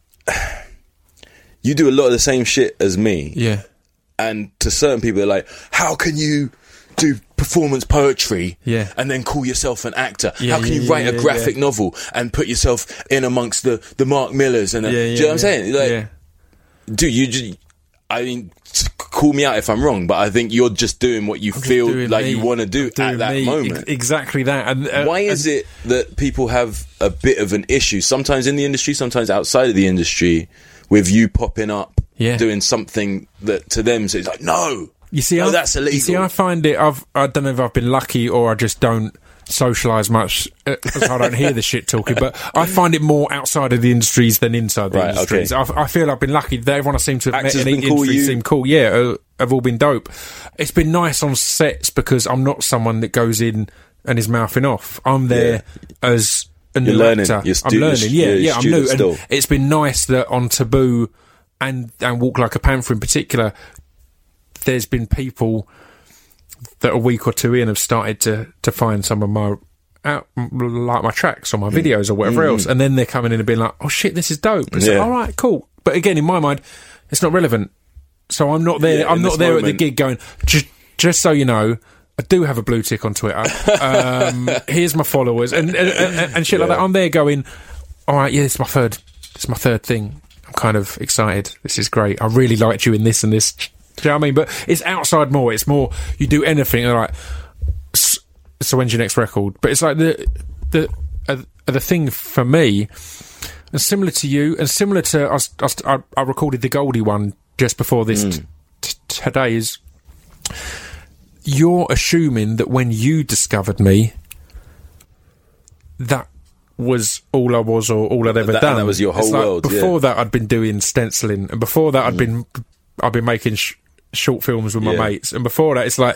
S3: you do a lot of the same shit as me.
S1: Yeah.
S3: And to certain people, they're like, how can you do performance poetry
S1: Yeah.
S3: and then call yourself an actor?
S1: Yeah,
S3: how can
S1: yeah,
S3: you write
S1: yeah,
S3: a
S1: yeah,
S3: graphic
S1: yeah.
S3: novel and put yourself in amongst the, the Mark Millers? And the,
S1: Yeah,
S3: do you
S1: yeah,
S3: know what I'm
S1: yeah.
S3: saying? Like,
S1: yeah.
S3: dude, you just, I mean, s- call me out if I'm wrong, but I think you're just doing what you
S1: I'm just
S3: feel
S1: doing
S3: like
S1: me.
S3: you want to do
S1: I'm doing
S3: at that
S1: me.
S3: moment.
S1: Ex- exactly that. And uh,
S3: Why is
S1: and-
S3: it that people have a bit of an issue, sometimes in the industry, sometimes outside of the industry, with you popping up,
S1: Yeah.
S3: doing something that to them is like, no,
S1: You see,
S3: Oh,
S1: I,
S3: that's illegal.
S1: You see, I find it. I've. I don't know if I've been lucky or I just don't socialise much because I don't hear the shit talking. But I find it more outside of the industries than inside the
S3: Right,
S1: industries.
S3: okay.
S1: I, I feel I've been lucky that everyone I seem to have
S3: Actors
S1: met in
S3: been
S1: the
S3: cool,
S1: industry
S3: you-
S1: seem cool. Yeah, uh, have all been dope. It's been nice on sets because I'm not someone that goes in and is mouthing off. I'm there
S3: Yeah.
S1: as a new
S3: You're learning.
S1: actor.
S3: You're stu-
S1: I'm learning.
S3: you're-
S1: Yeah,
S3: you're a
S1: yeah, I'm new.
S3: student
S1: And
S3: still.
S1: it's been nice that on Taboo and and Walk Like a Panther in particular, there's been people that a week or two in have started to to find some of my out, like my tracks or my videos or whatever else, and then they're coming in and being like, "Oh shit, this is dope." It's
S3: Yeah.
S1: like, all right, cool. But again, in my mind, it's not relevant. So I'm not there.
S3: Yeah,
S1: I'm
S3: in
S1: not
S3: this
S1: there at the
S3: moment.
S1: gig going. Just, just so you know, I do have a blue tick on Twitter. Um, here's my followers and and, and, and shit like
S3: Yeah.
S1: that. I'm there going, all right, yeah, it's my third. It's my third thing. I'm kind of excited. This is great. I really liked you in this and this. Do you know what I mean? But it's outside more. It's more you do anything and like. s- So when's your next record? But it's like the the uh, the thing for me, and similar to you, and similar to I, was- I, was- I, I recorded the Goldie one just before this t- t- today. Is you're assuming that when you discovered me, that was all I was or all I'd ever
S3: That-
S1: done.
S3: that was your whole
S1: It's like
S3: world,
S1: Before
S3: yeah.
S1: that, I'd been doing stenciling, and before that, I'd been I'd been making sh- short films with my
S3: Yeah.
S1: mates, and before that, it's like.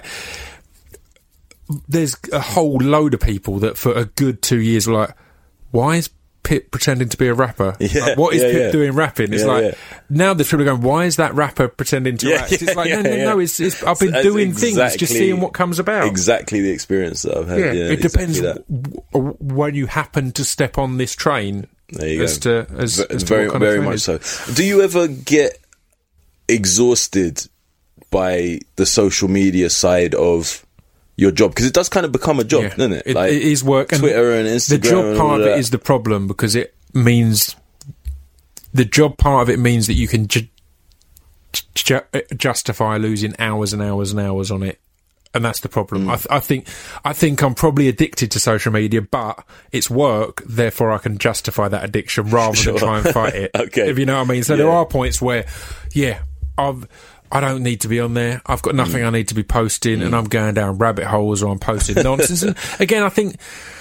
S1: There's a whole load of people that for a good two years were like, why is Pip pretending to be a rapper?
S3: Yeah,
S1: Like, what is
S3: yeah,
S1: Pip
S3: yeah.
S1: doing rapping? It's
S3: Yeah,
S1: like,
S3: yeah.
S1: now the people are going, why is that rapper pretending to
S3: Yeah,
S1: act? It's like,
S3: yeah,
S1: no, no,
S3: yeah.
S1: no, it's, it's, I've been
S3: That's
S1: doing things, just
S3: exactly-
S1: seeing what comes about.
S3: Exactly the experience that I've had.
S1: Yeah,
S3: Yeah,
S1: it depends
S3: exactly that.
S1: w- w- when you happen to step on this train
S3: There you
S1: as
S3: go.
S1: to, as,
S3: V-
S1: as to
S3: very,
S1: what kind
S3: very
S1: of train
S3: much
S1: it is.
S3: so. Do you ever get exhausted by the social media side of your job? Because it does kind of become a job,
S1: Yeah.
S3: doesn't it?
S1: It,
S3: Like
S1: it is work. And
S3: Twitter and Instagram.
S1: the job
S3: and
S1: part
S3: all
S1: of it
S3: that.
S1: is the problem because it means the job part of it means that you can ju- ju- justify losing hours and hours and hours on it, and that's the problem.
S3: Mm.
S1: I, th- I think I think I'm probably addicted to social media, but it's work, therefore I can justify that addiction rather
S3: Sure.
S1: than try and fight it.
S3: Okay.
S1: If you know what I mean. So there
S3: Yeah.
S1: are points where, yeah, I've. I don't need to be on there. I've got nothing
S3: Mm.
S1: I need to be posting, and I'm going down rabbit holes or I'm posting nonsense. And again, I think,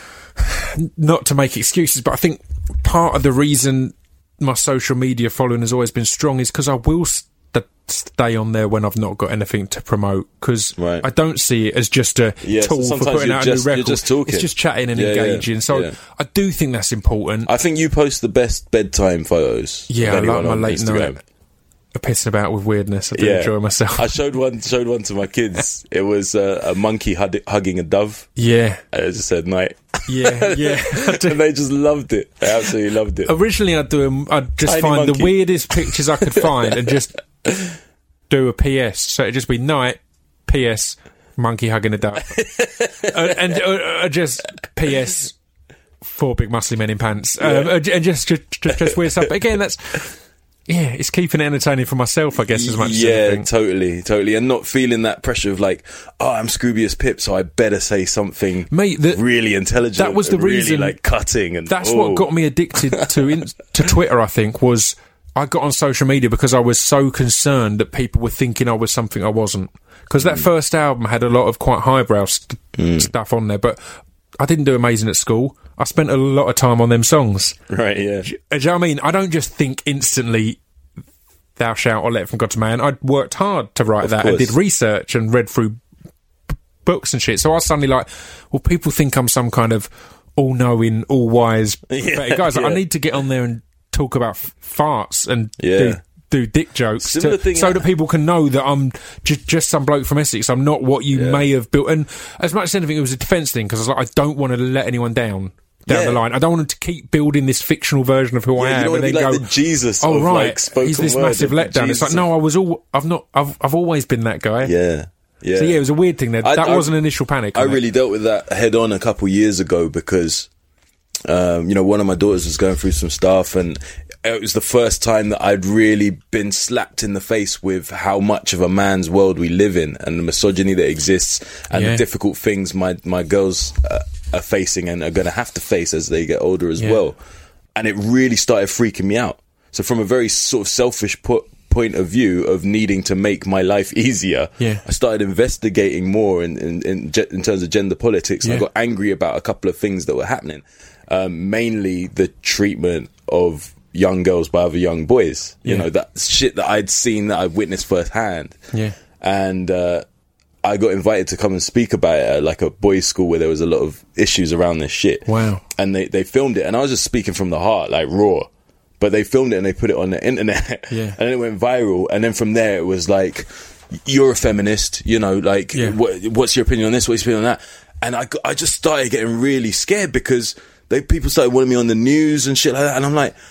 S1: not to make excuses, but I think part of the reason my social media following has always been strong is because I will st- stay on there when I've not got anything to promote, because
S3: Right.
S1: I don't see it as just a
S3: Yeah, so
S1: tool for
S3: sometimes
S1: putting
S3: you're
S1: out
S3: just-
S1: a
S3: you're
S1: new record.
S3: just talking.
S1: It's just chatting and
S3: Yeah, yeah,
S1: engaging. So
S3: yeah.
S1: I do think that's important.
S3: I think you post the best bedtime photos.
S1: Yeah,
S3: of
S1: I like
S3: anyone
S1: my
S3: on
S1: late
S3: Instagram.
S1: night pissing about with weirdness. I do enjoy myself.
S3: I showed one showed one to my kids. It was uh, a monkey hud- hugging a dove.
S1: Yeah,
S3: And I just said night.
S1: yeah, yeah. I do.
S3: And they just loved it. They absolutely loved it.
S1: Originally, I'd do 'em- I'd just
S3: Tiny
S1: find the
S3: monkey.
S1: weirdest pictures I could find and just do a P S. So it'd just be night, P S, monkey hugging a dove. uh, and uh, uh, just P S, four big muscly men in pants. Um,
S3: Yeah.
S1: uh, and just, just, just, just weird stuff. But again, that's, yeah, it's keeping it entertaining for myself, I guess, as much as
S3: Yeah,
S1: anything.
S3: totally, totally. And not feeling that pressure of like, oh, I'm Scrooby as Pip, so I better say something
S1: Mate, the-
S3: really intelligent.
S1: that was the
S3: and really,
S1: reason-
S3: like cutting. And
S1: That's
S3: oh.
S1: what got me addicted to in, to Twitter, I think, was I got on social media because I was so concerned that people were thinking I was something I wasn't. Because that first album had a lot of quite highbrow st-
S3: Mm.
S1: stuff on there, but I didn't do amazing at school. I spent a lot of time on them songs.
S3: Right, yeah.
S1: Do you know what I mean? I don't just think instantly, thou shalt or let from God to man. I worked hard to write
S3: Of
S1: that and
S3: course.
S1: did research and read through b- books and shit. So I was suddenly like, well, people think I'm some kind of all-knowing, all-wise
S3: Yeah,
S1: prophetic guy. It's like, I
S3: yeah.
S1: need to get on there and talk about f- farts and
S3: Yeah.
S1: do, do dick jokes
S3: Similar
S1: to,
S3: thing-
S1: so that people can know that I'm j- just some bloke from Essex. I'm not what you
S3: Yeah.
S1: may have built. And as much as anything, it was a defence thing, because I was like, I don't want to let anyone down. Down
S3: Yeah.
S1: the line, I don't want to keep building this fictional version of who I
S3: Yeah,
S1: am,
S3: you don't want
S1: and
S3: to
S1: then
S3: be like
S1: go,
S3: the Jesus
S1: "Oh
S3: of
S1: right,
S3: like spoken
S1: he's this
S3: word
S1: massive
S3: of
S1: letdown." It's
S3: Jesus
S1: like,
S3: of-
S1: no, I was all, I've not, I've, I've always been that guy.
S3: Yeah, yeah.
S1: So yeah, it was a weird thing. That
S3: I-
S1: that
S3: I-
S1: was an initial panic.
S3: I
S1: on it.
S3: really dealt with that head on a couple years ago because, um, you know, one of my daughters was going through some stuff, and it was the first time that I'd really been slapped in the face with how much of a man's world we live in, and the misogyny that exists, and
S1: Yeah.
S3: the difficult things my my girls uh, are facing and are going to have to face as they get older as
S1: Yeah.
S3: well. And it really started freaking me out. So from a very sort of selfish po- point of view of needing to make my life easier,
S1: Yeah.
S3: I started investigating more in in, in, ge- in terms of gender politics.
S1: Yeah.
S3: I got angry about a couple of things that were happening, um, mainly the treatment of young girls by other young boys. You
S1: Yeah.
S3: know, that shit that I'd seen, that I'd witnessed firsthand.
S1: Yeah.
S3: And uh, I got invited to come and speak about it at like a boys' school where there was a lot of issues around this shit.
S1: Wow.
S3: And they, they filmed it, and I was just speaking from the heart, like raw. But they filmed it and they put it on the internet,
S1: Yeah.
S3: and then it went viral. And then from there, it was like, "You're a feminist, you know, like,
S1: Yeah.
S3: what, what's your opinion on this? What's your opinion on that?" And I, got- I just started getting really scared because they people started wanting me on the news and shit like that, and I'm like,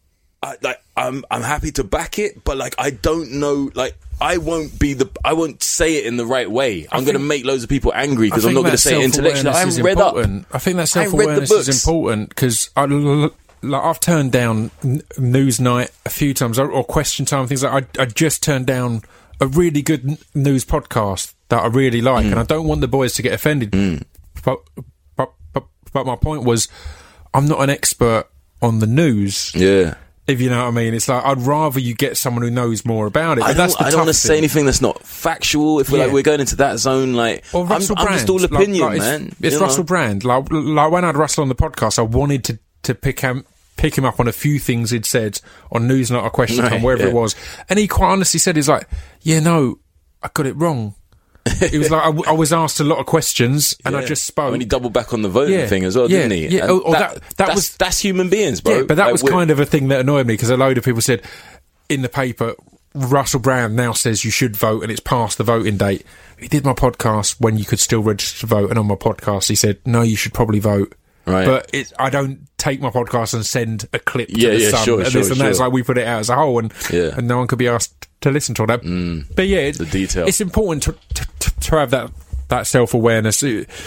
S3: I, like, I'm I'm happy to back it, but like, I don't know, like. I won't be the. I won't say it in the right way. I'm going to make loads of people angry because I'm not going to say it intellectually. I haven't read up.
S1: I think that
S3: I haven't read the
S1: self-awareness is
S3: books.
S1: important because I, like, I've turned down n- Newsnight a few times, or, or Question Time, things like. I, I just turned down a really good n- news podcast that I really like,
S3: Mm.
S1: and I don't want the boys to get offended.
S3: Mm.
S1: But, but but but my point was, I'm not an expert on the news.
S3: Yeah.
S1: If you know what I mean, it's like I'd rather you get someone who knows more about it.
S3: I
S1: But
S3: don't,
S1: that's the
S3: I don't want to
S1: tough
S3: say
S1: thing.
S3: anything that's not factual. If we're
S1: Yeah.
S3: like we're going into that zone, like
S1: Or
S3: I'm,
S1: Russell
S3: I'm
S1: Brand.
S3: just all
S1: Like-
S3: opinion,
S1: like it's,
S3: man.
S1: It's
S3: you know?
S1: Russell Brand. Like, like when I had Russell on the podcast, I wanted to, to pick him pick him up on a few things he'd said on Newsnight or Question Time,
S3: Right,
S1: wherever
S3: yeah.
S1: it was, and he quite honestly said, "He's like, yeah, no, I got it wrong." He was like, I, w- I was asked a lot of questions, and I
S3: Yeah.
S1: just spoke.
S3: And he doubled back on the voting
S1: Yeah.
S3: thing as well,
S1: Yeah.
S3: didn't he?
S1: Yeah.
S3: And
S1: Oh, oh, that- that
S3: that's,
S1: was-
S3: that's human beings, bro.
S1: Yeah, but that
S3: Like,
S1: was
S3: we're-
S1: kind of a thing that annoyed me because a load of people said in the paper, Russell Brand now says you should vote and it's past the voting date. He did my podcast when you could still register to vote, and on my podcast he said, no, you should probably vote.
S3: Right.
S1: But it, I don't take my podcast and send a clip to
S3: Yeah,
S1: the
S3: yeah,
S1: Sun
S3: sure,
S1: and
S3: sure,
S1: this and that. It's
S3: sure.
S1: like we put it out as a whole, and
S3: Yeah.
S1: and no one could be asked to listen to all that. But yeah, it,
S3: The detail.
S1: it's important to, to, to, to have that that self awareness.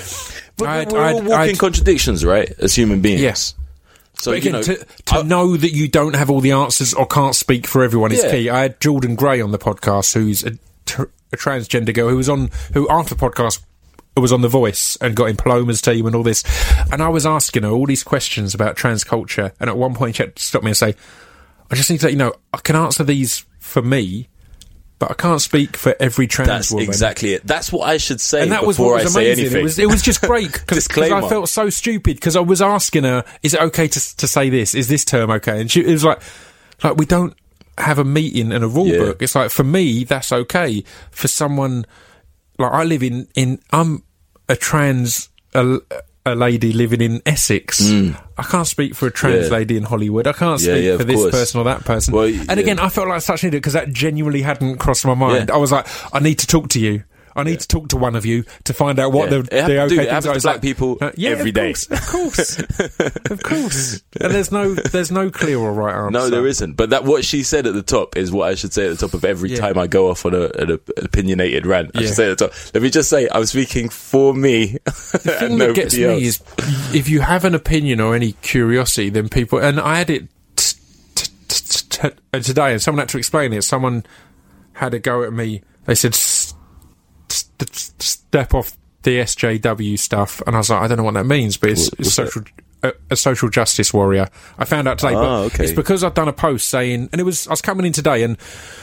S3: But we're all walking contradictions, right? As human beings.
S1: Yes.
S3: So
S1: But again,
S3: you know,
S1: to, to
S3: I-
S1: know that you don't have all the answers or can't speak for everyone is
S3: Yeah.
S1: key. I had Jordan Gray on the podcast, who's a, tr- a transgender girl who was on, who after the podcast was on The Voice and got in Paloma's team and all this. And I was asking her all these questions about trans culture. And at one point she had to stop me and say, I just need to let you know, I can answer these for me, but I can't speak for every trans
S3: that's
S1: woman.
S3: exactly it. That's what I should say
S1: And that was
S3: before
S1: what
S3: I
S1: was
S3: say
S1: amazing.
S3: anything.
S1: It was, it was just great because
S3: Disclaimer.
S1: I felt so stupid because I was asking her, "Is it okay to to say this? Is this term okay?" And she it was like, "Like we don't have a meeting and a rule
S3: Yeah.
S1: book." It's like for me that's okay. For someone like I live in in I'm a trans a, a lady living in Essex. I can't speak for a trans
S3: Mm. Yeah.
S1: lady in Hollywood. I can't
S3: Yeah,
S1: speak
S3: yeah,
S1: for
S3: of
S1: this
S3: course.
S1: person or that person.
S3: Well,
S1: and
S3: yeah.
S1: again, I felt like such an idiot because that genuinely hadn't crossed my mind.
S3: Yeah.
S1: I was like, I need to talk to you. I need to talk to one of you to find out what
S3: Yeah.
S1: the,
S3: It hap-
S1: the okay
S3: dude, it
S1: things
S3: happens
S1: are.
S3: to
S1: It's
S3: black
S1: like,
S3: people
S1: uh, yeah,
S3: every
S1: of
S3: day.
S1: course, of course, of course. And there's no, there's no clear or right answer.
S3: No, there isn't. But that what she said at the top is what I should say at the top of every
S1: Yeah.
S3: time I go off on a, an opinionated rant. I
S1: Yeah.
S3: should say at the top. Let me just say, I'm speaking for me.
S1: The thing that gets me is if you have an opinion or any curiosity, then people. And I had it t- t- t- t- t- today, and someone had to explain it. Someone had a go at me. They said, "S- st- st- "Step off the S J W stuff," and I was like, "I don't know what that means," but it's,
S3: What-
S1: it's
S3: what's
S1: social. A, a social justice warrior. I found out today,
S3: Ah,
S1: but
S3: okay.
S1: it's because I've done a post saying, and it was I was coming in today, and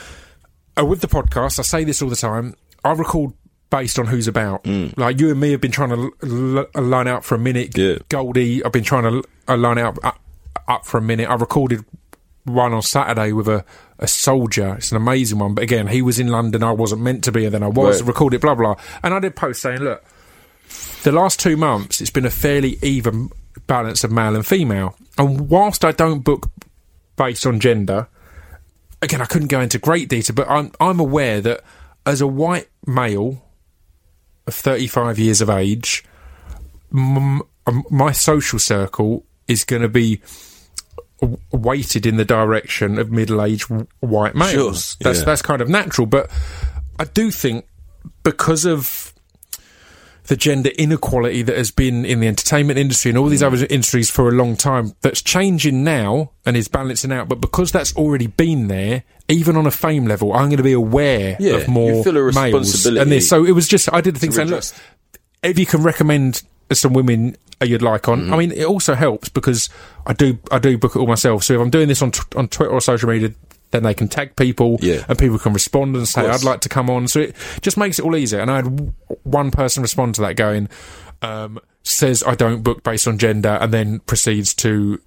S1: uh, with the podcast, I say this all the time. I record based on who's about. Like you and me have been trying to l- l- line out for a minute.
S3: Yeah.
S1: Goldie, I've been trying to l- line out up, up for a minute. I recorded one on Saturday with a, a soldier. It's an amazing one. But again, he was in London. I wasn't meant to be, and then I was.
S3: Right.
S1: Recorded, blah, blah. And I did post saying, look, the last two months, it's been a fairly even balance of male and female. And whilst I don't book based on gender, again, I couldn't go into great detail, but I'm I'm aware that as a white male of thirty-five years of age, m- m- my social circle is going to be w- weighted in the direction of middle-aged w- white males.
S3: Sure,
S1: That's
S3: yeah.
S1: that's kind of natural, but I do think because of the gender inequality that has been in the entertainment industry and all these other industries for a long time, that's changing now and is balancing out. But because that's already been there, even on a fame level, I'm going to be aware
S3: Yeah,
S1: of more
S3: you feel a
S1: males.
S3: responsibility
S1: And this, so it was just, I did the thing
S3: to
S1: saying, look,
S3: adjust.
S1: if you can recommend some women you'd like on,
S3: Mm-hmm.
S1: I mean, it also helps because I do I do book it all myself. So if I'm doing this on t- on Twitter or social media, then they can tag people,
S3: Yeah.
S1: and people can respond and say,
S3: course.
S1: I'd like to come on. So it just makes it all easier. And I had w- one person respond to that going, um, says I don't book based on gender, and then proceeds to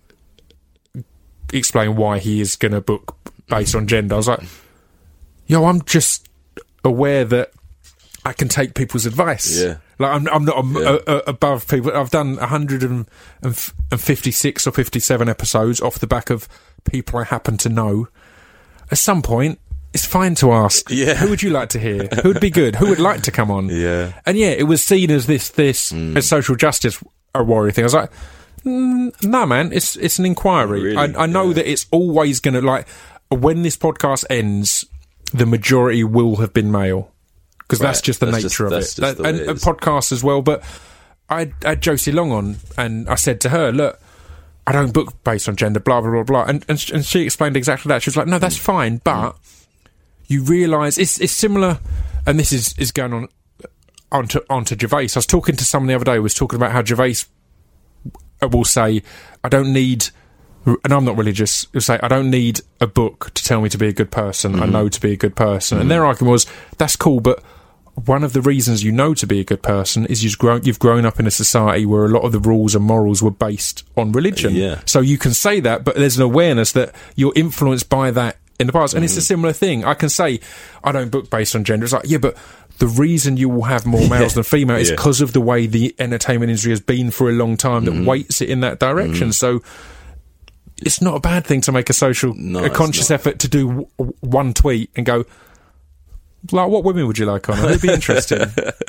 S1: explain why he is going to book based on gender. I was like, yo, I'm just aware that I can take people's advice.
S3: Yeah.
S1: Like I'm, I'm not um,
S3: Yeah.
S1: uh, uh, above people. I've done one hundred fifty-six or fifty-seven episodes off the back of people I happen to know. At some point, it's fine to ask,
S3: Yeah.
S1: who would you like to hear? Who would be good? Who would like to come on?
S3: Yeah.
S1: And yeah, it was seen as this, this,
S3: Mm.
S1: as social justice a warrior thing. I was like, mm, no, man, it's, it's an inquiry.
S3: Really?
S1: I, I know
S3: Yeah.
S1: that it's always going to, like, when this podcast ends, the majority will have been male. Because that's
S3: Right.
S1: just the
S3: That's
S1: nature
S3: just-
S1: of
S3: that's
S1: it.
S3: just
S1: That-
S3: the way
S1: and,
S3: it
S1: and
S3: is.
S1: podcasts as well. But I had, I had Josie Long on, and I said to her, look, I don't book based on gender, blah, blah, blah, blah. And, and, sh- and she explained exactly that. She was like, no, that's fine, but you realise it's, it's similar, and this is, is going on onto, onto Gervais. I was talking to someone the other day who was talking about how Gervais will say, I don't need... And I'm not religious. He'll say, I don't need a book to tell me to be a good person.
S3: Mm-hmm.
S1: I know to be a good person. Mm-hmm. And their argument was, that's cool, but one of the reasons you know to be a good person is you've grown, you've grown up in a society where a lot of the rules and morals were based on religion.
S3: Yeah.
S1: So you can say that, but there's an awareness that you're influenced by that in the past. And
S3: Mm-hmm.
S1: it's a similar thing. I can say, I don't book based on gender. It's like, yeah, but the reason you will have more males
S3: Yeah.
S1: than female is
S3: Yeah.
S1: because of the way the entertainment industry has been for a long time that
S3: Mm-hmm.
S1: weights it in that direction. So it's not a bad thing to make a social,
S3: No,
S1: a
S3: it's
S1: conscious
S3: not.
S1: effort to do w- one tweet and go, like, what women would you like on? It'd be interesting.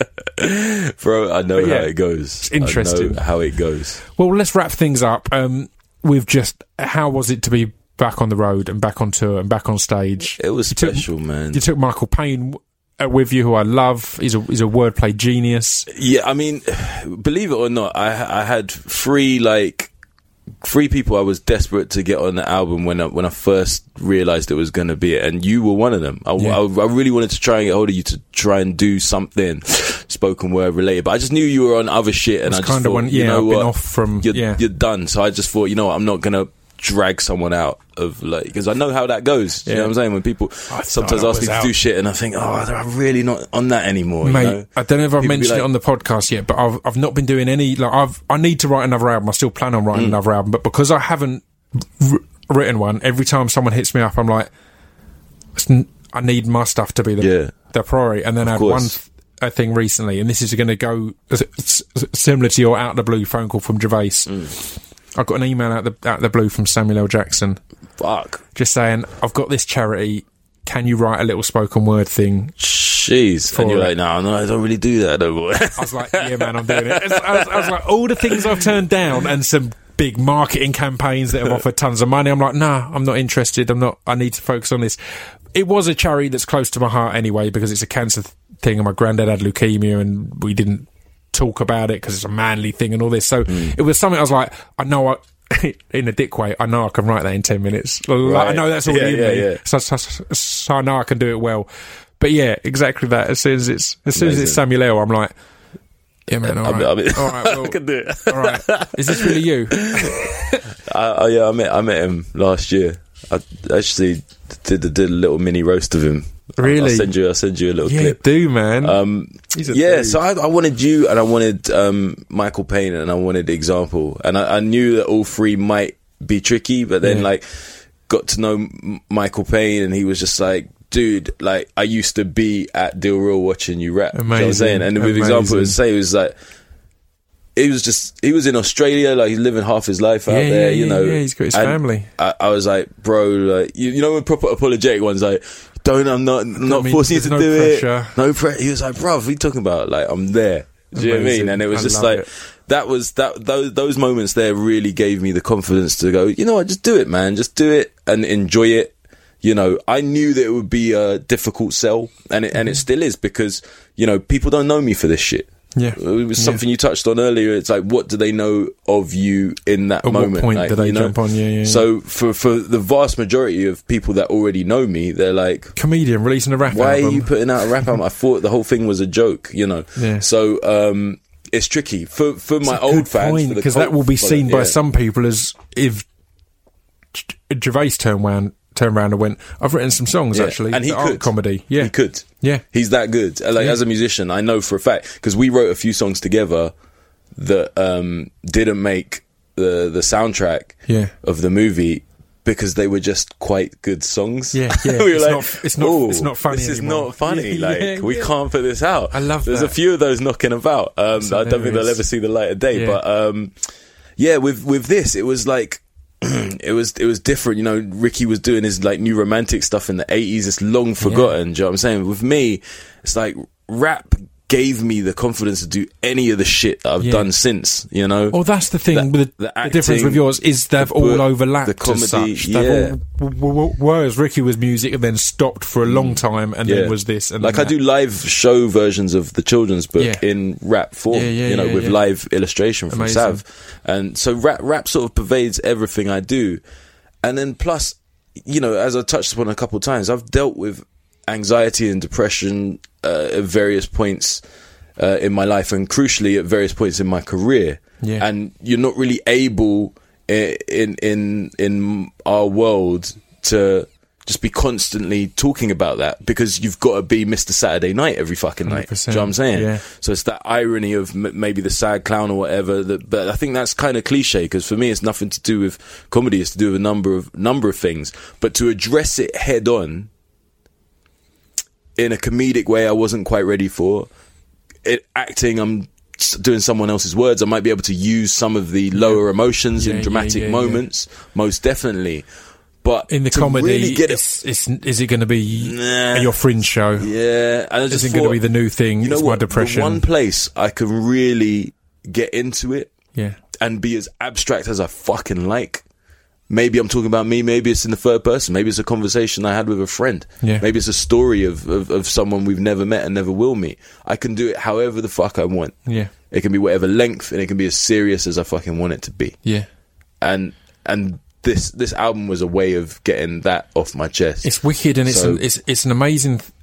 S3: Bro, I know
S1: But yeah,
S3: how it goes.
S1: interesting.
S3: I know how it goes.
S1: Well, let's wrap things up um, with just how was it to be back on the road and back on tour and back on stage?
S3: It was
S1: You took-
S3: special, man.
S1: You took Michael Payne uh, with you, who I love. He's a he's a wordplay genius.
S3: Yeah, I mean, believe it or not, I I had three like three people I was desperate to get on the album when I, when I first realised it was going to be it, and you were one of them. I,
S1: Yeah.
S3: I, I really wanted to try and get hold of you to try and do something spoken word related, but I just knew you were on other shit, and
S1: It's
S3: I just
S1: kind
S3: thought,
S1: of when
S3: you
S1: yeah,
S3: know
S1: I've been
S3: what,
S1: off from
S3: you're,
S1: yeah.
S3: you're done. So I just thought, you know what, I'm not gonna drag someone out of like, because I know how that goes. You
S1: Yeah.
S3: know what I'm saying? When people
S1: I
S3: sometimes
S1: thought I
S3: ask me
S1: was
S3: to do
S1: out.
S3: shit, and I think, oh, I'm really not on that anymore.
S1: Mate,
S3: you know?
S1: I don't know if I've
S3: People be
S1: mentioned
S3: like-
S1: it on the podcast yet, but I've I've not been doing any. Like I've I need to write another album. I still plan on
S3: Mm.
S1: writing another album, but because I haven't r- written one, every time someone hits me up, I'm like, "It's n- I need my stuff to be the
S3: Yeah.
S1: the priority. And then I had
S3: course.
S1: one th- a thing recently, and this is going to go s- s- similar to your out of the blue phone call from Gervais.
S3: Mm.
S1: I got an email out the out of the blue from Samuel L. Jackson,
S3: Fuck.
S1: just saying, "I've got this charity. Can you write a little spoken word thing?"
S3: Jeez.
S1: For
S3: And you're
S1: it.
S3: like, no, no, I don't really do that, no boy.
S1: I was like, yeah, man, I'm doing it. It's- I was, I was like, all the things I've turned down and some big marketing campaigns that have offered tons of money. I'm like, nah, I'm not interested. I'm not, I need to focus on this. It was a charity that's close to my heart anyway, because it's a cancer th- thing, and my granddad had leukemia, and we didn't talk about it because it's a manly thing and all this. So it was something I was like, I know I, in a dick way, I know I can write that in ten minutes. Like, I know that's already
S3: Yeah,
S1: in
S3: yeah,
S1: me.
S3: yeah.
S1: So, so, so I know I can do it well. But yeah, exactly that. As soon as it's, as soon as it's
S3: Amazing.
S1: Samuel L., I'm like, yeah, man, all
S3: I
S1: right.
S3: mean- I mean-
S1: all right, well,
S3: I can do it.
S1: all right. Is this really you?
S3: I, I, yeah, I met I met him last year. I actually did, did a little mini roast of him.
S1: Really?
S3: I'll send you. I'll send you a little
S1: Yeah,
S3: clip.
S1: do, man.
S3: Um,
S1: He's a
S3: yeah,
S1: dude.
S3: so I, I wanted you, and I wanted um, Michael Payne, and I wanted Example, and I, I knew that all three might be tricky, but then
S1: Yeah.
S3: like got to know M- Michael Payne, and he was just like, dude, like I used to be at Deal Real watching you rap. You know what I'm
S1: Amazing,
S3: saying? And with
S1: amazing.
S3: Example, it was say it was like. He was just, he was in Australia, like he's living half his life out
S1: Yeah,
S3: there,
S1: yeah,
S3: you
S1: yeah,
S3: know.
S1: yeah, he's got his
S3: And
S1: family.
S3: I, I was like, bro, like, you, you know, when proper apologetic ones, like, don't, I'm not, not
S1: mean,
S3: forcing you
S1: there's
S3: to
S1: no
S3: do
S1: pressure.
S3: it. No pressure. He was like, bro, what are you talking about? Like, I'm there. Do you know what I mean?
S1: Amazing.
S3: And it was
S1: I
S3: just
S1: love
S3: like,
S1: it.
S3: that was, that, those, those moments there really gave me the confidence to go, you know what, just do it, man. Just do it and enjoy it. You know, I knew that it would be a difficult sell, and it, and it still is, because, you know, people don't know me for this shit.
S1: Yeah.
S3: It was
S1: Yeah.
S3: something you touched on earlier. It's like, what do they know of you in that
S1: At what
S3: moment?
S1: point
S3: Like,
S1: do they
S3: you know?
S1: jump on? Yeah, yeah, yeah.
S3: So for for the vast majority of people that already know me, they're like,
S1: Comedian releasing a rap
S3: why
S1: album.
S3: are you putting out a rap album? I thought the whole thing was a joke, you know.
S1: Yeah.
S3: So um, it's tricky for for my old fans,
S1: because that will be seen by some people as if G- Gervais turned around turned around and went, "I've written some songs
S3: Yeah.
S1: actually,
S3: and he
S1: that aren't
S3: could
S1: comedy." Yeah,
S3: he could.
S1: Yeah.
S3: he's that good. Like
S1: Yeah.
S3: as a musician, I know for a fact because we wrote a few songs together that um, didn't make the the soundtrack
S1: Yeah.
S3: of the movie. Because they were just quite good songs.
S1: Yeah, yeah.
S3: we were
S1: it's,
S3: like,
S1: not, it's not.
S3: "Ooh,
S1: It's not funny.
S3: This is
S1: anymore."
S3: not funny.
S1: Yeah,
S3: like
S1: yeah,
S3: we
S1: yeah.
S3: can't put this out.
S1: I love
S3: There's
S1: that.
S3: a few of those knocking about. Um, I don't think they'll
S1: hilarious.
S3: ever see the light of day.
S1: Yeah.
S3: But um, yeah, with with this, it was like it was it was different. You know, Ricky was doing his like new romantic stuff in the eighties. It's long forgotten. Do you know what I'm saying? With me, it's like rap gave me the confidence to do any of the shit that I've
S1: Yeah.
S3: done since. You know.
S1: Well, that's the thing.
S3: The-
S1: with the,
S3: the
S1: the difference
S3: acting,
S1: with yours is they've
S3: the
S1: all
S3: book,
S1: overlapped
S3: the comedy,
S1: as such.
S3: yeah.
S1: They've all, w- w- whereas Ricky was music and then stopped for a long time, and
S3: Yeah.
S1: then was this. And
S3: like
S1: then
S3: I do
S1: that.
S3: live show versions of the children's book
S1: Yeah.
S3: in rap form,
S1: Yeah, yeah,
S3: you know,
S1: yeah,
S3: with
S1: yeah.
S3: live illustration from
S1: Amazing.
S3: Sav. And so rap, rap sort of pervades everything I do. And then plus, you know, as I touched upon a couple of times, I've dealt with anxiety and depression uh, at various points uh, in my life, and crucially at various points in my career.
S1: Yeah.
S3: And you're not really able i- in in in our world to just be constantly talking about that because you've got to be Mister Saturday Night every fucking night. Do you know what I'm saying?
S1: Yeah.
S3: So it's that irony of m- maybe the sad clown or whatever. That, but I think that's kind of cliche because for me, it's nothing to do with comedy. It's to do with a number of number of things. But to address it head on in a comedic way, I wasn't quite ready for. It acting, I'm s- doing someone else's words. I might be able to use some of the lower emotions
S1: Yeah,
S3: in
S1: yeah,
S3: dramatic
S1: yeah, yeah.
S3: moments, most definitely. But
S1: in the
S3: to
S1: comedy,
S3: really get it,
S1: it's, it's, is it going to be
S3: Nah.
S1: your fringe show?
S3: yeah, and I just
S1: Is it going to
S3: thought,
S1: be the new thing?
S3: you know
S1: it's
S3: what?
S1: my depression.
S3: The one place I can really get into it
S1: yeah,
S3: and be as abstract as I fucking like. Maybe I'm talking about me. Maybe it's in the third person. Maybe it's a conversation I had with a friend.
S1: Yeah.
S3: Maybe it's a story of, of, of someone we've never met and never will meet. I can do it however the fuck I want.
S1: yeah,
S3: It can be whatever length, and it can be as serious as I fucking want it to be.
S1: yeah.
S3: And and this this album was a way of getting that off my chest.
S1: It's wicked, and it's
S3: So-
S1: an, it's it's an amazing th-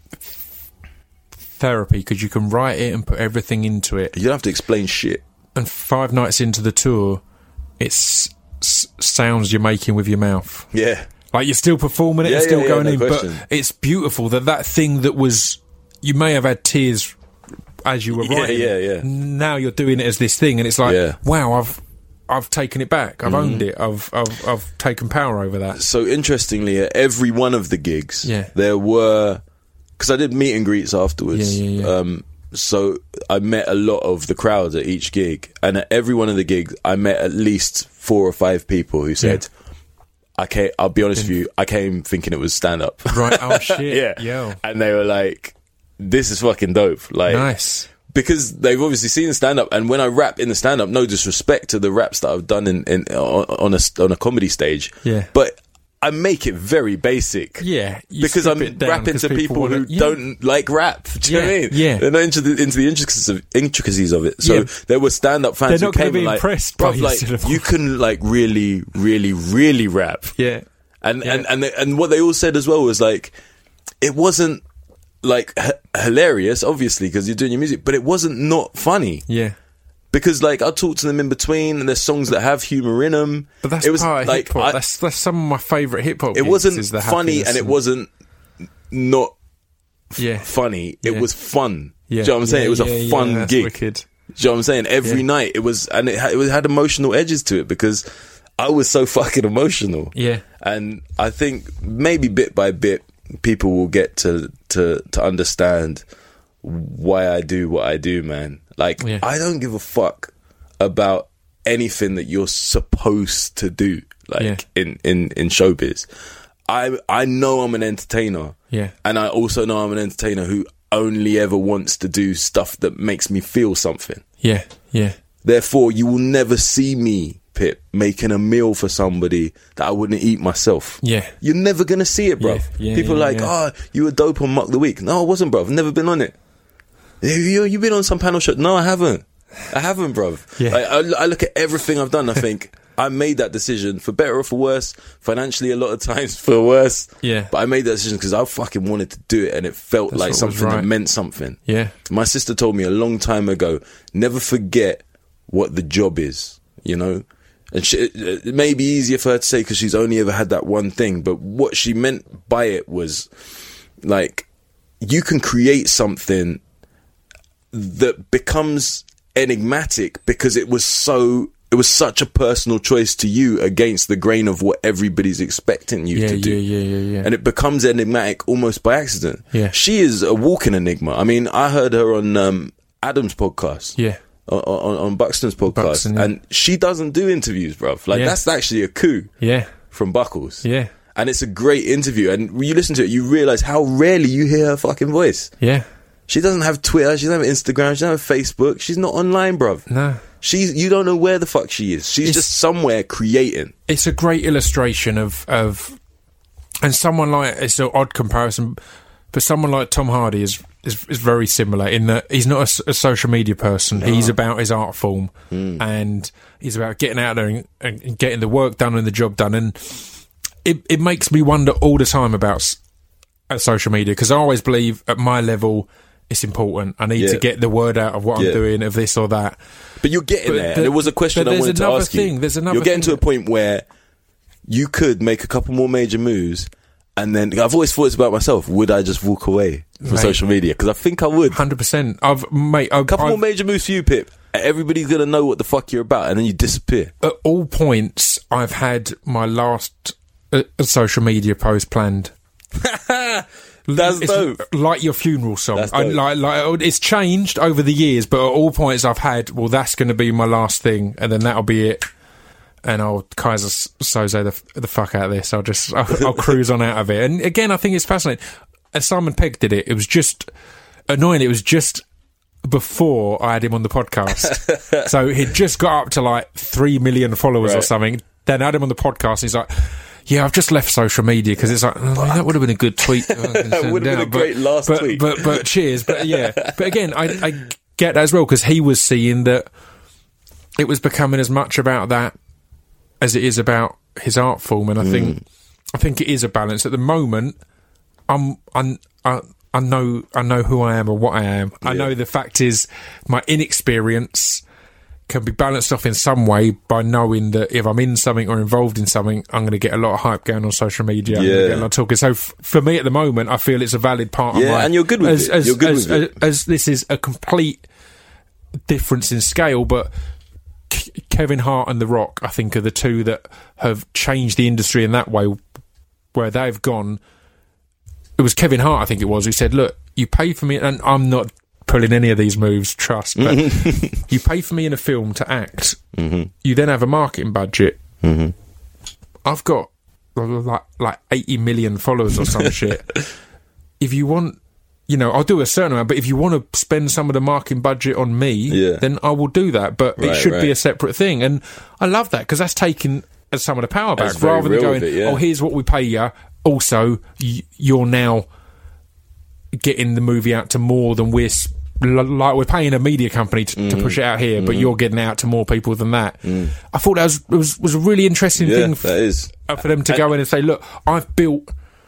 S1: therapy because you can write it and put everything into it.
S3: You don't have to explain shit.
S1: And five nights into the tour, it's s- sounds you're making with your mouth.
S3: Yeah.
S1: Like you're still performing it,
S3: Yeah,
S1: and still
S3: yeah, yeah,
S1: going
S3: no
S1: in,
S3: question.
S1: but it's beautiful that that thing that was you may have had tears as you were
S3: Yeah,
S1: writing.
S3: yeah,
S1: it.
S3: yeah.
S1: Now you're doing it as this thing, and it's like,
S3: Yeah.
S1: wow, I've I've taken it back, I've
S3: Mm-hmm.
S1: owned it, I've I've I've taken power over that.
S3: So interestingly, at every one of the gigs,
S1: Yeah.
S3: there were, because I did meet and greets afterwards.
S1: Yeah, yeah, yeah.
S3: Um, so I met a lot of the crowd at each gig, and at every one of the gigs, I met at least four or five people who said, "I came." I'll be honest with you, I came thinking it was stand up.
S1: Right? Oh shit!
S3: yeah,
S1: Yo,
S3: and they were like, "This is fucking dope!" Like,
S1: nice.
S3: because they've obviously seen the stand up, and when I rap in the stand up, no disrespect to the raps that I've done in, in on, on a on a comedy stage,
S1: Yeah.
S3: but I make it very basic,
S1: Yeah, you
S3: because
S1: strip
S3: I'm
S1: it down
S3: rapping
S1: 'cause
S3: to people,
S1: wanna-
S3: who
S1: yeah.
S3: don't like rap. Do you know
S1: Yeah,
S3: what I mean?
S1: yeah.
S3: They're not into the, into the intricacies of, intricacies of it. So
S1: Yeah.
S3: there were stand up fans
S1: They're not
S3: who
S1: gonna
S3: came
S1: be
S3: and like,
S1: impressed by
S3: "Bruv,
S1: your
S3: like
S1: syllable."
S3: you can like really, really, really rap."
S1: Yeah,
S3: And
S1: Yeah.
S3: and and they, and what they all said as well was like, it wasn't like h- hilarious, obviously, because you're doing your music, but it wasn't not funny.
S1: yeah.
S3: Because like I'll talk to them in between, and there's songs that have humour in them.
S1: But that's
S3: it was
S1: part of
S3: like
S1: hip hop.
S3: I-
S1: That's that's some of my favourite hip hop.
S3: it wasn't
S1: is the
S3: funny,
S1: happiness
S3: and it wasn't not
S1: yeah,
S3: funny. It
S1: Yeah.
S3: was fun.
S1: yeah.
S3: Do you know what I'm saying?
S1: Yeah,
S3: it was
S1: yeah,
S3: a
S1: yeah,
S3: fun
S1: that's
S3: gig.
S1: Wicked.
S3: Do you know what I'm saying? Every
S1: Yeah.
S3: night it was, and it had, it had emotional edges to it because I was so fucking emotional.
S1: Yeah,
S3: And I think maybe bit by bit, people will get to to to understand why I do what I do, man. Like
S1: Yeah.
S3: I don't give a fuck about anything that you're supposed to do, like
S1: Yeah.
S3: in in in showbiz. I I know I'm an entertainer,
S1: yeah,
S3: and I also know I'm an entertainer who only ever wants to do stuff that makes me feel something.
S1: yeah, yeah.
S3: Therefore, you will never see me, Pip, making a meal for somebody that I wouldn't eat myself.
S1: Yeah.
S3: You're never going to see it, bruv.
S1: Yeah, yeah,
S3: People
S1: yeah,
S3: are like,
S1: yeah.
S3: oh, you were dope on Muck the Week. No, I wasn't, bruv. I've never been on it. You, you, you been on some panel show? No, I haven't. I haven't, bruv.
S1: Yeah.
S3: Like, I, I look at everything I've done, I think, I made that decision for better or for worse, financially a lot of times for worse.
S1: Yeah.
S3: But I made that decision because I fucking wanted to do it, and it felt
S1: That's
S3: like
S1: what was
S3: something that
S1: right.
S3: meant something.
S1: Yeah.
S3: My sister told me a long time ago, never forget what the job is, you know? And she, it may be easier for her to say because she's only ever had that one thing. But what she meant by it was, like, you can create something that becomes enigmatic because it was so... It was such a personal choice to you against the grain of what everybody's expecting you
S1: yeah,
S3: to do.
S1: Yeah, yeah, yeah, yeah.
S3: And it becomes enigmatic almost by accident.
S1: Yeah.
S3: She is a walking enigma. I mean, I heard her on um, Adam's podcast.
S1: Yeah.
S3: On, on, on Buxton's podcast.
S1: Buxton, yeah.
S3: And she doesn't do interviews, bruv. Like,
S1: yeah.
S3: that's actually a coup.
S1: Yeah.
S3: From Buckles. Yeah. And it's a great interview. And when you listen to it, you realise how rarely you hear her fucking voice.
S1: Yeah.
S3: She doesn't have Twitter. She doesn't have Instagram. She doesn't have Facebook. She's not online, bruv.
S1: No.
S3: She's, you don't know where the fuck she is. She's
S1: it's,
S3: just somewhere creating.
S1: It's a great illustration of, of, and someone like, it's an odd comparison, but someone like Tom Hardy is, is, is very similar in that he's not a, a social media person. No. He's about his art form mm. and he's about getting out there and, and getting the work done and the job done. And it, it makes me wonder all the time about uh, social media, because I always believe at my level, it's important. I need yeah. to get the word out of what
S3: yeah.
S1: I'm doing, of this or that.
S3: But you're getting
S1: but,
S3: there.
S1: But,
S3: there was a question I wanted to ask
S1: thing.
S3: you.
S1: There's another
S3: You're getting
S1: thing.
S3: to a point where you could make a couple more major moves, and then I've always thought this about myself. Would I just walk away from mate, social media? Because I think I would.
S1: one hundred percent. I've made a
S3: couple
S1: I've,
S3: more major moves for you, Pip. Everybody's gonna know what the fuck you're about, and then you disappear.
S1: At all points, I've had my last uh, social media post planned.
S3: That's
S1: it's
S3: dope.
S1: Like your funeral song.
S3: That's
S1: I, like, like, it's changed over the years, but at all points I've had, well, that's going to be my last thing, and then that'll be it. And I'll Kaiser Soze the, the fuck out of this. I'll just, I'll, I'll cruise on out of it. And again, I think it's fascinating. As Simon Pegg did it, it was just annoying. It was just before I had him on the podcast. So he'd just got up to like three million followers right. or something. Then I had him on the podcast, and he's like, yeah, I've just left social media because it's like, oh, that would have been a good tweet.
S3: That would have been a great
S1: but,
S3: last
S1: but,
S3: tweet.
S1: But, but, but cheers. But yeah. But again, I, I get that as well, because he was seeing that it was becoming as much about that as it is about his art form. And I mm. think, I think it is a balance. At the moment, I'm, I'm, I, I know, I know who I am and what I am. Yeah. I know the fact is my inexperience can be balanced off in some way by knowing that if I'm in something or involved in something, I'm going to get a lot of hype going on social media. I'm
S3: yeah.
S1: going to get a lot of talking. So f- for me at the moment, I feel it's a valid part
S3: yeah,
S1: of my...
S3: and you're good with
S1: as,
S3: it.
S1: As,
S3: you're good
S1: as,
S3: with
S1: as,
S3: it.
S1: As this is a complete difference in scale, but K- Kevin Hart and The Rock, I think, are the two that have changed the industry in that way, where they've gone... It was Kevin Hart, I think it was, who said, look, you pay for me, and I'm not pulling any of these moves, trust, but you pay for me in a film to act, mm-hmm. you then have a marketing budget.
S3: Mm-hmm.
S1: I've got like like eighty million followers or some shit. If you want, you know, I'll do a certain amount, but if you want to spend some of the marketing budget on me,
S3: yeah.
S1: then I will do that, but
S3: right,
S1: it should
S3: right.
S1: be a separate thing. And I love that, because that's taking some of the power back,
S3: that's
S1: rather than going,
S3: it, yeah.
S1: oh, here's what we pay you, also y- you're now getting the movie out to more than we're like we're paying a media company to, mm. to push it out here, mm. but you're getting it out to more people than that.
S3: Mm.
S1: I thought that was was, was a really interesting
S3: yeah,
S1: thing f-
S3: that is.
S1: for them to go in and say, look, I've built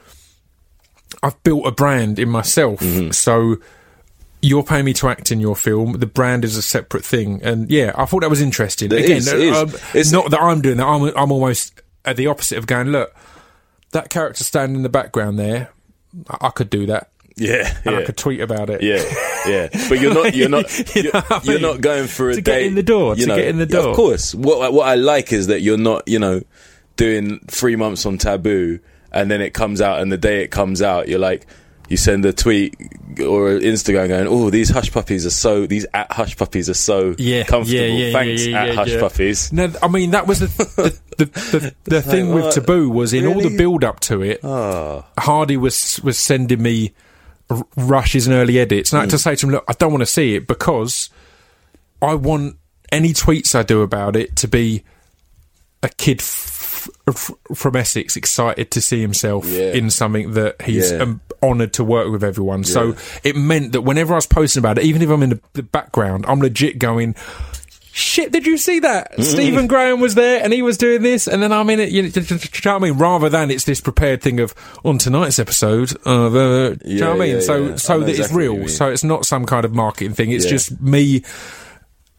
S1: I've built a brand in myself,
S3: mm-hmm.
S1: so you're paying me to act in your film. The brand is a separate thing, and yeah, I thought that was interesting.
S3: It
S1: Again,
S3: is, it is.
S1: Um,
S3: It's
S1: not that I'm doing that. I'm I'm almost at the opposite of going, look, that character standing in the background there, I, I could do that.
S3: Yeah,
S1: and
S3: yeah.
S1: I could tweet about it.
S3: Yeah, yeah. But you're not, you're not,
S1: you
S3: you're,
S1: know what I
S3: you're
S1: mean?
S3: not going for a
S1: to
S3: day
S1: get in the door.
S3: You
S1: To
S3: know,
S1: get in the
S3: yeah,
S1: door.
S3: of course. What what I like is that you're not, you know, doing three months on Taboo, and then it comes out, and the day it comes out, you're like, you send a tweet or an Instagram going, oh, these hush puppies are so, these at hush puppies are so
S1: yeah,
S3: comfortable.
S1: yeah, yeah,
S3: Thanks,
S1: yeah, yeah,
S3: at
S1: yeah,
S3: hush
S1: yeah.
S3: puppies.
S1: No, I mean, that was the the, the, the, the thing
S3: like,
S1: with Taboo was in all
S3: really?
S1: the build up to it.
S3: Oh.
S1: Hardy was was sending me r- rushes and early edits, and I had to say to him, look, I don't want to see it, because I want any tweets I do about it to be a kid f- f- from Essex excited to see himself
S3: Yeah.
S1: in something that he's
S3: Yeah.
S1: um, honoured to work with everyone.
S3: Yeah.
S1: So it meant that whenever I was posting about it, even if I'm in the, the background, I'm legit going, shit, did you see that?
S3: Mm-hmm.
S1: Stephen Graham was there and he was doing this, and then I'm in it. You know, do you know what I mean? Rather than it's this prepared thing of, on tonight's episode of, uh, do you know what I mean?
S3: yeah,
S1: so
S3: yeah.
S1: so
S3: I know
S1: that it's
S3: exactly what you
S1: real.
S3: mean.
S1: So it's not some kind of marketing thing. It's
S3: Yeah.
S1: just me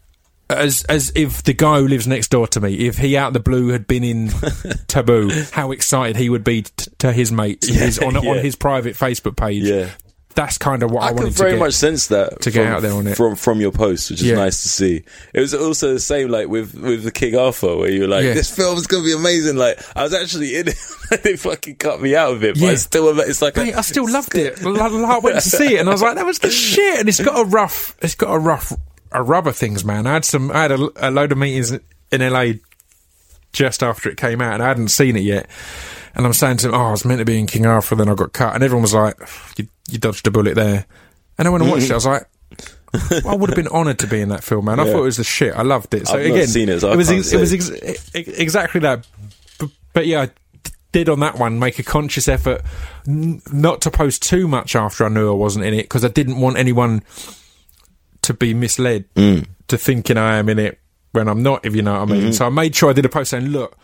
S1: as as if the guy who lives next door to me, if he out of the blue had been in Taboo, how excited he would be t- to his mates
S3: Yeah,
S1: his, on
S3: yeah.
S1: on his private Facebook page.
S3: Yeah.
S1: That's kind of what I,
S3: I
S1: wanted
S3: could very
S1: to get.
S3: much sense that
S1: to
S3: from,
S1: get out there on it.
S3: from from your post, which is
S1: Yeah.
S3: nice to see. It was also the same like with with the King Arthur, where you were like,
S1: Yeah.
S3: "This film's gonna be amazing." Like I was actually in it, they fucking cut me out of it, but
S1: Yeah.
S3: I still, it's like,
S1: Mate,
S3: a,
S1: I still loved it. I I went to see it, and I was like, "That was the shit." And it's got a rough, it's got a rough, a rubber things, man. I had some, I had a, a load of meetings in L A just after it came out, and I hadn't seen it yet. And I'm saying to them, "Oh, I was meant to be in King Arthur, then I got cut." And everyone was like, "You, you dodged a bullet there." And then when I watched it, I was like, I would have been honoured to be in that film, man. I
S3: Yeah.
S1: thought it was the shit. I loved it. So
S3: I've not
S1: again,
S3: seen it, so I
S1: it was
S3: can't
S1: ex- it was
S3: say.
S1: ex- ex- exactly that. But, but yeah, I did on that one make a conscious effort n- not to post too much after I knew I wasn't in it, because I didn't want anyone to be misled
S3: Mm.
S1: to thinking I am in it when I'm not, if you know what I mean.
S3: Mm-hmm.
S1: So I made sure I did a post saying, "Look,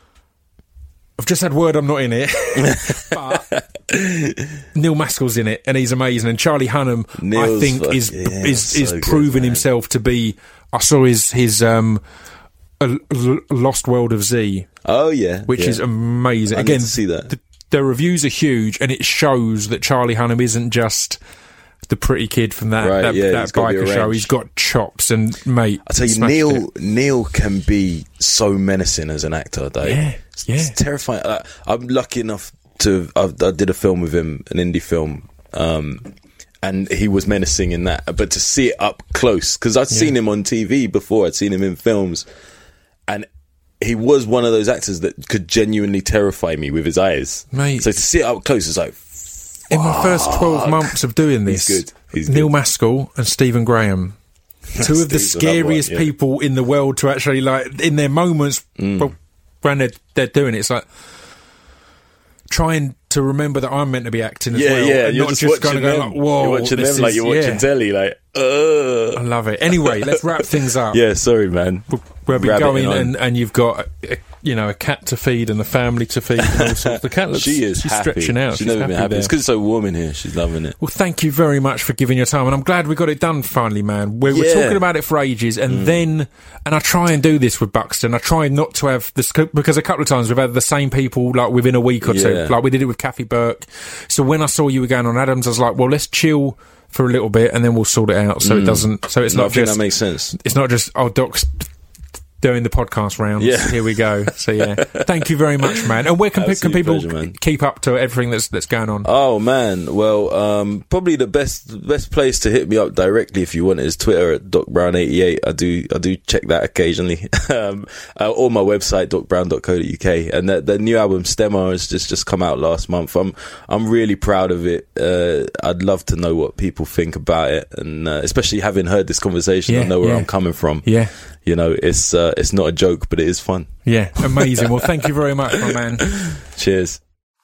S1: I've just had word I'm not in it, but Neil Maskell's in it, and he's amazing. And Charlie Hunnam, I
S3: Neil's
S1: think,
S3: fuck-
S1: is
S3: yeah,
S1: is
S3: so
S1: is
S3: good,
S1: proving
S3: man.
S1: himself to be. I saw his his um, a, L- Lost World of Z,
S3: oh yeah,
S1: which
S3: yeah.
S1: is amazing.
S3: I need
S1: Again,
S3: to see that.
S1: The, the reviews are huge, and it shows that Charlie Hunnam isn't just the pretty kid from that
S3: Right,
S1: that,
S3: yeah,
S1: that
S3: he's gotta be
S1: biker show.
S3: arranged.
S1: He's got chops, and mate,
S3: I tell you,
S1: smashed
S3: Neil
S1: it.
S3: Neil can be so menacing as an actor. Though.
S1: Yeah,
S3: it's,
S1: yeah.
S3: it's terrifying. I, I'm lucky enough to. I've, I did a film with him, an indie film, um, and he was menacing in that. But to see it up close, because I'd seen him on T V before, I'd seen him in films, and he was one of those actors that could genuinely terrify me with his eyes.
S1: Mate.
S3: So to see it up close is like,
S1: In my first twelve months of doing this,
S3: He's good. He's
S1: Neil
S3: good.
S1: Maskell and Stephen Graham, two of the
S3: Steve's another one,
S1: scariest
S3: yeah.
S1: people in the world to actually, like, in their moments
S3: Mm.
S1: well, when they're, they're doing it, it's like trying to remember that I'm meant to be acting as
S3: yeah,
S1: well,
S3: yeah.
S1: and
S3: You're
S1: not
S3: just,
S1: just,
S3: watching
S1: kind of go
S3: them.
S1: like, "Whoa,
S3: you're watching
S1: this
S3: them like
S1: is-
S3: you're watching
S1: yeah.
S3: telly. Like,
S1: I
S3: uh
S1: love it. Anyway, let's wrap things up.
S3: yeah. Sorry, man.
S1: We'll be
S3: Rabbiting
S1: going,
S3: on.
S1: and, and you've got a, a, you know, a cat to feed and a family to feed. And all sorts. The cat looks
S3: She is
S1: she's
S3: happy.
S1: stretching out.
S3: She's, never been happy.
S1: there.
S3: It's because it's so warm in here. She's loving it.
S1: Well, thank you very much for giving your time, and I'm glad we got it done finally, man. We were
S3: Yeah.
S1: talking about it for ages, and then, and I try and do this with Buxton. I try not to have this, because a couple of times we've had the same people like within a week or two.
S3: Yeah.
S1: Like we did it with Kathy Burke. So when I saw you were going on Adams, I was like, well, let's chill for a little bit, and then we'll sort it out. So it doesn't. So it's
S3: No, I
S1: not
S3: think
S1: just.
S3: that makes sense.
S1: It's not just oh, Doc's doing the podcast rounds.
S3: Yeah.
S1: Here we go. So yeah, thank you very much, man. And where can, pe- can
S3: Absolute
S1: people
S3: pleasure, man.
S1: keep up to everything that's that's going on?
S3: Oh man, well, um, probably the best the best place to hit me up directly if you want is Twitter at Doc Brown eighty-eight. I do I do check that occasionally, um, uh, or my website doc brown dot co dot uk. And the, the new album Stemma has just just come out last month. I'm I'm really proud of it. Uh, I'd love to know what people think about it, and uh, especially having heard this conversation, I
S1: Yeah,
S3: know where
S1: yeah.
S3: I'm coming from.
S1: Yeah.
S3: You know, it's uh, it's not a joke, but it is fun.
S1: Yeah, amazing. Well, thank you very much, my man.
S3: Cheers.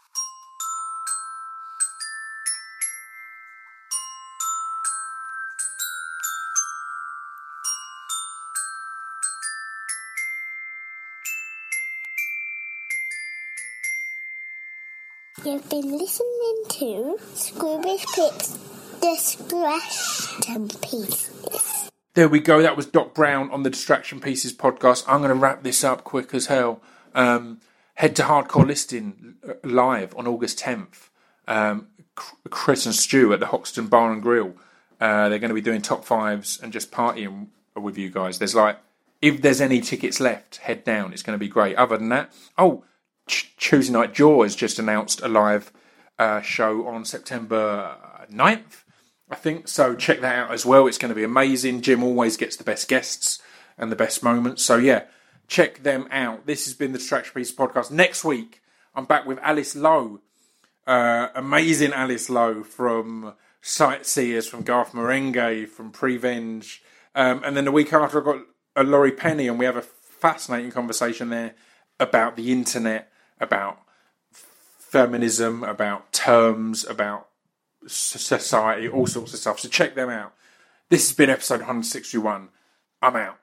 S4: You've been listening to Scroobius Pip's Distraction Pieces.
S1: There we go. That was Doc Brown on the Distraction Pieces podcast. I'm going to wrap this up quick as hell. Um, head to Hardcore Listing live on August tenth. Um, Chris and Stu at the Hoxton Bar and Grill. Uh, they're going to be doing top fives and just partying with you guys. There's like, if there's any tickets left, head down. It's going to be great. Other than that, oh, Ch- Tuesday Night Jaw has just announced a live uh, show on September ninth, I think. So check that out as well. It's going to be amazing. Jim always gets the best guests and the best moments. So yeah, check them out. This has been the Distraction Pieces podcast. Next week, I'm back with Alice Lowe. Uh, amazing Alice Lowe from Sightseers, from Garth Marenghi, from Prevenge. Um, and then the week after, I've got a Laurie Penny, and we have a fascinating conversation there about the internet, about feminism, about terms, about society, all sorts of stuff. So check them out. This has been episode one hundred sixty-one. I'm out.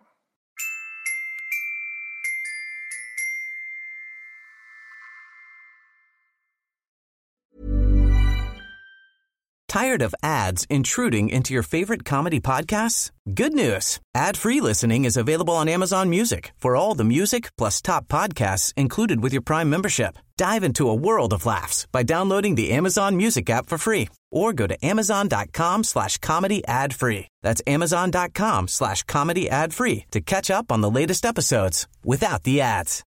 S5: Tired of ads intruding into your favorite comedy podcasts? Good news. Ad-free listening is available on Amazon Music for all the music plus top podcasts included with your Prime membership. Dive into a world of laughs by downloading the Amazon Music app for free or go to amazon.com slash comedy ad free. That's amazon.com slash comedy ad free to catch up on the latest episodes without the ads.